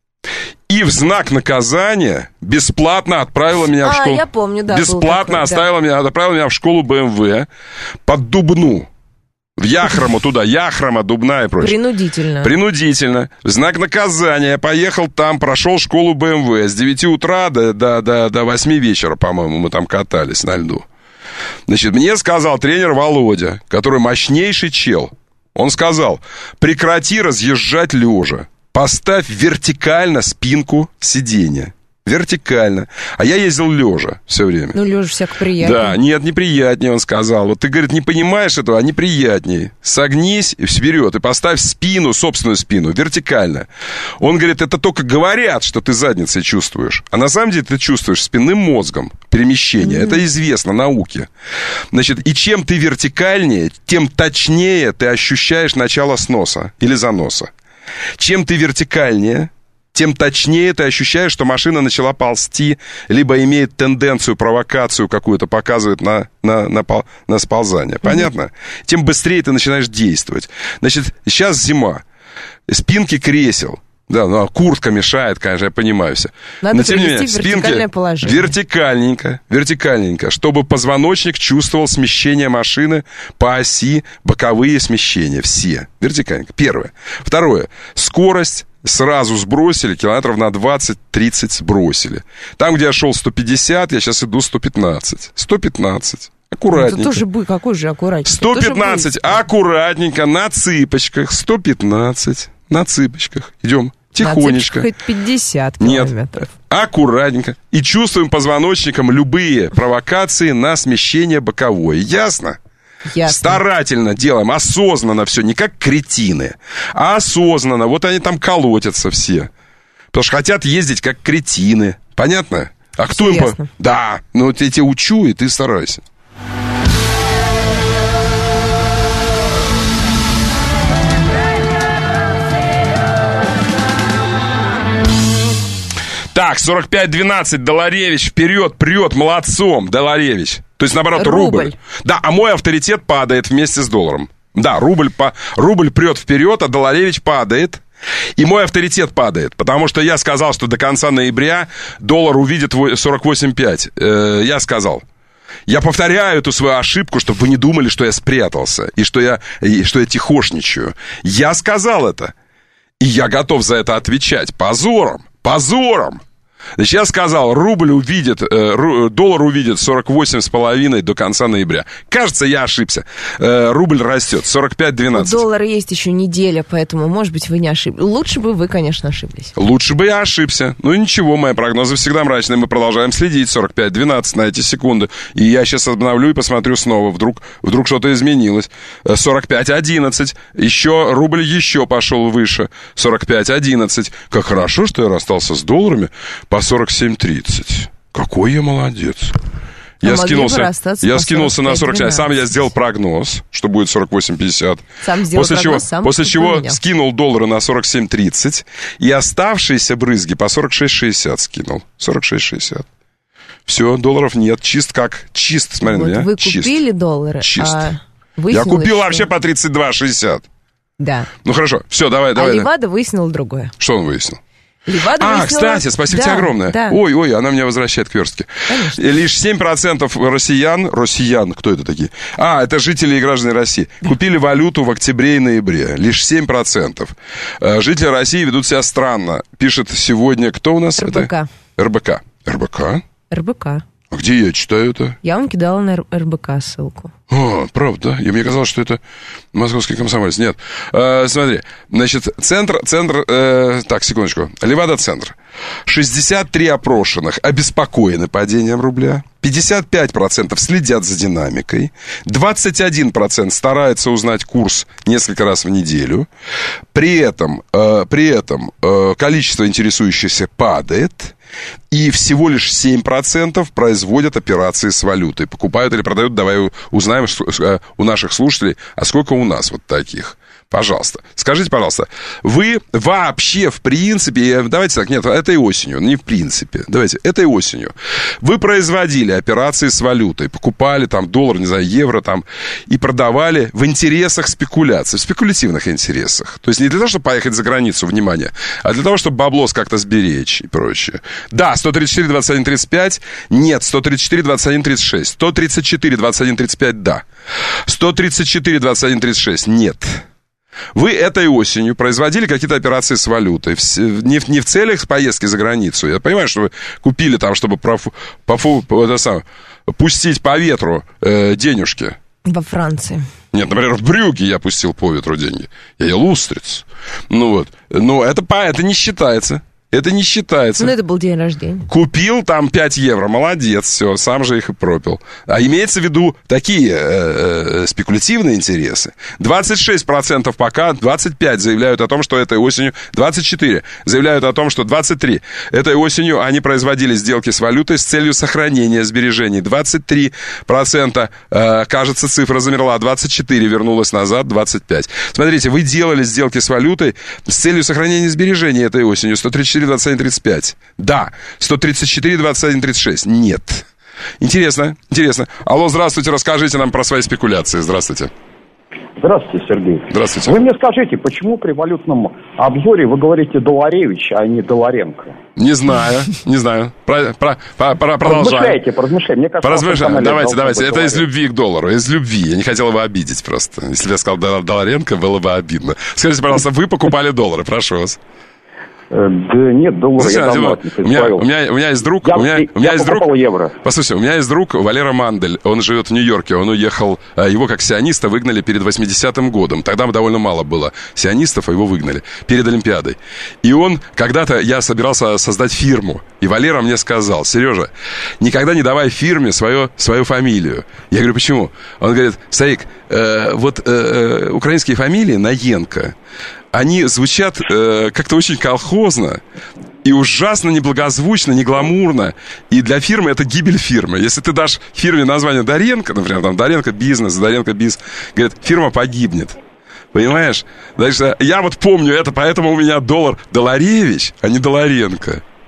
[SPEAKER 1] И в знак наказания бесплатно отправила меня
[SPEAKER 2] а,
[SPEAKER 1] в школу.
[SPEAKER 2] А, я помню, да.
[SPEAKER 1] Бесплатно
[SPEAKER 2] такой,
[SPEAKER 1] оставила
[SPEAKER 2] да.
[SPEAKER 1] меня, отправила меня в школу бэ эм вэ под Дубну. В Яхрому туда, Яхрома, Дубна и прочее.
[SPEAKER 2] Принудительно.
[SPEAKER 1] Принудительно. В знак наказания поехал там, прошел школу бэ эм вэ. С девяти утра до, до, до, до восьми вечера, по-моему, мы там катались на льду. Значит, мне сказал тренер Володя, который мощнейший чел. Он сказал, прекрати разъезжать лежа. Поставь вертикально спинку сиденья. Вертикально. А я ездил лежа все время.
[SPEAKER 2] Ну, лежа всяко приятнее.
[SPEAKER 1] Да, нет, неприятнее, он сказал. Вот ты, говорит, не понимаешь этого, а неприятнее. Согнись вперед и поставь спину, собственную спину, вертикально. Он говорит, это только говорят, что ты задницей чувствуешь. А на самом деле ты чувствуешь спинным мозгом перемещение. Mm-hmm. Это известно науке. Значит, и чем ты вертикальнее, тем точнее ты ощущаешь начало сноса или заноса. Чем ты вертикальнее, тем точнее ты ощущаешь, что машина начала ползти, либо имеет тенденцию, провокацию какую-то, показывает на, на, на, на сползание. Понятно? Mm-hmm. Тем быстрее ты начинаешь действовать. Значит, сейчас зима. Спинки кресел. Да, ну, а куртка мешает, конечно, я понимаю все.
[SPEAKER 2] Надо привести в вертикальное положение.
[SPEAKER 1] Вертикальненько, вертикальненько, чтобы позвоночник чувствовал смещение машины по оси, боковые смещения, все. Вертикальненько. Первое. Второе. Скорость сразу сбросили, километров на двадцать-тридцать сбросили. Там, где я шел сто пятьдесят, я сейчас иду сто пятнадцать. сто пятнадцать. Аккуратненько.
[SPEAKER 2] Это тоже бы, какой же аккуратненько.
[SPEAKER 1] сто пятнадцать, аккуратненько, на цыпочках. сто пятнадцать, на цыпочках. Идем тихонечко.
[SPEAKER 2] На цыпочках пятьдесят километров.
[SPEAKER 1] Нет, аккуратненько. И чувствуем позвоночником любые провокации на смещение боковое. Ясно?
[SPEAKER 2] Ясно.
[SPEAKER 1] Старательно делаем, осознанно все, не как кретины, а осознанно. Вот они там колотятся все. Потому что хотят ездить как кретины. Понятно? А кто
[SPEAKER 2] все
[SPEAKER 1] им...
[SPEAKER 2] ясно.
[SPEAKER 1] Да, ну вот я тебя учу, и ты старайся. Так, сорок пять двенадцать, Доларевич вперед, прет, молодцом, Доларевич. То есть, наоборот, рубль. рубль. Да, а мой авторитет падает вместе с долларом. Да, рубль, по... рубль прет вперед, а Доларевич падает. И мой авторитет падает, потому что я сказал, что до конца ноября доллар увидит сорок восемь пять. Э, я сказал. Я повторяю эту свою ошибку, чтобы вы не думали, что я спрятался и что я, и что я тихошничаю. Я сказал это. И я готов за это отвечать. Позором. Позором. Значит, я сказал, рубль увидит, э, ру, доллар увидит сорок восемь с половиной до конца ноября. Кажется, я ошибся. Э, рубль растет, сорок пять двенадцать.
[SPEAKER 2] У доллара есть еще неделя, поэтому, может быть, вы не ошиблись. Лучше бы вы, конечно, ошиблись.
[SPEAKER 1] Лучше бы я ошибся. Ну ничего, мои прогнозы всегда мрачные. Мы продолжаем следить. сорок пять двенадцать на эти секунды. И я сейчас обновлю и посмотрю снова. Вдруг, вдруг что-то изменилось. сорок пять одиннадцать. Еще рубль еще пошел выше. сорок пять одиннадцать. Как хорошо, что я расстался с долларами по сорок семь тридцать. Какой я молодец. А я скинулся, я скинулся на сорок семь. Сам я сделал прогноз, что будет сорок восемь пятьдесят.
[SPEAKER 2] Сам сделал
[SPEAKER 1] после
[SPEAKER 2] прогноз,
[SPEAKER 1] чего,
[SPEAKER 2] сам
[SPEAKER 1] после чего скинул доллары на сорок семь тридцать. И оставшиеся брызги по сорок шесть шестьдесят скинул. сорок шесть шестьдесят. Все, долларов нет. Чист как? Чист, смотри
[SPEAKER 2] вот
[SPEAKER 1] на меня.
[SPEAKER 2] Вы
[SPEAKER 1] Чист.
[SPEAKER 2] купили доллары,
[SPEAKER 1] Чист.
[SPEAKER 2] А
[SPEAKER 1] я купил что... вообще по тридцать два шестьдесят.
[SPEAKER 2] Да.
[SPEAKER 1] Ну хорошо, все, давай, давай.
[SPEAKER 2] А Левада выяснил другое.
[SPEAKER 1] Что он выяснил?
[SPEAKER 2] Левада
[SPEAKER 1] а,
[SPEAKER 2] выяснила...
[SPEAKER 1] кстати, спасибо
[SPEAKER 2] да,
[SPEAKER 1] тебе огромное.
[SPEAKER 2] Да.
[SPEAKER 1] Ой, ой, она меня возвращает к верстке.
[SPEAKER 2] Конечно.
[SPEAKER 1] Лишь семь процентов россиян, россиян, кто это такие? А, это жители и граждане России, купили валюту в октябре и ноябре. Лишь семь процентов. Жители России ведут себя странно. Пишет сегодня, кто у нас?
[SPEAKER 2] эр бэ ка.
[SPEAKER 1] Это? эр бэ ка. эр бэ ка?
[SPEAKER 2] эр бэ ка.
[SPEAKER 1] А где я читаю это?
[SPEAKER 2] Я вам кидала на эр бэ ка ссылку.
[SPEAKER 1] О, правда? И мне казалось, что это московский комсомолец. Нет. Э, смотри, значит, центр, центр, э, так, секундочку. Левада-центр. шестьдесят три опрошенных обеспокоены падением рубля. пятьдесят пять процентов следят за динамикой. двадцать один процент старается узнать курс несколько раз в неделю. При этом, э, при этом э, количество интересующихся падает. И всего лишь семь процентов производят операции с валютой. Покупают или продают, давай узнаем у наших слушателей, а сколько у нас вот таких. Пожалуйста. Скажите, пожалуйста, вы вообще, в принципе, давайте так, нет, этой осенью, не в принципе, давайте, этой осенью вы производили операции с валютой, покупали там доллар, не знаю, евро там, и продавали в интересах спекуляций, в спекулятивных интересах. То есть не для того, чтобы поехать за границу, внимание, а для того, чтобы баблос как-то сберечь и прочее. Да, сто тридцать четыре двадцать один тридцать пять, нет, сто тридцать четыре двадцать один тридцать шесть, сто тридцать четыре двадцать один тридцать пять, да, сто тридцать четыре двадцать один тридцать шесть, нет. Вы этой осенью производили какие-то операции с валютой, не в, не в целях поездки за границу. Я понимаю, что вы купили там, чтобы профу, пофу, это самое, пустить по ветру э, денежки.
[SPEAKER 2] Во Франции.
[SPEAKER 1] Нет, например, в Брюгге я пустил по ветру деньги. Я ел устриц. Ну вот, но это, это не считается. Это не считается.
[SPEAKER 2] Ну, это был день рождения.
[SPEAKER 1] Купил там пять евро, молодец, все, сам же их и пропил. А имеется в виду такие э, э, спекулятивные интересы. двадцать шесть процентов пока, двадцать пять процентов заявляют о том, что этой осенью, двадцать четыре процента заявляют о том, что двадцать три процента этой осенью они производили сделки с валютой с целью сохранения сбережений. двадцать три процента, э, кажется, цифра замерла, двадцать четыре процента вернулась назад, двадцать пять процентов. Смотрите, вы делали сделки с валютой с целью сохранения сбережений этой осенью. сто тридцать четыре двадцать один тридцать пять. Да. сто тридцать четыре двадцать один тридцать шесть. Нет. Интересно, интересно. Алло, здравствуйте, расскажите нам про свои спекуляции. Здравствуйте.
[SPEAKER 6] Здравствуйте, Сергей.
[SPEAKER 1] Здравствуйте.
[SPEAKER 6] Вы мне скажите, почему при валютном обзоре вы говорите Доларевич, а не Доларенко?
[SPEAKER 1] Не знаю, не знаю. Про, про, про, про, продолжаем.
[SPEAKER 6] Поразмышляйте, поразмышляйте. Мне кажется,
[SPEAKER 1] поразмышляем. Давайте, давайте. Это из любви к доллару. Из любви. Я не хотел его обидеть просто. Если бы я сказал Доларенко, было бы обидно. Скажите, пожалуйста, вы покупали доллары, прошу вас.
[SPEAKER 6] Да нет, доллар я давно
[SPEAKER 1] у меня, у, меня, у меня есть друг...
[SPEAKER 6] Я,
[SPEAKER 1] у меня,
[SPEAKER 6] я,
[SPEAKER 1] у меня
[SPEAKER 6] я
[SPEAKER 1] есть друг,
[SPEAKER 6] евро.
[SPEAKER 1] Послушайте, у меня есть друг Валера Мандель. Он живет в Нью-Йорке. Он уехал... Его как сиониста выгнали перед восьмидесятым годом. Тогда довольно мало было сионистов, а его выгнали перед Олимпиадой. И он... Когда-то я собирался создать фирму. И Валера мне сказал: Сережа, никогда не давай фирме свою, свою фамилию. Я говорю, почему? Он говорит: Саик, э, вот э, украинские фамилии Наенко, они звучат э, как-то очень колхозно и ужасно неблагозвучно, не гламурно. И для фирмы это гибель фирмы. Если ты дашь фирме название Доренко, например, там Доренко бизнес, Доренко биз, говорят, фирма погибнет. Понимаешь? Так что я вот помню это, поэтому у меня доллар Доларевич, а не Доларенко.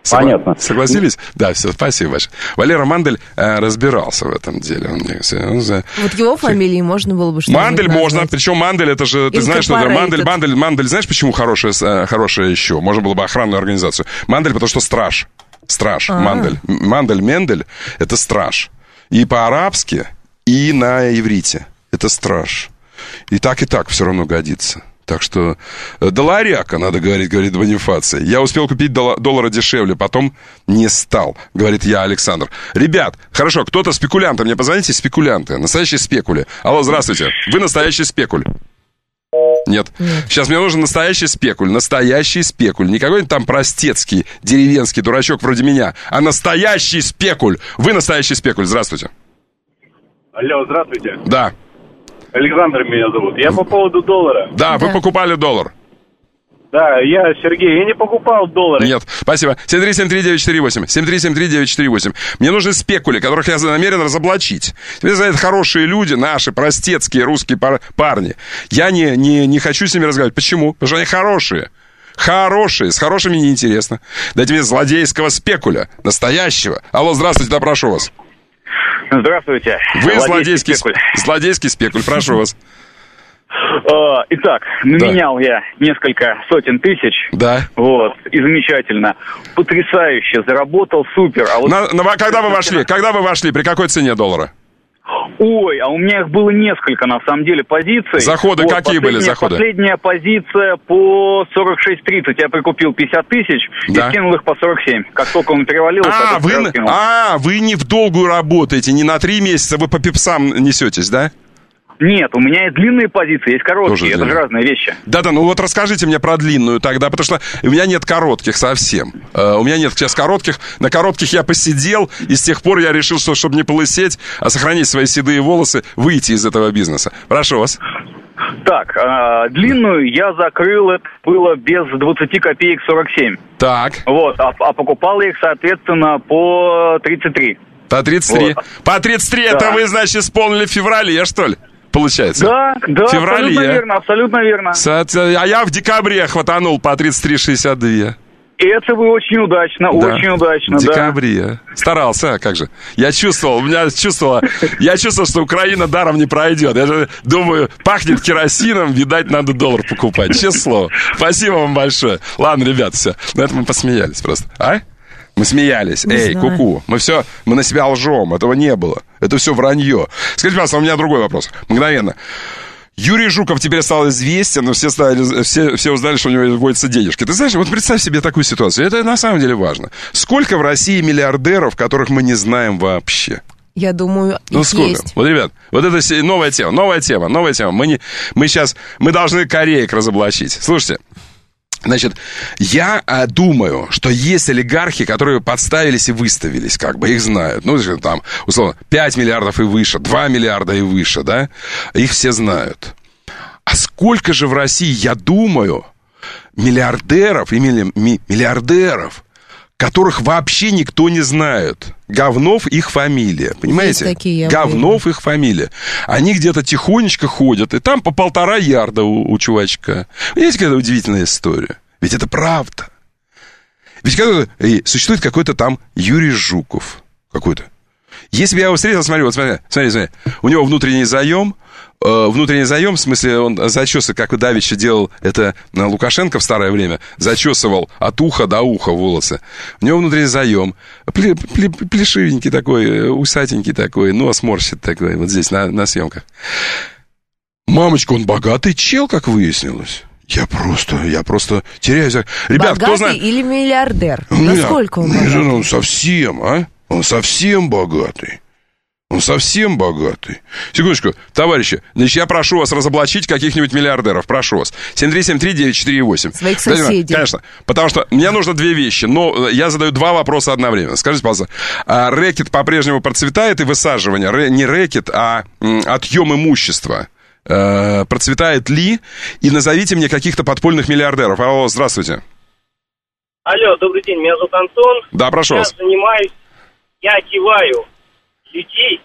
[SPEAKER 1] Согла...
[SPEAKER 6] Понятно.
[SPEAKER 1] Согласились? Да, все, спасибо большое. Валера Мандель э, разбирался в этом деле. Он, он, он,
[SPEAKER 2] вот его фамилии можно было бы что-то
[SPEAKER 1] Мандель можно, причем Мандель, это же, ты знаешь, что это Мандель, Мандель, Мандель, знаешь, почему хорошая, хорошая еще? Можно было бы охранную организацию. Мандель, потому что страж. Страж, А-а-а. Мандель. Мандель, Мендель, это страж. И по-арабски, и на иврите. Это страж. И так, и так все равно годится. Так что долларяка, надо говорить, говорит Бонифаций. Я успел купить доллара дешевле, потом не стал, говорит я, Александр. Ребят, хорошо, кто-то спекулянты, мне позвоните, спекулянты, настоящие спекули. Алло, здравствуйте, вы настоящий спекуль? Нет. Нет. Сейчас мне нужен настоящий спекуль, настоящий спекуль. Не какой-нибудь там простецкий, деревенский дурачок вроде меня, а настоящий спекуль. Вы настоящий спекуль, здравствуйте.
[SPEAKER 7] Алло, здравствуйте.
[SPEAKER 1] Да.
[SPEAKER 7] Александр меня зовут. Я по поводу доллара.
[SPEAKER 1] Да, да, вы покупали доллар.
[SPEAKER 7] Да, я, Сергей, я не покупал доллары.
[SPEAKER 1] Нет, спасибо. семь три семь три девять четыре восемь. семь три семь три девять четыре восемь. Мне нужны спекули, которых я намерен разоблачить. Мне за это хорошие люди, наши, простецкие русские пар- парни. Я не, не, не хочу с ними разговаривать. Почему? Потому что они хорошие. Хорошие, с хорошими неинтересно. Дайте мне злодейского спекуля, настоящего. Алло, здравствуйте, да, прошу вас.
[SPEAKER 7] Здравствуйте.
[SPEAKER 1] Вы злодейский, злодейский спекуль. Злодейский спекуль, прошу вас.
[SPEAKER 7] Итак, наменял да. я несколько сотен тысяч.
[SPEAKER 1] Да.
[SPEAKER 7] Вот, и замечательно. Потрясающе, заработал, супер. А вот
[SPEAKER 1] на, на, когда вы вошли? Когда вы вошли? При какой цене доллара?
[SPEAKER 7] Ой, а у меня их было несколько, на самом деле, позиций.
[SPEAKER 1] Заходы вот, какие были заходы?
[SPEAKER 7] Последняя позиция по сорок шесть тридцать. Я прикупил пятьдесят тысяч да. и скинул их по сорок семь. Как только он перевалил,
[SPEAKER 1] а, вы, а, вы не в долгую работаете, не на три месяца, вы по пипсам несетесь, да?
[SPEAKER 7] Нет, у меня есть длинные позиции, есть короткие, это же разные вещи.
[SPEAKER 1] Да-да, ну вот расскажите мне про длинную тогда, потому что у меня нет коротких совсем. Uh, у меня нет сейчас коротких. На коротких я посидел, и с тех пор я решил, что чтобы не полысеть, а сохранить свои седые волосы, выйти из этого бизнеса. Прошу вас.
[SPEAKER 7] Так, э, длинную я закрыл, это было без двадцати копеек сорок семь.
[SPEAKER 1] Так.
[SPEAKER 7] Вот, а, а покупал я их, соответственно, по тридцать три.
[SPEAKER 1] По тридцать три? Вот. По тридцать три да. Это вы, значит, исполнили в феврале, что ли? Получается.
[SPEAKER 7] Да, да,
[SPEAKER 1] феврале,
[SPEAKER 7] абсолютно верно, абсолютно верно.
[SPEAKER 1] А я в декабре хватанул по тридцать три шестьдесят два.
[SPEAKER 7] Это вы очень удачно, да. очень удачно,
[SPEAKER 1] в декабре. Да. Старался, а как же. Я чувствовал, у меня чувствовало, я чувствовал, что Украина даром не пройдет. Я же думаю, пахнет керосином, видать, надо доллар покупать. Честное слово. Спасибо вам большое. Ладно, ребят, все. На этом мы посмеялись просто. А? Мы смеялись. Не Эй, знаю. Ку-ку. Мы все, мы на себя лжем. Этого не было. Это все вранье. Скажите, пожалуйста, у меня другой вопрос. Мгновенно. Юрий Жуков теперь стал известен, но все, стали, все, все узнали, что у него вводятся денежки. Ты знаешь, вот представь себе такую ситуацию. Это на самом деле важно. Сколько в России миллиардеров, которых мы не знаем вообще?
[SPEAKER 2] Я думаю,
[SPEAKER 1] ну,
[SPEAKER 2] их
[SPEAKER 1] сколько?
[SPEAKER 2] Есть.
[SPEAKER 1] Вот, ребят, вот это новая тема, новая тема, новая тема. Мы, не, мы сейчас, мы должны кореек разоблачить. Слушайте. Значит, я а, думаю, что есть олигархи, которые подставились и выставились, как бы, их знают. Ну, там, условно, пять миллиардов и выше, два миллиарда и выше, да? Их все знают. А сколько же в России, я думаю, миллиардеров, именно миллиардеров, которых вообще никто не знает. Говнов их фамилия, понимаете?
[SPEAKER 2] Такие,
[SPEAKER 1] Говнов понимаю. Их фамилия. Они где-то тихонечко ходят, и там по полтора ярда у, у чувачка. Понимаете, какая удивительная история? Ведь это правда. Ведь как, существует какой-то там Юрий Жуков. Какой-то. Если бы я его встретил, смотри, вот смотри, смотри, смотри. У него внутренний заем, э, внутренний заем, в смысле, он зачесывает, как и Давича делал это Лукашенко в старое время, зачесывал от уха до уха волосы. У него внутренний заем, пле, пле, плешивенький такой, усатенький такой, нос морщит такой, вот здесь на, на съемках. Мамочка, он богатый чел, как выяснилось. Я просто, я просто теряюсь. Ребят,
[SPEAKER 2] богатый
[SPEAKER 1] кто знает...
[SPEAKER 2] или миллиардер? Насколько он богатый?
[SPEAKER 1] Он совсем, а? Он совсем богатый. Он совсем богатый. Секундочку, товарищи, значит, я прошу вас разоблачить каких-нибудь миллиардеров. Прошу вас. семь три семь три девять четыре восемь.
[SPEAKER 2] Своих соседей.
[SPEAKER 1] Конечно. Потому что мне нужно две вещи, но я задаю два вопроса одновременно. Скажите, пожалуйста, а рэкет по-прежнему процветает и высаживание? Рэ, не рэкет, а м, отъем имущества. Э, процветает ли? И назовите мне каких-то подпольных миллиардеров. Алло, здравствуйте.
[SPEAKER 8] Алло, добрый день, меня зовут Антон.
[SPEAKER 1] Да, прошу
[SPEAKER 8] я
[SPEAKER 1] вас.
[SPEAKER 8] Я занимаюсь, я одеваю людей,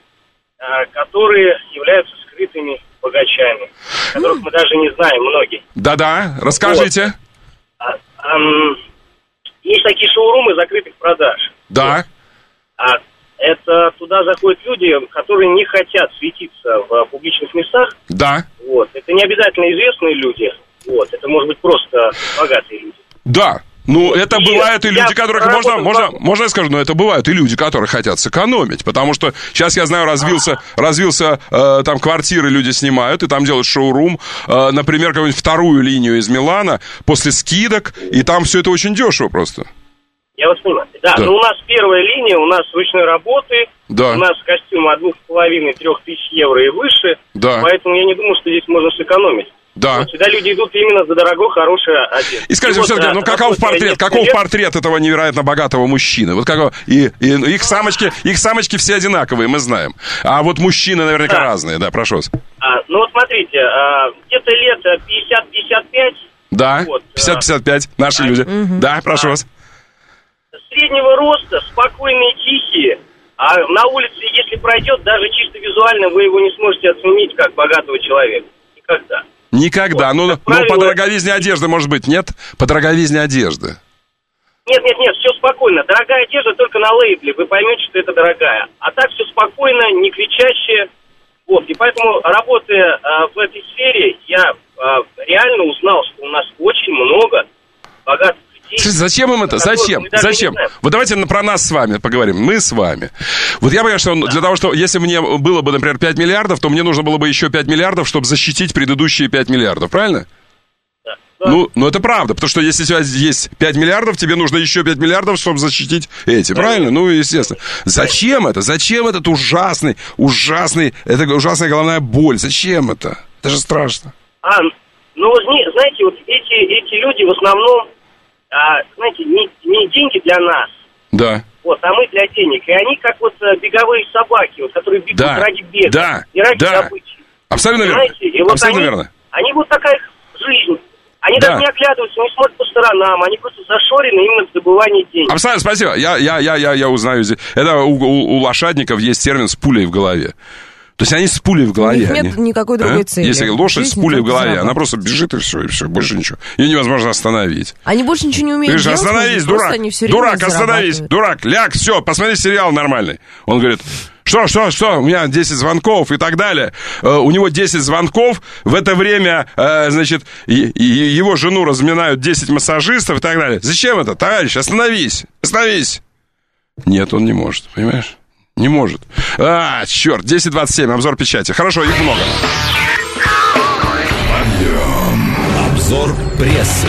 [SPEAKER 8] которые являются скрытыми богачами, которых мы даже не знаем, многие.
[SPEAKER 1] Да-да, расскажите.
[SPEAKER 8] Вот. А, а, и есть такие шоурумы закрытых продаж.
[SPEAKER 1] Да.
[SPEAKER 8] А это туда заходят люди, которые не хотят светиться в публичных местах.
[SPEAKER 1] Да.
[SPEAKER 8] Вот. Это не обязательно известные люди. Вот. Это может быть просто богатые люди.
[SPEAKER 1] Да. Ну, это
[SPEAKER 8] и
[SPEAKER 1] бывают и люди, которых можно, можно, можно я скажу, но это бывают и люди, которые хотят сэкономить, потому что сейчас, я знаю, развился, развился э, там квартиры люди снимают, и там делают шоурум, э, например, какую-нибудь вторую линию из Милана после скидок, и там все это очень дешево просто.
[SPEAKER 8] Я вас понимаю. Да, да. Но у нас первая линия, у нас ручной работы,
[SPEAKER 1] да.
[SPEAKER 8] У нас костюм от двух с половиной трех тысяч евро и выше,
[SPEAKER 1] да.
[SPEAKER 8] Поэтому я не думаю, что здесь можно сэкономить.
[SPEAKER 1] Да.
[SPEAKER 8] Вот, всегда люди идут именно за дорогой, хорошей одеждой.
[SPEAKER 1] И скажите,
[SPEAKER 8] и
[SPEAKER 1] все-таки,
[SPEAKER 8] вот,
[SPEAKER 1] ну каков портрет, каков лет... портрет этого невероятно богатого мужчины? Вот какого, и, и их самочки, их самочки все одинаковые, мы знаем. А вот мужчины наверняка да. разные, да, прошу вас.
[SPEAKER 8] А, ну вот смотрите, а, где-то лет пятьдесят пятьдесят пять.
[SPEAKER 1] Да,
[SPEAKER 8] вот,
[SPEAKER 1] пятьдесят пятьдесят пять, наши а, люди. Угу. Да, прошу а, вас.
[SPEAKER 8] Среднего роста, спокойные, тихие. А на улице, если пройдет, даже чисто визуально вы его не сможете оценить как богатого человека. Никогда.
[SPEAKER 1] Никогда. Вот, ну, ну, по дороговизне одежды, может быть, нет? По дороговизне одежды.
[SPEAKER 8] Нет, нет, нет, все спокойно. Дорогая одежда только на лейбле. Вы поймете, что это дорогая. А так все спокойно, не кричаще. Вот. И поэтому, работая а, в этой сфере, я а, реально узнал, что у нас очень много богатых.
[SPEAKER 1] Зачем им это? Зачем? Зачем? Вот давайте про нас с вами поговорим. Мы с вами. Вот я понимаю, что для того, что если мне было бы, например, пять миллиардов, то мне нужно было бы еще пять миллиардов, чтобы защитить предыдущие пять миллиардов, правильно?
[SPEAKER 8] Да.
[SPEAKER 1] Ну, ну, это правда, потому что если у тебя есть пять миллиардов, тебе нужно еще пять миллиардов, чтобы защитить эти, правильно? Ну, естественно. Зачем это? Зачем этот ужасный, ужасный, это ужасная головная боль? Зачем это? Это же страшно.
[SPEAKER 8] А, ну, знаете, вот эти, эти люди в основном, А, знаете, не, не деньги для нас,
[SPEAKER 1] да.
[SPEAKER 8] Вот, а мы для денег. И они как вот беговые собаки, вот, которые бегут
[SPEAKER 1] да.
[SPEAKER 8] ради бега
[SPEAKER 1] да.
[SPEAKER 8] и ради
[SPEAKER 1] да.
[SPEAKER 8] добычи.
[SPEAKER 1] Абсолютно верно.
[SPEAKER 8] И вот
[SPEAKER 1] Абсолютно
[SPEAKER 8] они,
[SPEAKER 1] верно.
[SPEAKER 8] Они вот такая жизнь. Они
[SPEAKER 1] да.
[SPEAKER 8] даже не оглядываются, не смотрят по сторонам, они просто зашорены именно в добывании денег.
[SPEAKER 1] Абсолютно, спасибо. Я, я, я, я, я узнаю здесь. Это у, у, у лошадников есть термин «с пулей в голове». То есть они с пулей в голове.
[SPEAKER 2] У них нет
[SPEAKER 1] они,
[SPEAKER 2] никакой другой
[SPEAKER 1] а?
[SPEAKER 2] цели.
[SPEAKER 1] Если лошадь
[SPEAKER 2] Жизнь
[SPEAKER 1] с пулей в голове,
[SPEAKER 2] заработать.
[SPEAKER 1] она просто бежит и все, и все, больше ничего. Ее невозможно остановить.
[SPEAKER 2] Они больше ничего не умеют
[SPEAKER 1] Ты
[SPEAKER 2] делать.
[SPEAKER 1] Остановись, дурак,
[SPEAKER 2] они все время
[SPEAKER 1] дурак, остановись, дурак, ляг, все, посмотри сериал нормальный. Он говорит, что, что, что, у меня десять звонков и так далее. Uh, у него десять звонков, в это время, uh, значит, и, и его жену разминают десять массажистов и так далее. Зачем это, товарищ, остановись, остановись. Нет, он не может, понимаешь? Не может. А, черт, десять двадцать семь, обзор печати. Хорошо, их много.
[SPEAKER 4] Подъем. Обзор прессы.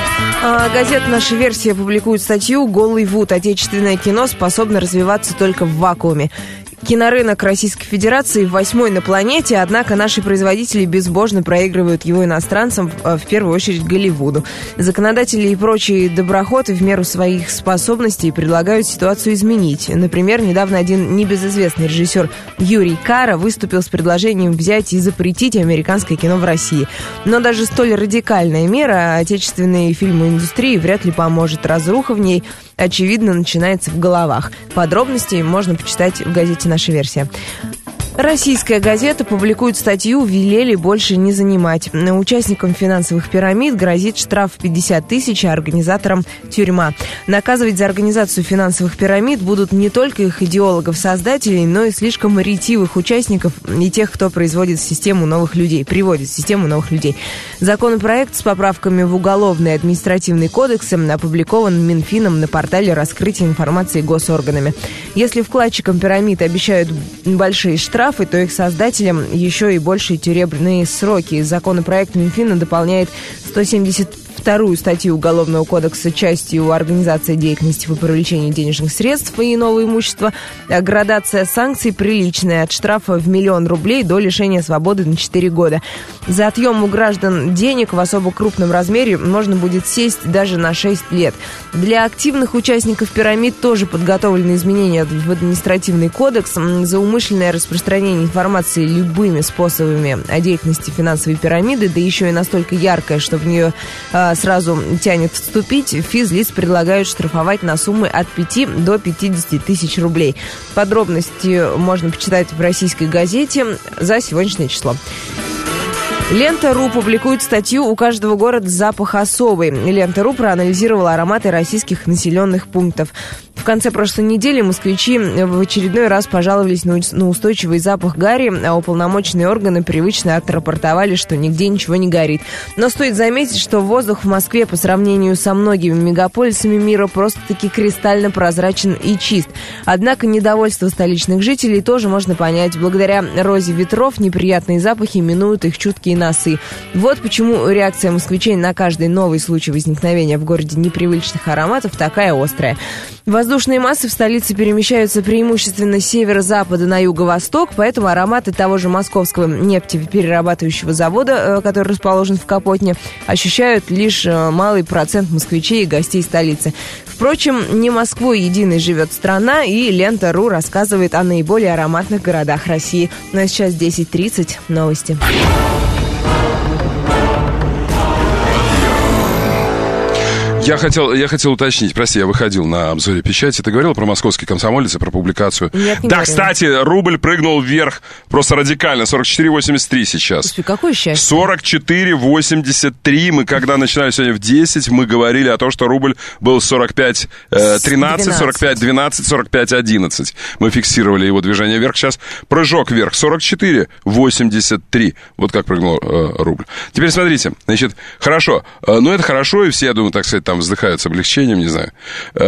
[SPEAKER 2] А, газета «Наша версия» публикует статью «Голый Вуд. Отечественное кино способно развиваться только в вакууме». Кинорынок Российской Федерации восьмой на планете, однако наши производители безбожно проигрывают его иностранцам, в первую очередь Голливуду. Законодатели и прочие доброхоты в меру своих способностей предлагают ситуацию изменить. Например, недавно один небезызвестный режиссер Юрий Кара выступил с предложением взять и запретить американское кино в России. Но даже столь радикальная мера отечественной фильмоиндустрии вряд ли поможет. Разруха в ней, очевидно, начинается в головах. Подробности можно почитать в газете «Наша версия». Российская газета публикует статью «Велели больше не занимать». Участникам финансовых пирамид грозит штраф в пятьдесят тысяч, а организаторам тюрьма. Наказывать за организацию финансовых пирамид будут не только их идеологов-создателей, но и слишком ретивых участников и тех, кто производит систему новых людей, приводит в систему новых людей. Законопроект с поправками в Уголовный и Административный кодексы опубликован Минфином на портале раскрытия информации госорганами. Если вкладчикам пирамид обещают большие штрафы, то их создателям еще и большие тюремные сроки. Законопроект Минфина дополняет сто семьдесят вторую статью Уголовного кодекса частью организации деятельности по привлечению денежных средств и иного имущества. Градация санкций приличная, от штрафа в миллион рублей до лишения свободы на четыре года. За отъем у граждан денег в особо крупном размере можно будет сесть даже на шесть лет. Для активных участников пирамид тоже подготовлены изменения в административный кодекс. За умышленное распространение информации любыми способами о деятельности финансовой пирамиды, да еще и настолько яркое, что в нее а, сразу тянет вступить, физлиц предлагают штрафовать на суммы от пяти до пятидесяти тысяч рублей. Подробности можно почитать в российской газете за сегодняшнее число. Лента.ру публикует статью «У каждого города запах особый». Лента.ру проанализировала ароматы российских населенных пунктов. В конце прошлой недели москвичи в очередной раз пожаловались на устойчивый запах гари, а уполномоченные органы привычно отрапортовали, что нигде ничего не горит. Но стоит заметить, что воздух в Москве по сравнению со многими мегаполисами мира просто-таки кристально прозрачен и чист. Однако недовольство столичных жителей тоже можно понять. Благодаря розе ветров неприятные запахи минуют их чуткие носы. Вот почему реакция москвичей на каждый новый случай возникновения в городе непривычных ароматов такая острая. Воздушные массы в столице перемещаются преимущественно с северо-запада на юго-восток, поэтому ароматы того же московского нефтеперерабатывающего завода, который расположен в Капотне, ощущают лишь малый процент москвичей и гостей столицы. Впрочем, не Москвой единой живет страна, и Лента.ру рассказывает о наиболее ароматных городах России. Ну а сейчас десять тридцать, новости.
[SPEAKER 1] Я хотел, я хотел уточнить, прости, я выходил на обзоре печати. Ты говорила про московский комсомолец и про публикацию?
[SPEAKER 2] Нет, не
[SPEAKER 1] Да,
[SPEAKER 2] говорила.
[SPEAKER 1] кстати, рубль прыгнул вверх просто радикально. сорок четыре восемьдесят три сейчас.
[SPEAKER 2] Господи, какое счастье.
[SPEAKER 1] сорок четыре восемьдесят три. Мы когда начинали сегодня в десять, мы говорили о том, что рубль был сорок пять тринадцать, сорок пять двенадцать, сорок пять одиннадцать. Мы фиксировали его движение вверх. Сейчас прыжок вверх. сорок четыре восемьдесят три. Вот как прыгнул э, рубль. Теперь смотрите. Значит, хорошо. Э, ну, это хорошо, и все, я думаю, так сказать, там вздыхают с облегчением, не знаю.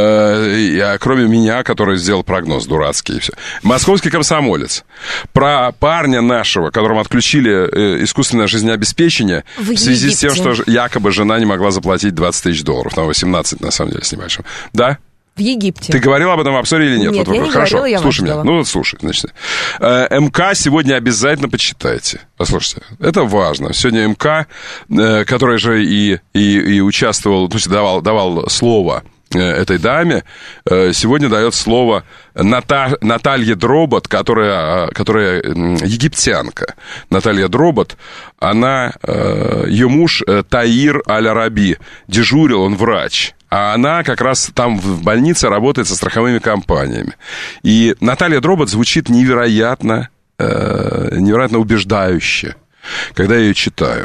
[SPEAKER 1] Э, а кроме меня, который сделал прогноз дурацкий и все. Московский комсомолец. Про парня нашего, которому отключили э, искусственное жизнеобеспечение в, в связи с тем, что якобы жена не могла заплатить двадцать тысяч долларов. Там восемнадцать, на самом деле, с небольшим. Да?
[SPEAKER 2] В Египте.
[SPEAKER 1] Ты говорил об этом в обзоре или нет?
[SPEAKER 2] Нет,
[SPEAKER 1] вот
[SPEAKER 2] я не
[SPEAKER 1] Хорошо,
[SPEAKER 2] говорила, я
[SPEAKER 1] слушай меня.
[SPEAKER 2] ждала.
[SPEAKER 1] Ну вот слушай, значит. Э, МК сегодня обязательно почитайте. Послушайте, это важно. Сегодня МК, э, который же и, и, и участвовал, то есть давал, давал слово э, этой даме, э, сегодня дает слово Ната, Наталье Дробот, которая, которая э, египтянка. Наталья Дробот, она, э, ее муж э, Таир Аль-Араби, дежурил, он врач. А она как раз там в больнице работает со страховыми компаниями. И Наталья Дробот звучит невероятно, э, невероятно убеждающе, когда я ее читаю.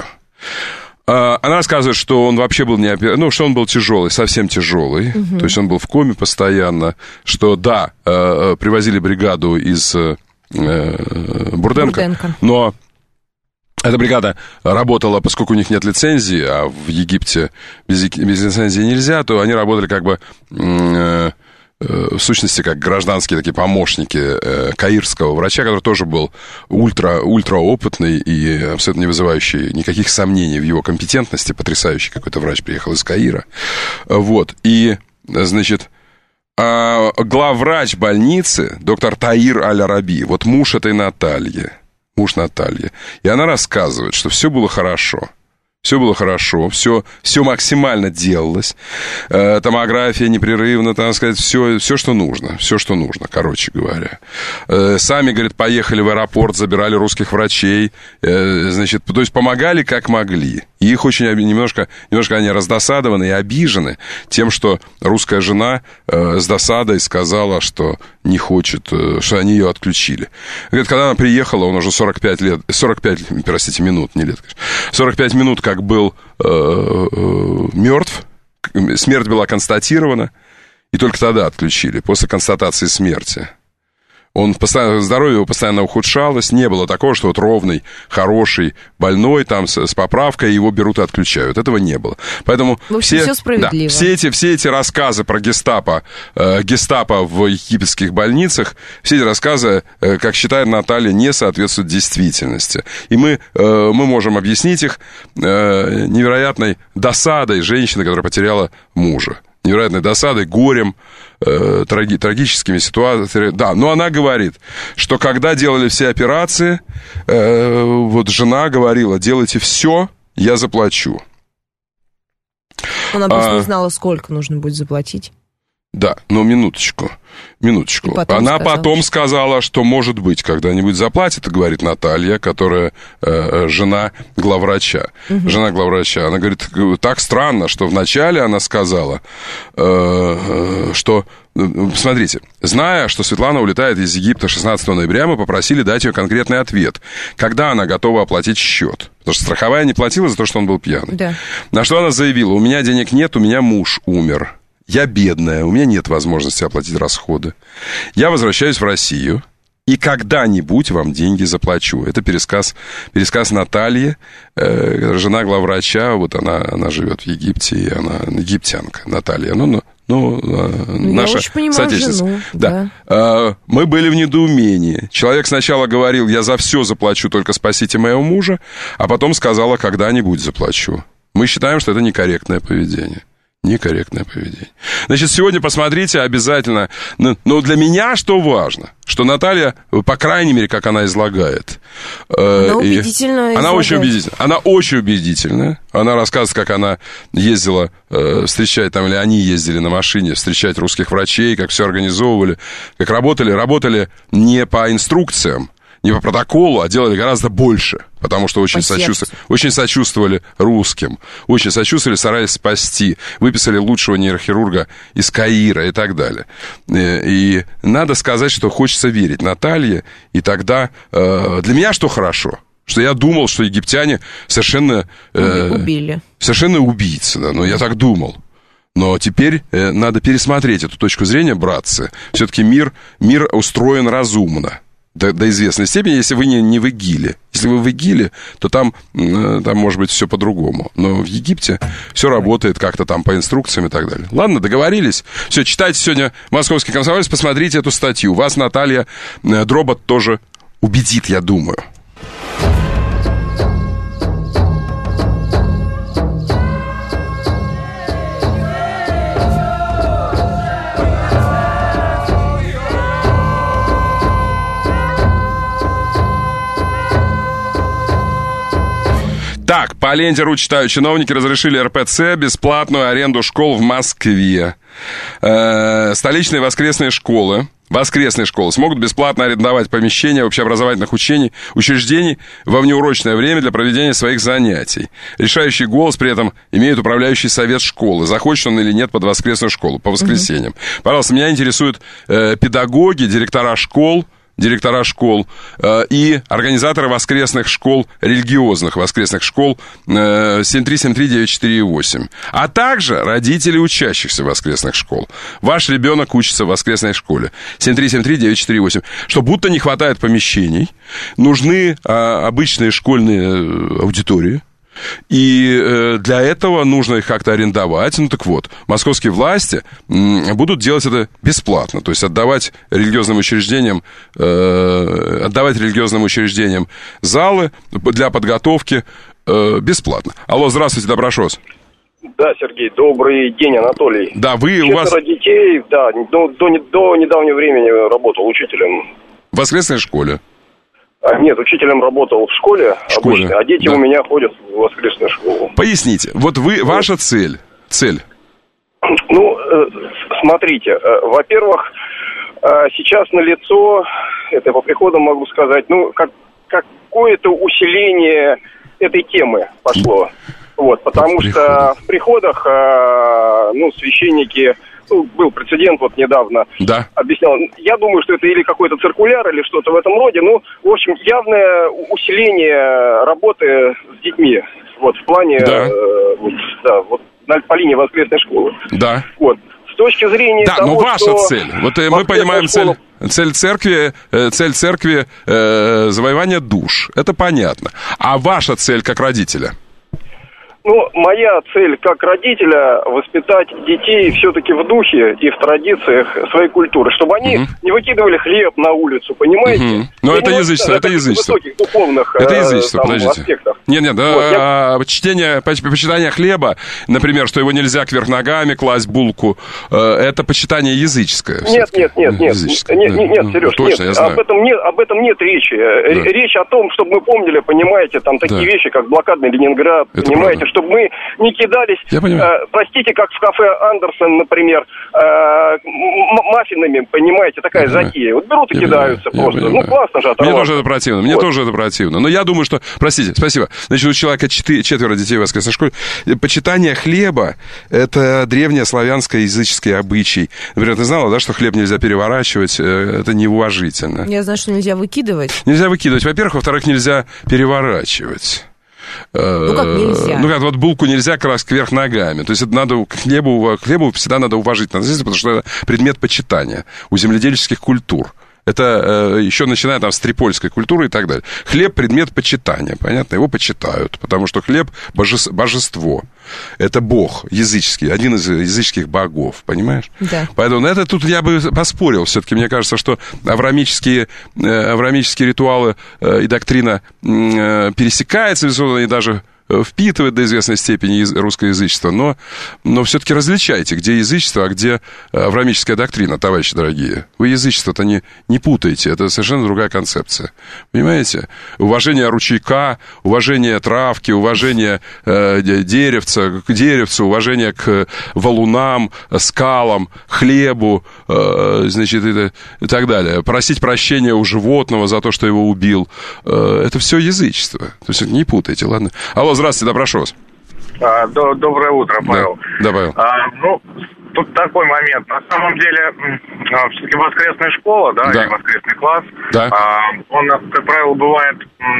[SPEAKER 1] Э, она рассказывает, что он вообще был не опер... ну, что он был тяжелый, совсем тяжелый. Угу. То есть он был в коме постоянно. Что да, э, привозили бригаду из э, Бурденко, Бурденко, но эта бригада работала, поскольку у них нет лицензии, а в Египте без, без лицензии нельзя, то они работали как бы э, э, в сущности как гражданские такие помощники э, каирского врача, который тоже был ультра, ультраопытный и абсолютно не вызывающий никаких сомнений в его компетентности. Потрясающий какой-то врач приехал из Каира. Вот. И, значит, э, главврач больницы, доктор Таир Аль-Араби, вот муж этой Натальи, муж Натальи. И она рассказывает, что все было хорошо. Все было хорошо, все, все максимально делалось. Э, томография непрерывно, так сказать, все, все, что нужно. Все, что нужно, короче говоря. Э, сами, говорит, поехали в аэропорт, забирали русских врачей. Э, значит, то есть помогали как могли. И их очень немножко, немножко они раздосадованы и обижены тем, что русская жена э, с досадой сказала, что не хочет, э, что они ее отключили. Говорит, когда она приехала, он уже сорок пять лет, сорок пять, простите, минут, не лет, конечно, сорок пять минут как был э, э, мертв, смерть была констатирована, и только тогда отключили, после констатации смерти. Он постоянно, здоровье его постоянно ухудшалось. Не было такого, что вот ровный, хороший, больной, там, с, с поправкой, его берут и отключают. Этого не было. Поэтому
[SPEAKER 2] в общем,
[SPEAKER 1] все,
[SPEAKER 2] все справедливо.
[SPEAKER 1] Да, все, эти, все эти рассказы про гестапо, э, гестапо в египетских больницах, все эти рассказы, э, как считает Наталья, не соответствуют действительности. И мы, э, мы можем объяснить их э, невероятной досадой женщины, которая потеряла мужа. Невероятной досадой, горем, э, траги, трагическими ситуациями. Да, но она говорит, что когда делали все операции, э, вот жена говорила, делайте все, я заплачу.
[SPEAKER 2] Она просто
[SPEAKER 1] а,
[SPEAKER 2] не знала, сколько нужно будет заплатить.
[SPEAKER 1] Да, но минуточку, минуточку.
[SPEAKER 2] Потом
[SPEAKER 1] Она
[SPEAKER 2] сказала,
[SPEAKER 1] потом
[SPEAKER 2] что...
[SPEAKER 1] сказала, что, может быть, когда-нибудь заплатит, говорит Наталья, которая э, жена главврача. Угу. Жена главврача. Она говорит, так странно, что вначале она сказала, э, что смотрите, зная, что Светлана улетает из Египта шестнадцатого ноября, мы попросили дать ее конкретный ответ. Когда она готова оплатить счет? Потому что страховая не платила за то, что он был пьяный.
[SPEAKER 2] Да.
[SPEAKER 1] На что она заявила: у меня денег нет, у меня муж умер. Я бедная, у меня нет возможности оплатить расходы. Я возвращаюсь в Россию и когда-нибудь вам деньги заплачу. Это пересказ, пересказ Натальи, э, жена главврача. Вот она, она живет в Египте, и она египтянка, Наталья. Ну, ну, ну,
[SPEAKER 2] ну
[SPEAKER 1] наша соотечественница. Да. Да. Э, мы были в недоумении. Человек сначала говорил: я за все заплачу, только спасите моего мужа, а потом сказала: когда-нибудь заплачу. Мы считаем, что это некорректное поведение. Некорректное поведение. Значит, сегодня посмотрите обязательно. Но для меня что важно? Что Наталья, по крайней мере, как она излагает.
[SPEAKER 2] Она убедительно
[SPEAKER 1] Она очень убедительна. Она очень убедительная. Она рассказывает, как она ездила э, встречать, там, или они ездили на машине встречать русских врачей, как все организовывали, как работали. Работали не по инструкциям, не по протоколу, а делали гораздо больше, потому что очень, сочувствовали, очень сочувствовали русским, очень сочувствовали, старались спасти, выписали лучшего нейрохирурга из Каира и так далее. И надо сказать, что хочется верить Наталье, и тогда э, для меня что хорошо, что я думал, что египтяне совершенно... Э,
[SPEAKER 2] Убили.
[SPEAKER 1] Совершенно убийцы, да, но я так думал. Но теперь э, надо пересмотреть эту точку зрения, братцы. Все-таки мир, мир устроен разумно. До, до известной степени, если вы не, не в ИГИЛе. Если вы в ИГИЛе, то там, там может быть все по-другому. Но в Египте все работает как-то там по инструкциям и так далее. Ладно, договорились. Все, читайте сегодня «Московский комсомолец», посмотрите эту статью. Вас Наталья Дробот тоже убедит, я думаю. Так, по ленте РУ читаю. Чиновники разрешили эр пэ цэ бесплатную аренду школ в Москве. Э-э, столичные воскресные школы, воскресные школы смогут бесплатно арендовать помещения общеобразовательных учений, учреждений во внеурочное время для проведения своих занятий. Решающий голос при этом имеет управляющий совет школы. Захочет он или нет под воскресную школу по воскресеньям. Mm-hmm. Пожалуйста, меня интересуют э, педагоги, директора школ, директора школ э, и организаторы воскресных школ, религиозных воскресных школ э, семь три семь три девять четыре восемь, а также родители учащихся воскресных школ. Ваш ребенок учится в воскресной школе. семь три семь три девять четыре восемь. Что будто не хватает помещений, нужны э, обычные школьные аудитории. И э, для этого нужно их как-то арендовать. Ну так вот, московские власти м, будут делать это бесплатно. То есть отдавать религиозным учреждениям э, отдавать религиозным учреждениям залы для подготовки э, бесплатно. Алло, здравствуйте, Доброшос.
[SPEAKER 9] Да, Сергей, добрый день, Анатолий.
[SPEAKER 1] Да, вы
[SPEAKER 9] Четверо
[SPEAKER 1] у вас...
[SPEAKER 9] детей, да, до, до, до недавнего времени работал учителем.
[SPEAKER 1] В воскресной школе?
[SPEAKER 9] Нет, учителем работал в школе, в школе обычно, а дети да. у меня ходят в воскресную школу.
[SPEAKER 1] Поясните, вот вы, ваша цель, цель?
[SPEAKER 9] Ну, смотрите, во-первых, сейчас налицо, это по приходу могу сказать, ну, как, какое-то усиление этой темы пошло. Вот, потому что в приходах, ну, священники... Ну, был прецедент вот недавно,
[SPEAKER 1] да.
[SPEAKER 9] объяснял. Я думаю, что это или какой-то циркуляр, или что-то в этом роде. Ну, в общем, явное усиление работы с детьми. Вот, в плане,
[SPEAKER 1] да,
[SPEAKER 9] э, вот, да, вот по линии воскресной школы.
[SPEAKER 1] Да.
[SPEAKER 9] Вот. С точки зрения
[SPEAKER 1] да,
[SPEAKER 9] того,
[SPEAKER 1] но ваша
[SPEAKER 9] что
[SPEAKER 1] цель. Вот мы понимаем школа... цель, цель церкви, цель церкви э, завоевание душ. Это понятно. А ваша цель как родителя?
[SPEAKER 9] Ну, моя цель как родителя воспитать детей все-таки в духе и в традициях своей культуры, чтобы они угу. не выкидывали хлеб на улицу, понимаете?
[SPEAKER 1] Угу. Но это язычество, это язычество.
[SPEAKER 9] Высоких духовных
[SPEAKER 1] это язычество,
[SPEAKER 9] там,
[SPEAKER 1] подождите.
[SPEAKER 9] аспектах.
[SPEAKER 1] Нет, нет,
[SPEAKER 9] вот,
[SPEAKER 1] а,
[SPEAKER 9] я...
[SPEAKER 1] чтение, почитание хлеба, например, что его нельзя кверх ногами класть булку, это почитание языческое.
[SPEAKER 9] Нет, нет, нет, нет,
[SPEAKER 1] языческое.
[SPEAKER 9] нет, нет, нет, Сереж,
[SPEAKER 1] точно,
[SPEAKER 9] нет,
[SPEAKER 1] я знаю.
[SPEAKER 9] об этом нет, об этом нет речи. Да. Речь о том, чтобы мы помнили, понимаете, там такие да. вещи, как блокадный Ленинград, это понимаете,
[SPEAKER 1] правда.
[SPEAKER 9] чтобы мы не кидались, э, простите, как в кафе Андерсон, например, э, м- маффинами, понимаете, такая затея. Вот берут и я кидаются понимаю, просто. Ну, классно же оторваться.
[SPEAKER 1] Мне тоже это противно, мне вот. тоже это противно. Но я думаю, что... Простите, спасибо. Значит, у человека четыре, четверо детей в воскресной школе. Почитание хлеба — это древнее славянское языческий обычай. Например, ты знала, да, что хлеб нельзя переворачивать? Это неуважительно.
[SPEAKER 2] Я знаю, что нельзя выкидывать.
[SPEAKER 1] Нельзя выкидывать. Во-первых. Во-вторых, нельзя переворачивать.
[SPEAKER 2] Ну, как нельзя?
[SPEAKER 1] Ну, как вот булку нельзя класть кверх ногами. То есть это надо к хлебу, к хлебу всегда надо уважительно относиться, потому что это предмет почитания у земледельческих культур. Это э, еще начиная там с трипольской культуры и так далее. Хлеб — предмет почитания, понятно? Его почитают, потому что хлеб — боже... божество. Это бог языческий, один из языческих богов, понимаешь?
[SPEAKER 2] Да.
[SPEAKER 1] Поэтому на это тут я бы поспорил. Все-таки мне кажется, что авраамические, э, авраамические ритуалы э, и доктрина э, пересекаются, безусловно, и даже... впитывает до известной степени русское язычество, но, но все-таки различайте, где язычество, а где авраамическая доктрина, товарищи дорогие. Вы язычество-то не, не путаете, это совершенно другая концепция. Понимаете? Уважение ручейка, уважение травки, уважение э, деревца, к деревцу, уважение к валунам, скалам, хлебу, э, значит, и, и так далее. Просить прощения у животного за то, что его убил. Э, это все язычество. То есть не путайте, ладно? Алло, здравствуйте, да, прошу вас.
[SPEAKER 13] А, до, доброе утро, Павел.
[SPEAKER 1] Да, да Павел.
[SPEAKER 13] А, ну, тут такой момент. На самом деле, все-таки воскресная школа, да,
[SPEAKER 1] да.
[SPEAKER 13] или воскресный класс,
[SPEAKER 1] да.
[SPEAKER 13] а, он, как правило, бывает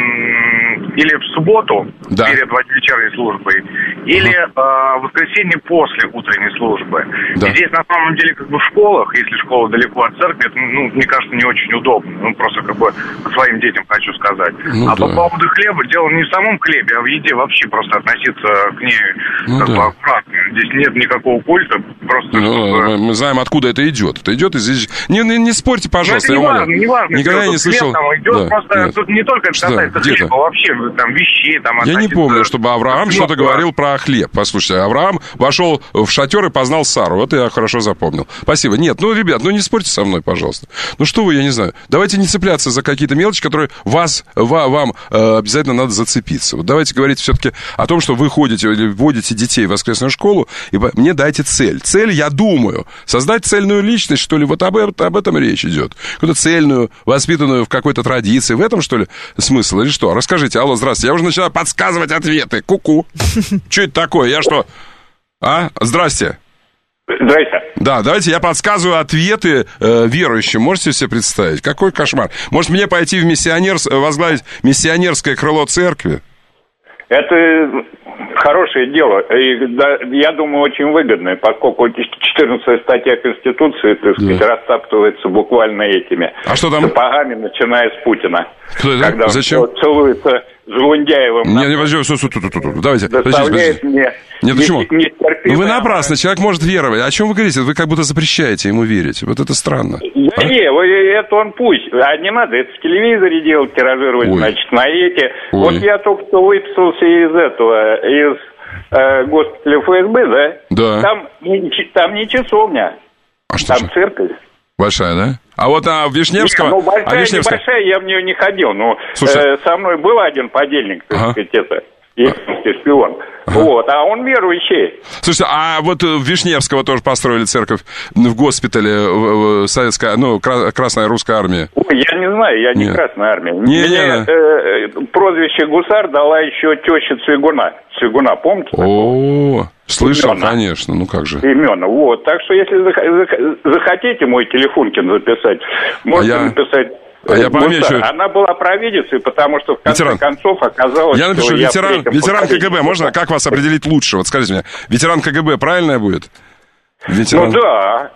[SPEAKER 13] м- или в субботу, да. перед вечерней службой, или а, в воскресенье после утренней службы. Да. И здесь, на самом деле, как бы в школах, если школа далеко от церкви, это, ну, мне кажется, не очень удобно. Ну, просто как бы своим детям хочу сказать. Ну, а да. по поводу хлеба, дело не в самом хлебе, а в еде вообще просто относиться к ней ну, как да. бы аккуратно. Здесь нет никакого культа, просто...
[SPEAKER 1] Ну, мы знаем, откуда это идет. Это идет из... Не, не, не спорьте, пожалуйста,
[SPEAKER 13] я
[SPEAKER 1] умоляю.
[SPEAKER 13] Не важно,
[SPEAKER 1] никогда не слышал...
[SPEAKER 13] Там идет, да, просто нет. Тут не только это касается хлеба, вообще там вещей. Там,
[SPEAKER 1] я не помню, чтобы Авраам что-то говорил про хлеб. Послушайте, Авраам вошел в шатер и познал Сару. Это я хорошо запомнил. Спасибо. Нет, ну, ребят, ну не спорьте со мной, пожалуйста. Ну что вы, я не знаю. Давайте не цепляться за какие-то мелочи, которые вас, ва, вам э, обязательно надо зацепиться. Вот давайте говорить все-таки о том, что вы ходите или вводите детей в воскресную школу, и мне дайте цель. Цель, я думаю, создать цельную личность, что ли, вот об, об этом речь идет. Какую-то цельную, воспитанную в какой-то традиции. В этом, что ли, смысл или что? Расскажите. Алло, здравствуйте. Я уже начинаю подсказывать ответы. Ку-ку. Что это такое? Я что? А? Здрасте.
[SPEAKER 13] Здрасте.
[SPEAKER 1] Да, давайте я подсказываю ответы э, верующим. Можете себе представить? Какой кошмар. Может, мне пойти в миссионерс... возглавить миссионерское крыло церкви?
[SPEAKER 13] Это хорошее дело. И, да, я думаю, очень выгодное, поскольку четырнадцатая статья Конституции, так сказать, да. растаптывается буквально этими
[SPEAKER 1] а что там?
[SPEAKER 13] сапогами, начиная с Путина.
[SPEAKER 1] Кто это?
[SPEAKER 13] Когда
[SPEAKER 1] Зачем?
[SPEAKER 13] он целуется с Гундяевым.
[SPEAKER 1] Не, не, подожди, су, су, су, су, су. Давайте,
[SPEAKER 13] подождите, подождите. Мне
[SPEAKER 1] Нет, почему? Ну вы напрасно, человек может веровать. О чем вы говорите? Вы как будто запрещаете ему верить. Вот это странно.
[SPEAKER 13] Да а? не, это он пусть. А не надо это в телевизоре делать, тиражировать, Ой. значит, на эти. Ой. Вот я только что выписался из этого, из э, госпиталя эф эс бэ, да?
[SPEAKER 1] Да.
[SPEAKER 13] Там, там не часовня,
[SPEAKER 1] а что
[SPEAKER 13] там
[SPEAKER 1] же?
[SPEAKER 13] церковь.
[SPEAKER 1] Большая, да? А вот а, в Вишневском...
[SPEAKER 13] Не, ну, большая,
[SPEAKER 1] а Вишневском...
[SPEAKER 13] небольшая, я в нее не ходил. Но э, со мной был один подельник, так ага. сказать, это... Египетский шпион. Ага. Вот, а он верующий.
[SPEAKER 1] Слушайте, а вот в Вишневского тоже построили церковь в госпитале советская, ну, Красная Русская Армия.
[SPEAKER 13] Ой, я не знаю, я не
[SPEAKER 1] Нет.
[SPEAKER 13] Красная Армия.
[SPEAKER 1] Не,
[SPEAKER 13] Мне
[SPEAKER 1] не,
[SPEAKER 13] э, прозвище гусар дала еще теща Цвигуна. Цвигуна, помните?
[SPEAKER 1] О, слышал,
[SPEAKER 13] Имена.
[SPEAKER 1] конечно, ну как же.
[SPEAKER 13] Имена, вот. Так что, если захотите мой телефонкин записать, можете
[SPEAKER 1] а я...
[SPEAKER 13] написать...
[SPEAKER 1] А я помечу...
[SPEAKER 13] Она была провидицей, потому что в конце
[SPEAKER 1] ветеран.
[SPEAKER 13] концов оказалось,
[SPEAKER 1] я напишу,
[SPEAKER 13] что
[SPEAKER 1] ветеран,
[SPEAKER 13] я
[SPEAKER 1] ветеран ка гэ бэ. Можно? Как вас определить лучше? Вот скажите мне, ветеран ка гэ бэ правильное будет? Ветеран.
[SPEAKER 13] Ну да.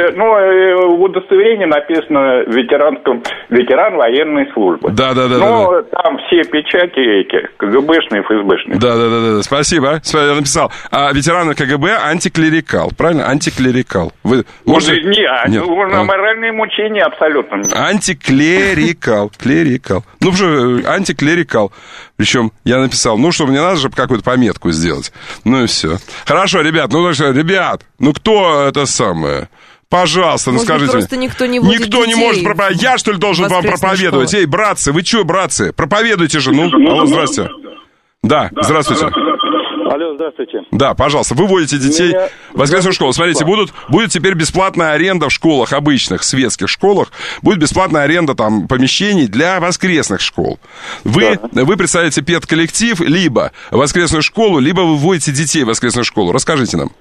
[SPEAKER 13] Ну, в удостоверении написано ветеран, ветеран военной службы.
[SPEAKER 1] Да, да, да.
[SPEAKER 13] Но
[SPEAKER 1] да, да.
[SPEAKER 13] там все печати эти, ка гэ бэшные, эф эс бэшные.
[SPEAKER 1] Да, да, да, да. Спасибо. Я написал. А ветераны ка гэ бэ антиклерикал. Правильно? Антиклерикал. Вы можете...
[SPEAKER 13] Не,
[SPEAKER 1] Нет.
[SPEAKER 13] на моральные мучения абсолютно нет.
[SPEAKER 1] Антиклерикал. Клерикал. Ну, уже антиклерикал. Причем я написал, ну что, мне надо же какую-то пометку сделать. Ну и все. Хорошо, ребят, ну что, ребят, ну кто это самое? Пожалуйста,
[SPEAKER 2] Может,
[SPEAKER 1] ну скажите
[SPEAKER 2] просто
[SPEAKER 1] мне.
[SPEAKER 2] никто не водит
[SPEAKER 1] Никто не может проповедовать. Я, что ли, должен вам проповедовать? Эй, братцы, вы что, братцы? Проповедуйте же. Ну, алло, здрасте. Да, здравствуйте.
[SPEAKER 14] Алло, здравствуйте.
[SPEAKER 1] Да, пожалуйста, вы водите детей Меня... в воскресную школу. Смотрите, будут, будет теперь бесплатная аренда в школах, обычных светских школах. Будет бесплатная аренда там помещений для воскресных школ. Вы, да. вы представляете педколлектив, либо воскресную школу, либо вы водите детей в воскресную школу. Расскажите нам.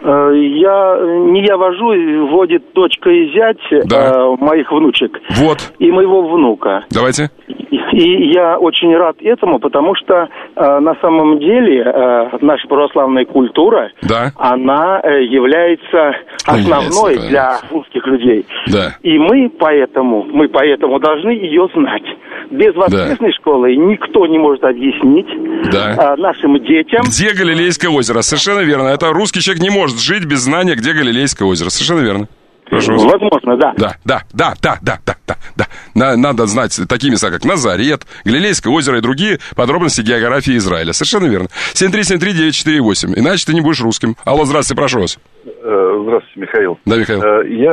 [SPEAKER 14] Я, не я вожу, водит дочка и зять да. э, моих внучек.
[SPEAKER 1] Вот.
[SPEAKER 14] И моего внука.
[SPEAKER 1] Давайте.
[SPEAKER 14] И я очень рад этому, потому что э, на самом деле э, наша православная культура,
[SPEAKER 1] да.
[SPEAKER 14] она э, является основной является, для русских людей.
[SPEAKER 1] Да.
[SPEAKER 14] И мы поэтому, мы поэтому должны ее знать. Без воскресной да. школы никто не может объяснить да. э, нашим детям.
[SPEAKER 1] Где Галилейское озеро? Совершенно верно. Это русский человек не может жить без знания, где Галилейское озеро. Совершенно верно. Прошу вас.
[SPEAKER 14] Возможно, да.
[SPEAKER 1] Да, да, да, да, да, да, да, да. Надо знать такие места, как Назарет, Галилейское озеро и другие подробности географии Израиля. Совершенно верно. семь три семь три девять четыре восемь. Иначе ты не будешь русским. Алло, здравствуйте, прошу вас.
[SPEAKER 15] Здравствуйте, Михаил.
[SPEAKER 1] Да, Михаил.
[SPEAKER 15] Я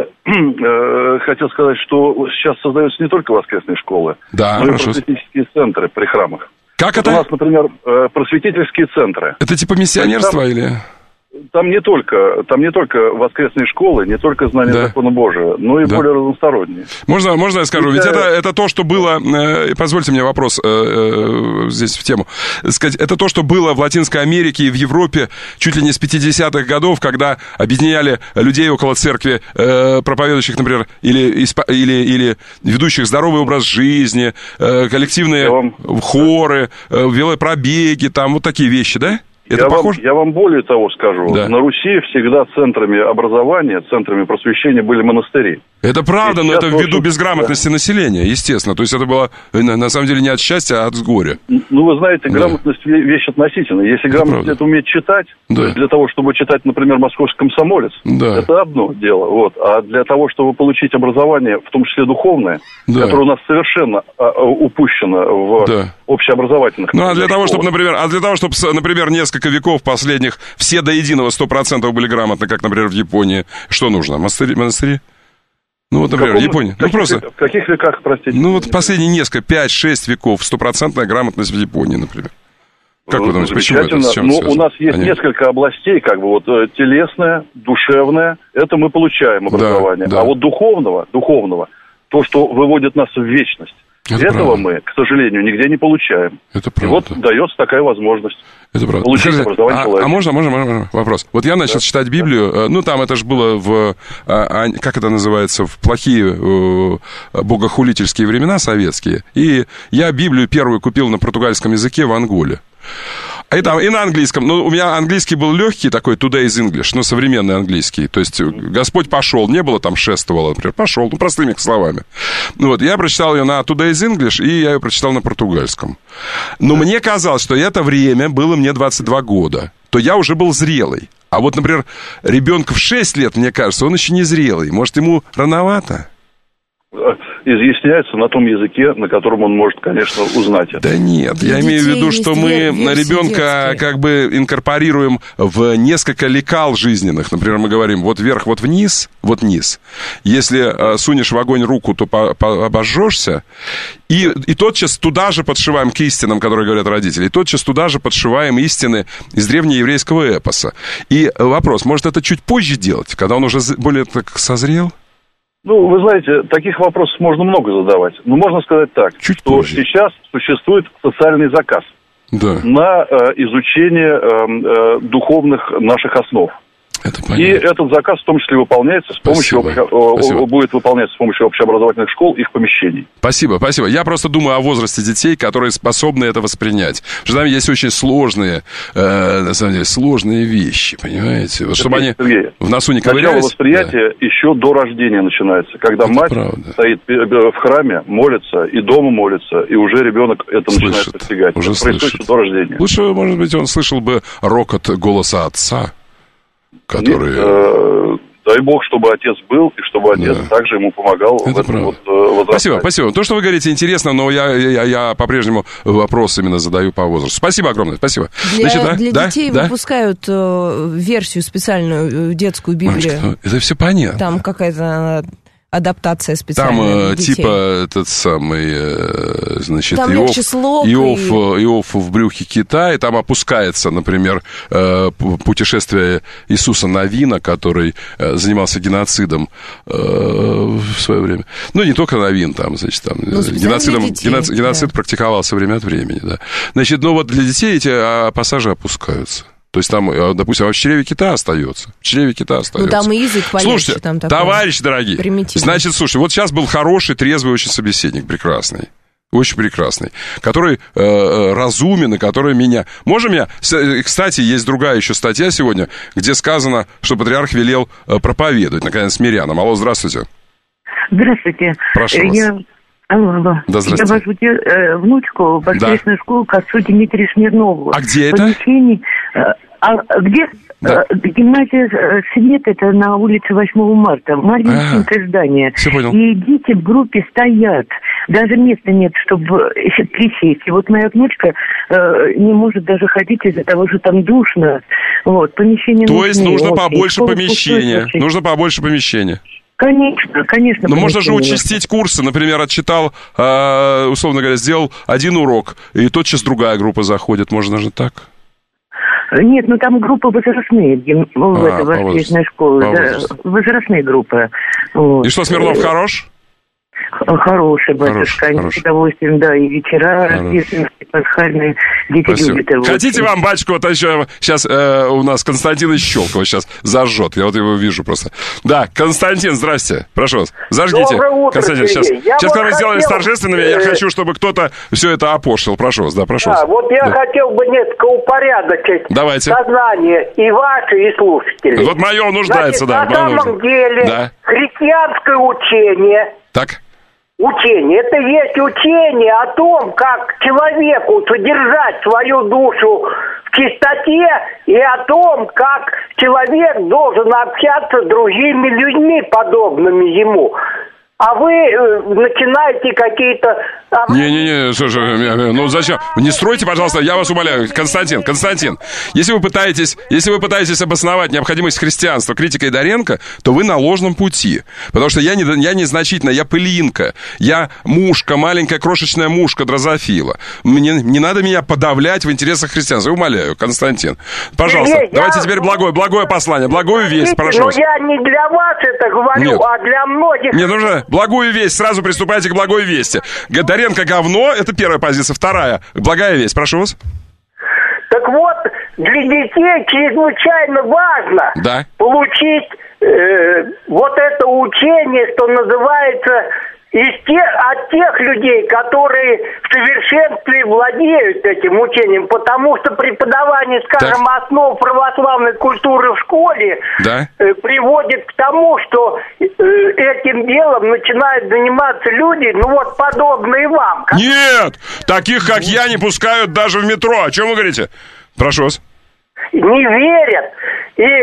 [SPEAKER 15] э, хотел сказать, что сейчас создаются не только воскресные школы,
[SPEAKER 1] да,
[SPEAKER 15] но и просветительские центры при храмах.
[SPEAKER 1] Как
[SPEAKER 15] вот
[SPEAKER 1] это?
[SPEAKER 15] У нас, например, просветительские центры.
[SPEAKER 1] Это типа миссионерство там, или...
[SPEAKER 15] Там не только, там не только воскресные школы, не только знание да. закона Божия, но и да. более разносторонние.
[SPEAKER 1] Можно, можно я скажу? Ведь это, это то, что было... Э, позвольте мне вопрос э, э, здесь в тему. Сказать, это то, что было в Латинской Америке и в Европе чуть ли не с пятидесятых годов, когда объединяли людей около церкви, э, проповедующих, например, или, или, или ведущих здоровый образ жизни, э, коллективные вам... хоры, э, велопробеги, там вот такие вещи, да? Это
[SPEAKER 15] я,
[SPEAKER 1] похоже?
[SPEAKER 15] вам, я вам более того скажу. Да. На Руси всегда центрами образования, центрами просвещения были монастыри.
[SPEAKER 1] Это правда, но это ввиду безграмотности да. населения, естественно. То есть это было, на, на самом деле, не от счастья, а от горя.
[SPEAKER 15] Ну, вы знаете, грамотность да. вещь относительная. Если грамотность это уметь читать, да. для того, чтобы читать, например, «Московский комсомолец», да. это одно дело. Вот. А для того, чтобы получить образование, в том числе духовное, да. которое у нас совершенно а, упущено в да. общеобразовательных...
[SPEAKER 1] Ну, а для того, чтобы, например, а для того, чтобы, например, несколько веков последних все до единого сто процентов были грамотны, как, например, в Японии, что нужно? Монастыри? монастыри? Ну, вот, например, в, каком, в Японии.
[SPEAKER 15] В каких,
[SPEAKER 1] ну, просто...
[SPEAKER 15] в каких веках, простите?
[SPEAKER 1] Ну, вот последние несколько, пять-шесть веков, стопроцентная грамотность в Японии, например. Как
[SPEAKER 15] ну,
[SPEAKER 1] вы думаете, почему это? С чем
[SPEAKER 15] ну,
[SPEAKER 1] связано?
[SPEAKER 15] У нас есть Они... несколько областей, как бы вот телесное, душевное, это мы получаем образование. Да, да. А вот духовного, духовного, то, что выводит нас в вечность, это этого правда. Мы, к сожалению, нигде не получаем.
[SPEAKER 1] Это правда.
[SPEAKER 15] И вот дается такая возможность.
[SPEAKER 1] Это правда.
[SPEAKER 15] Получить
[SPEAKER 1] Скажите,
[SPEAKER 15] образование
[SPEAKER 1] а,
[SPEAKER 15] человека.
[SPEAKER 1] А можно, можно, можно вопрос? Вот я начал да. читать Библию, ну, там это же было в, как это называется, в плохие богохулительские времена советские, и я Библию первую купил на португальском языке в Анголе. И, там, и на английском. Ну, у меня английский был легкий такой, today's English, ну, современный английский. То есть Господь пошел, не было там шествовало, например, пошел, ну, простыми словами. Ну, вот, я прочитал ее на today's English, и я ее прочитал на португальском. Но мне казалось, что это время было мне двадцать два года, то я уже был зрелый. А вот, например, ребенку в шесть лет, мне кажется, он еще не зрелый. Может, ему рановато?
[SPEAKER 15] Изъясняется на том языке, на котором он может, конечно, узнать это.
[SPEAKER 1] Да нет, я имею в виду, что мы ребенка детские. Как бы инкорпорируем в несколько лекал жизненных. Например, мы говорим, вот вверх, вот вниз, вот низ. Если э, сунешь в огонь руку, то по- по- обожжешься. И, и тотчас туда же подшиваем к истинам, которые говорят родители, и тотчас туда же подшиваем истины из древнееврейского эпоса. И вопрос, может, это чуть позже делать, когда он уже более так созрел?
[SPEAKER 15] Ну, вы знаете, таких вопросов можно много задавать. Но можно сказать так,
[SPEAKER 1] Чуть
[SPEAKER 15] что
[SPEAKER 1] позже.
[SPEAKER 15] сейчас существует социальный заказ
[SPEAKER 1] да.
[SPEAKER 15] на э, изучение э, э, духовных наших основ.
[SPEAKER 1] Это
[SPEAKER 15] и этот заказ в том числе выполняется с помощью
[SPEAKER 1] спасибо.
[SPEAKER 15] Обще...
[SPEAKER 1] Спасибо.
[SPEAKER 15] будет выполняться с помощью общеобразовательных школ, их помещений.
[SPEAKER 1] Спасибо, спасибо. Я просто думаю о возрасте детей, которые способны это воспринять. Потому что там есть очень сложные, э, на самом деле, сложные вещи, понимаете? Вот, чтобы они
[SPEAKER 15] Сергей,
[SPEAKER 1] в носу не ковырялись.
[SPEAKER 15] Начало восприятия да. еще до рождения начинается, когда это мать правда. Стоит в храме, молится, и дома молится, и уже ребенок это слышит. Начинает постигать.
[SPEAKER 1] Уже
[SPEAKER 15] это происходит до рождения.
[SPEAKER 1] Лучше, может быть, он слышал бы рокот голоса отца. Который...
[SPEAKER 15] И, э, дай бог, чтобы отец был, и чтобы отец да. также ему помогал.
[SPEAKER 1] Это
[SPEAKER 15] в этом вот, э,
[SPEAKER 1] спасибо, спасибо. То, что вы говорите, интересно, но я, я, я по-прежнему вопрос именно задаю по возрасту. Спасибо огромное, спасибо.
[SPEAKER 2] Для,
[SPEAKER 1] Значит, да?
[SPEAKER 2] для
[SPEAKER 1] да?
[SPEAKER 2] детей
[SPEAKER 1] да?
[SPEAKER 2] выпускают э, версию специальную, детскую Библию.
[SPEAKER 1] Мамочка, это все понятно.
[SPEAKER 2] Там какая-то адаптация специальная
[SPEAKER 1] там,
[SPEAKER 2] для детей.
[SPEAKER 1] Типа этот самый, значит,
[SPEAKER 2] там
[SPEAKER 1] Иов,
[SPEAKER 2] слог
[SPEAKER 1] Иов,
[SPEAKER 2] и...
[SPEAKER 1] Иов в брюхе кита, и там опускается, например, путешествие Иисуса Навина, который занимался геноцидом в свое время. Ну, не только Навин, там, значит, там, ну, геноцидом, детей, геноцид, геноцид да. практиковался время от времени, да. Значит, ну вот для детей эти пассажи опускаются. То есть там, допустим, а в чреве кита остается. В чреве кита остается.
[SPEAKER 2] Ну, там и язык полегче.
[SPEAKER 1] Слушайте,
[SPEAKER 2] там такой
[SPEAKER 1] товарищи дорогие, значит, слушай, вот сейчас был хороший, трезвый очень собеседник, прекрасный. Очень прекрасный, который э, разумен, и который меня... Можем я... Кстати, есть другая еще статья сегодня, где сказано, что патриарх велел э, проповедовать, наконец, мирянам. Алло, здравствуйте.
[SPEAKER 16] Здравствуйте.
[SPEAKER 1] Прошу вас.
[SPEAKER 16] Я... Алло, алло.
[SPEAKER 1] Да, здравствуйте.
[SPEAKER 16] Я вожу э, внучку в воскресную да. школу к отцу Дмитрию Смирнову.
[SPEAKER 1] А где это?
[SPEAKER 16] Помещение... А где? Да. Гимназия «Свет», это на улице восьмого марта. Маленькое здание.
[SPEAKER 1] Все понял.
[SPEAKER 16] И дети в группе стоят. Даже места нет, чтобы присесть. И вот моя внучка э, не может даже ходить из-за того, что там душно. Вот, помещение...
[SPEAKER 1] То есть нужно вот, побольше помещения. Нужно побольше помещения.
[SPEAKER 16] Конечно, конечно.
[SPEAKER 1] Но можно же участить курсы. Например, отчитал, э, условно говоря, сделал один урок, и тотчас другая группа заходит. Можно же так?
[SPEAKER 16] Нет, ну там группы возрастные в
[SPEAKER 1] а,
[SPEAKER 16] этой воскресной школе. Да, возрастные группы. Вот.
[SPEAKER 1] И что, Смирнов хорош?
[SPEAKER 16] Хороший, батюшка, они с удовольствием, да, и вечера рождественские, пасхальные, дети
[SPEAKER 1] Спасибо. Любят его. Хотите вам, батюшка, вот еще сейчас э, у нас Константин из Щелкова сейчас зажжет, я вот его вижу просто. Да, Константин, здрасте, прошу вас, зажгите.
[SPEAKER 17] Доброе утро,
[SPEAKER 1] Константин, сейчас,
[SPEAKER 17] я
[SPEAKER 1] сейчас
[SPEAKER 17] вот
[SPEAKER 1] когда мы сделали
[SPEAKER 17] хотел...
[SPEAKER 1] торжественными, я хочу, чтобы кто-то все это опошлил, прошу вас, да, прошу
[SPEAKER 17] да,
[SPEAKER 1] вас.
[SPEAKER 17] вот я
[SPEAKER 1] да.
[SPEAKER 17] хотел бы несколько упорядочить
[SPEAKER 1] Давайте.
[SPEAKER 17] сознание и ваше, и слушателей.
[SPEAKER 1] Вот мое нуждается,
[SPEAKER 17] Значит,
[SPEAKER 1] да.
[SPEAKER 17] на самом
[SPEAKER 1] нужно.
[SPEAKER 17] деле
[SPEAKER 1] да.
[SPEAKER 17] христианское учение...
[SPEAKER 1] Так.
[SPEAKER 17] Учение. Это есть учение о том, как человеку содержать свою душу в чистоте и о том, как человек должен общаться с другими людьми, подобными ему. А вы э, начинаете какие-то...
[SPEAKER 1] Не-не-не, слушай, ну зачем? Не стройте, пожалуйста, я вас умоляю. Константин, Константин, если вы пытаетесь, если вы пытаетесь обосновать необходимость христианства критикой Доренко, то вы на ложном пути. Потому что я, не, я незначительно, я пылинка, я мушка, маленькая крошечная мушка дрозофила. Мне, не надо меня подавлять в интересах христианства. Умоляю, Константин. Пожалуйста, не, давайте я... теперь благое, благое послание, благую весть, прошу.
[SPEAKER 17] Но я не для вас это говорю, Нет. а для многих...
[SPEAKER 1] Мне нужно... Благую весть. Сразу приступайте к благой вести. Доренко говно, это первая позиция. Вторая, благая весть. Прошу вас.
[SPEAKER 17] Так вот, для детей чрезвычайно важно
[SPEAKER 1] да.
[SPEAKER 17] получить э, вот это учение, что называется... Из тех, от тех людей, которые в совершенстве владеют этим учением, потому что преподавание, скажем, так. основ православной культуры в школе
[SPEAKER 1] да.
[SPEAKER 17] э, приводит к тому, что э, этим делом начинают заниматься люди, ну вот подобные вам.
[SPEAKER 1] Как... Нет, таких, как я, не пускают даже в метро. О чем вы говорите? Прошу вас.
[SPEAKER 17] Не верят. И э,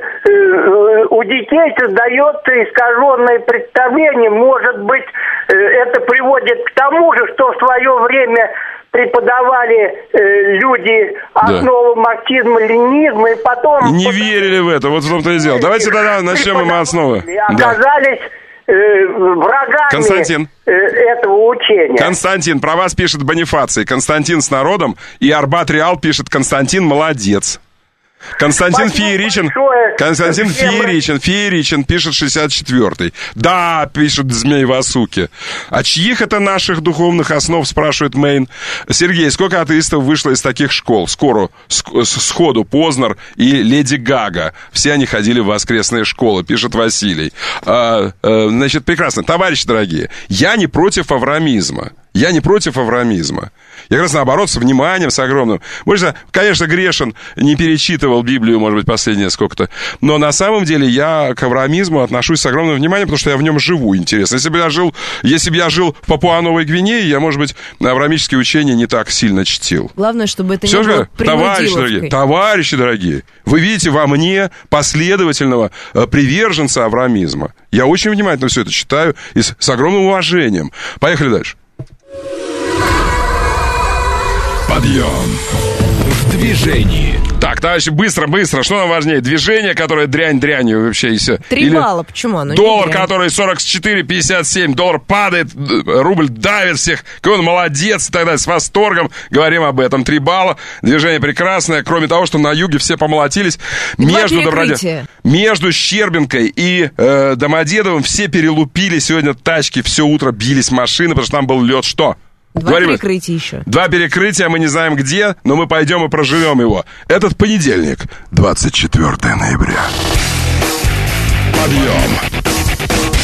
[SPEAKER 17] э, у детей создается искаженное представление. Может быть, э, это приводит к тому же, что в свое время преподавали э, люди основы да. марксизма-ленинизма, и потом...
[SPEAKER 1] И не верили в это, вот в том-то и дело. Давайте тогда начнем мы основы.
[SPEAKER 17] Оказались... Да. врагами
[SPEAKER 1] Константин.
[SPEAKER 17] этого учения.
[SPEAKER 1] Константин, про вас пишет Бонифаций. Константин с народом. И Арбат Реал пишет: Константин молодец. Константин Спасибо Фееричен, большое. Константин Фееричен, Фееричен пишет шестьдесят четвёртый. Да, пишет Змей Васуки. А чьих это наших духовных основ, спрашивает Мэйн. Сергей, сколько атеистов вышло из таких школ? Скоро, сходу Познер и Леди Гага. Все они ходили в воскресные школы, пишет Василий. А, а, значит, прекрасно. Товарищи дорогие, я не против авраамизма. Я не против авраамизма. Я как раз наоборот, с вниманием, с огромным. Может, конечно, грешен, не перечитывал Библию, может быть, последнее сколько-то. Но на самом деле я к авраамизму отношусь с огромным вниманием, потому что я в нем живу, интересно. Если бы я жил, если бы я жил в Папуа-Новой Гвинее, я, может быть, авраамические учения не так сильно чтил.
[SPEAKER 2] Главное, чтобы это
[SPEAKER 1] Все
[SPEAKER 2] не было
[SPEAKER 1] товарищи дорогие, товарищи дорогие, вы видите во мне последовательного приверженца авраамизма. Я очень внимательно все это читаю и с, с огромным уважением. Поехали дальше.
[SPEAKER 4] Подъем. движении.
[SPEAKER 1] Так, товарищи, быстро, быстро. Что нам важнее? Движение, которое дрянь дрянью вообще и все.
[SPEAKER 2] Три
[SPEAKER 1] Или
[SPEAKER 2] балла, почему оно?
[SPEAKER 1] Доллар, который сорок четыре пятьдесят семь, доллар падает, рубль давит всех. Какой он молодец и так далее. С восторгом говорим об этом. Три балла. Движение прекрасное. Кроме того, что на юге все помолотились. Между, Доброде... Между Щербинкой и э, Домодедовым все перелупили сегодня тачки. Все утро бились машины, потому что там был лед. Что?
[SPEAKER 2] Два Говорим, перекрытия еще.
[SPEAKER 1] Два перекрытия, мы не знаем где, но мы пойдем и проживем его. Этот понедельник, двадцать четвёртого ноября. Подъем.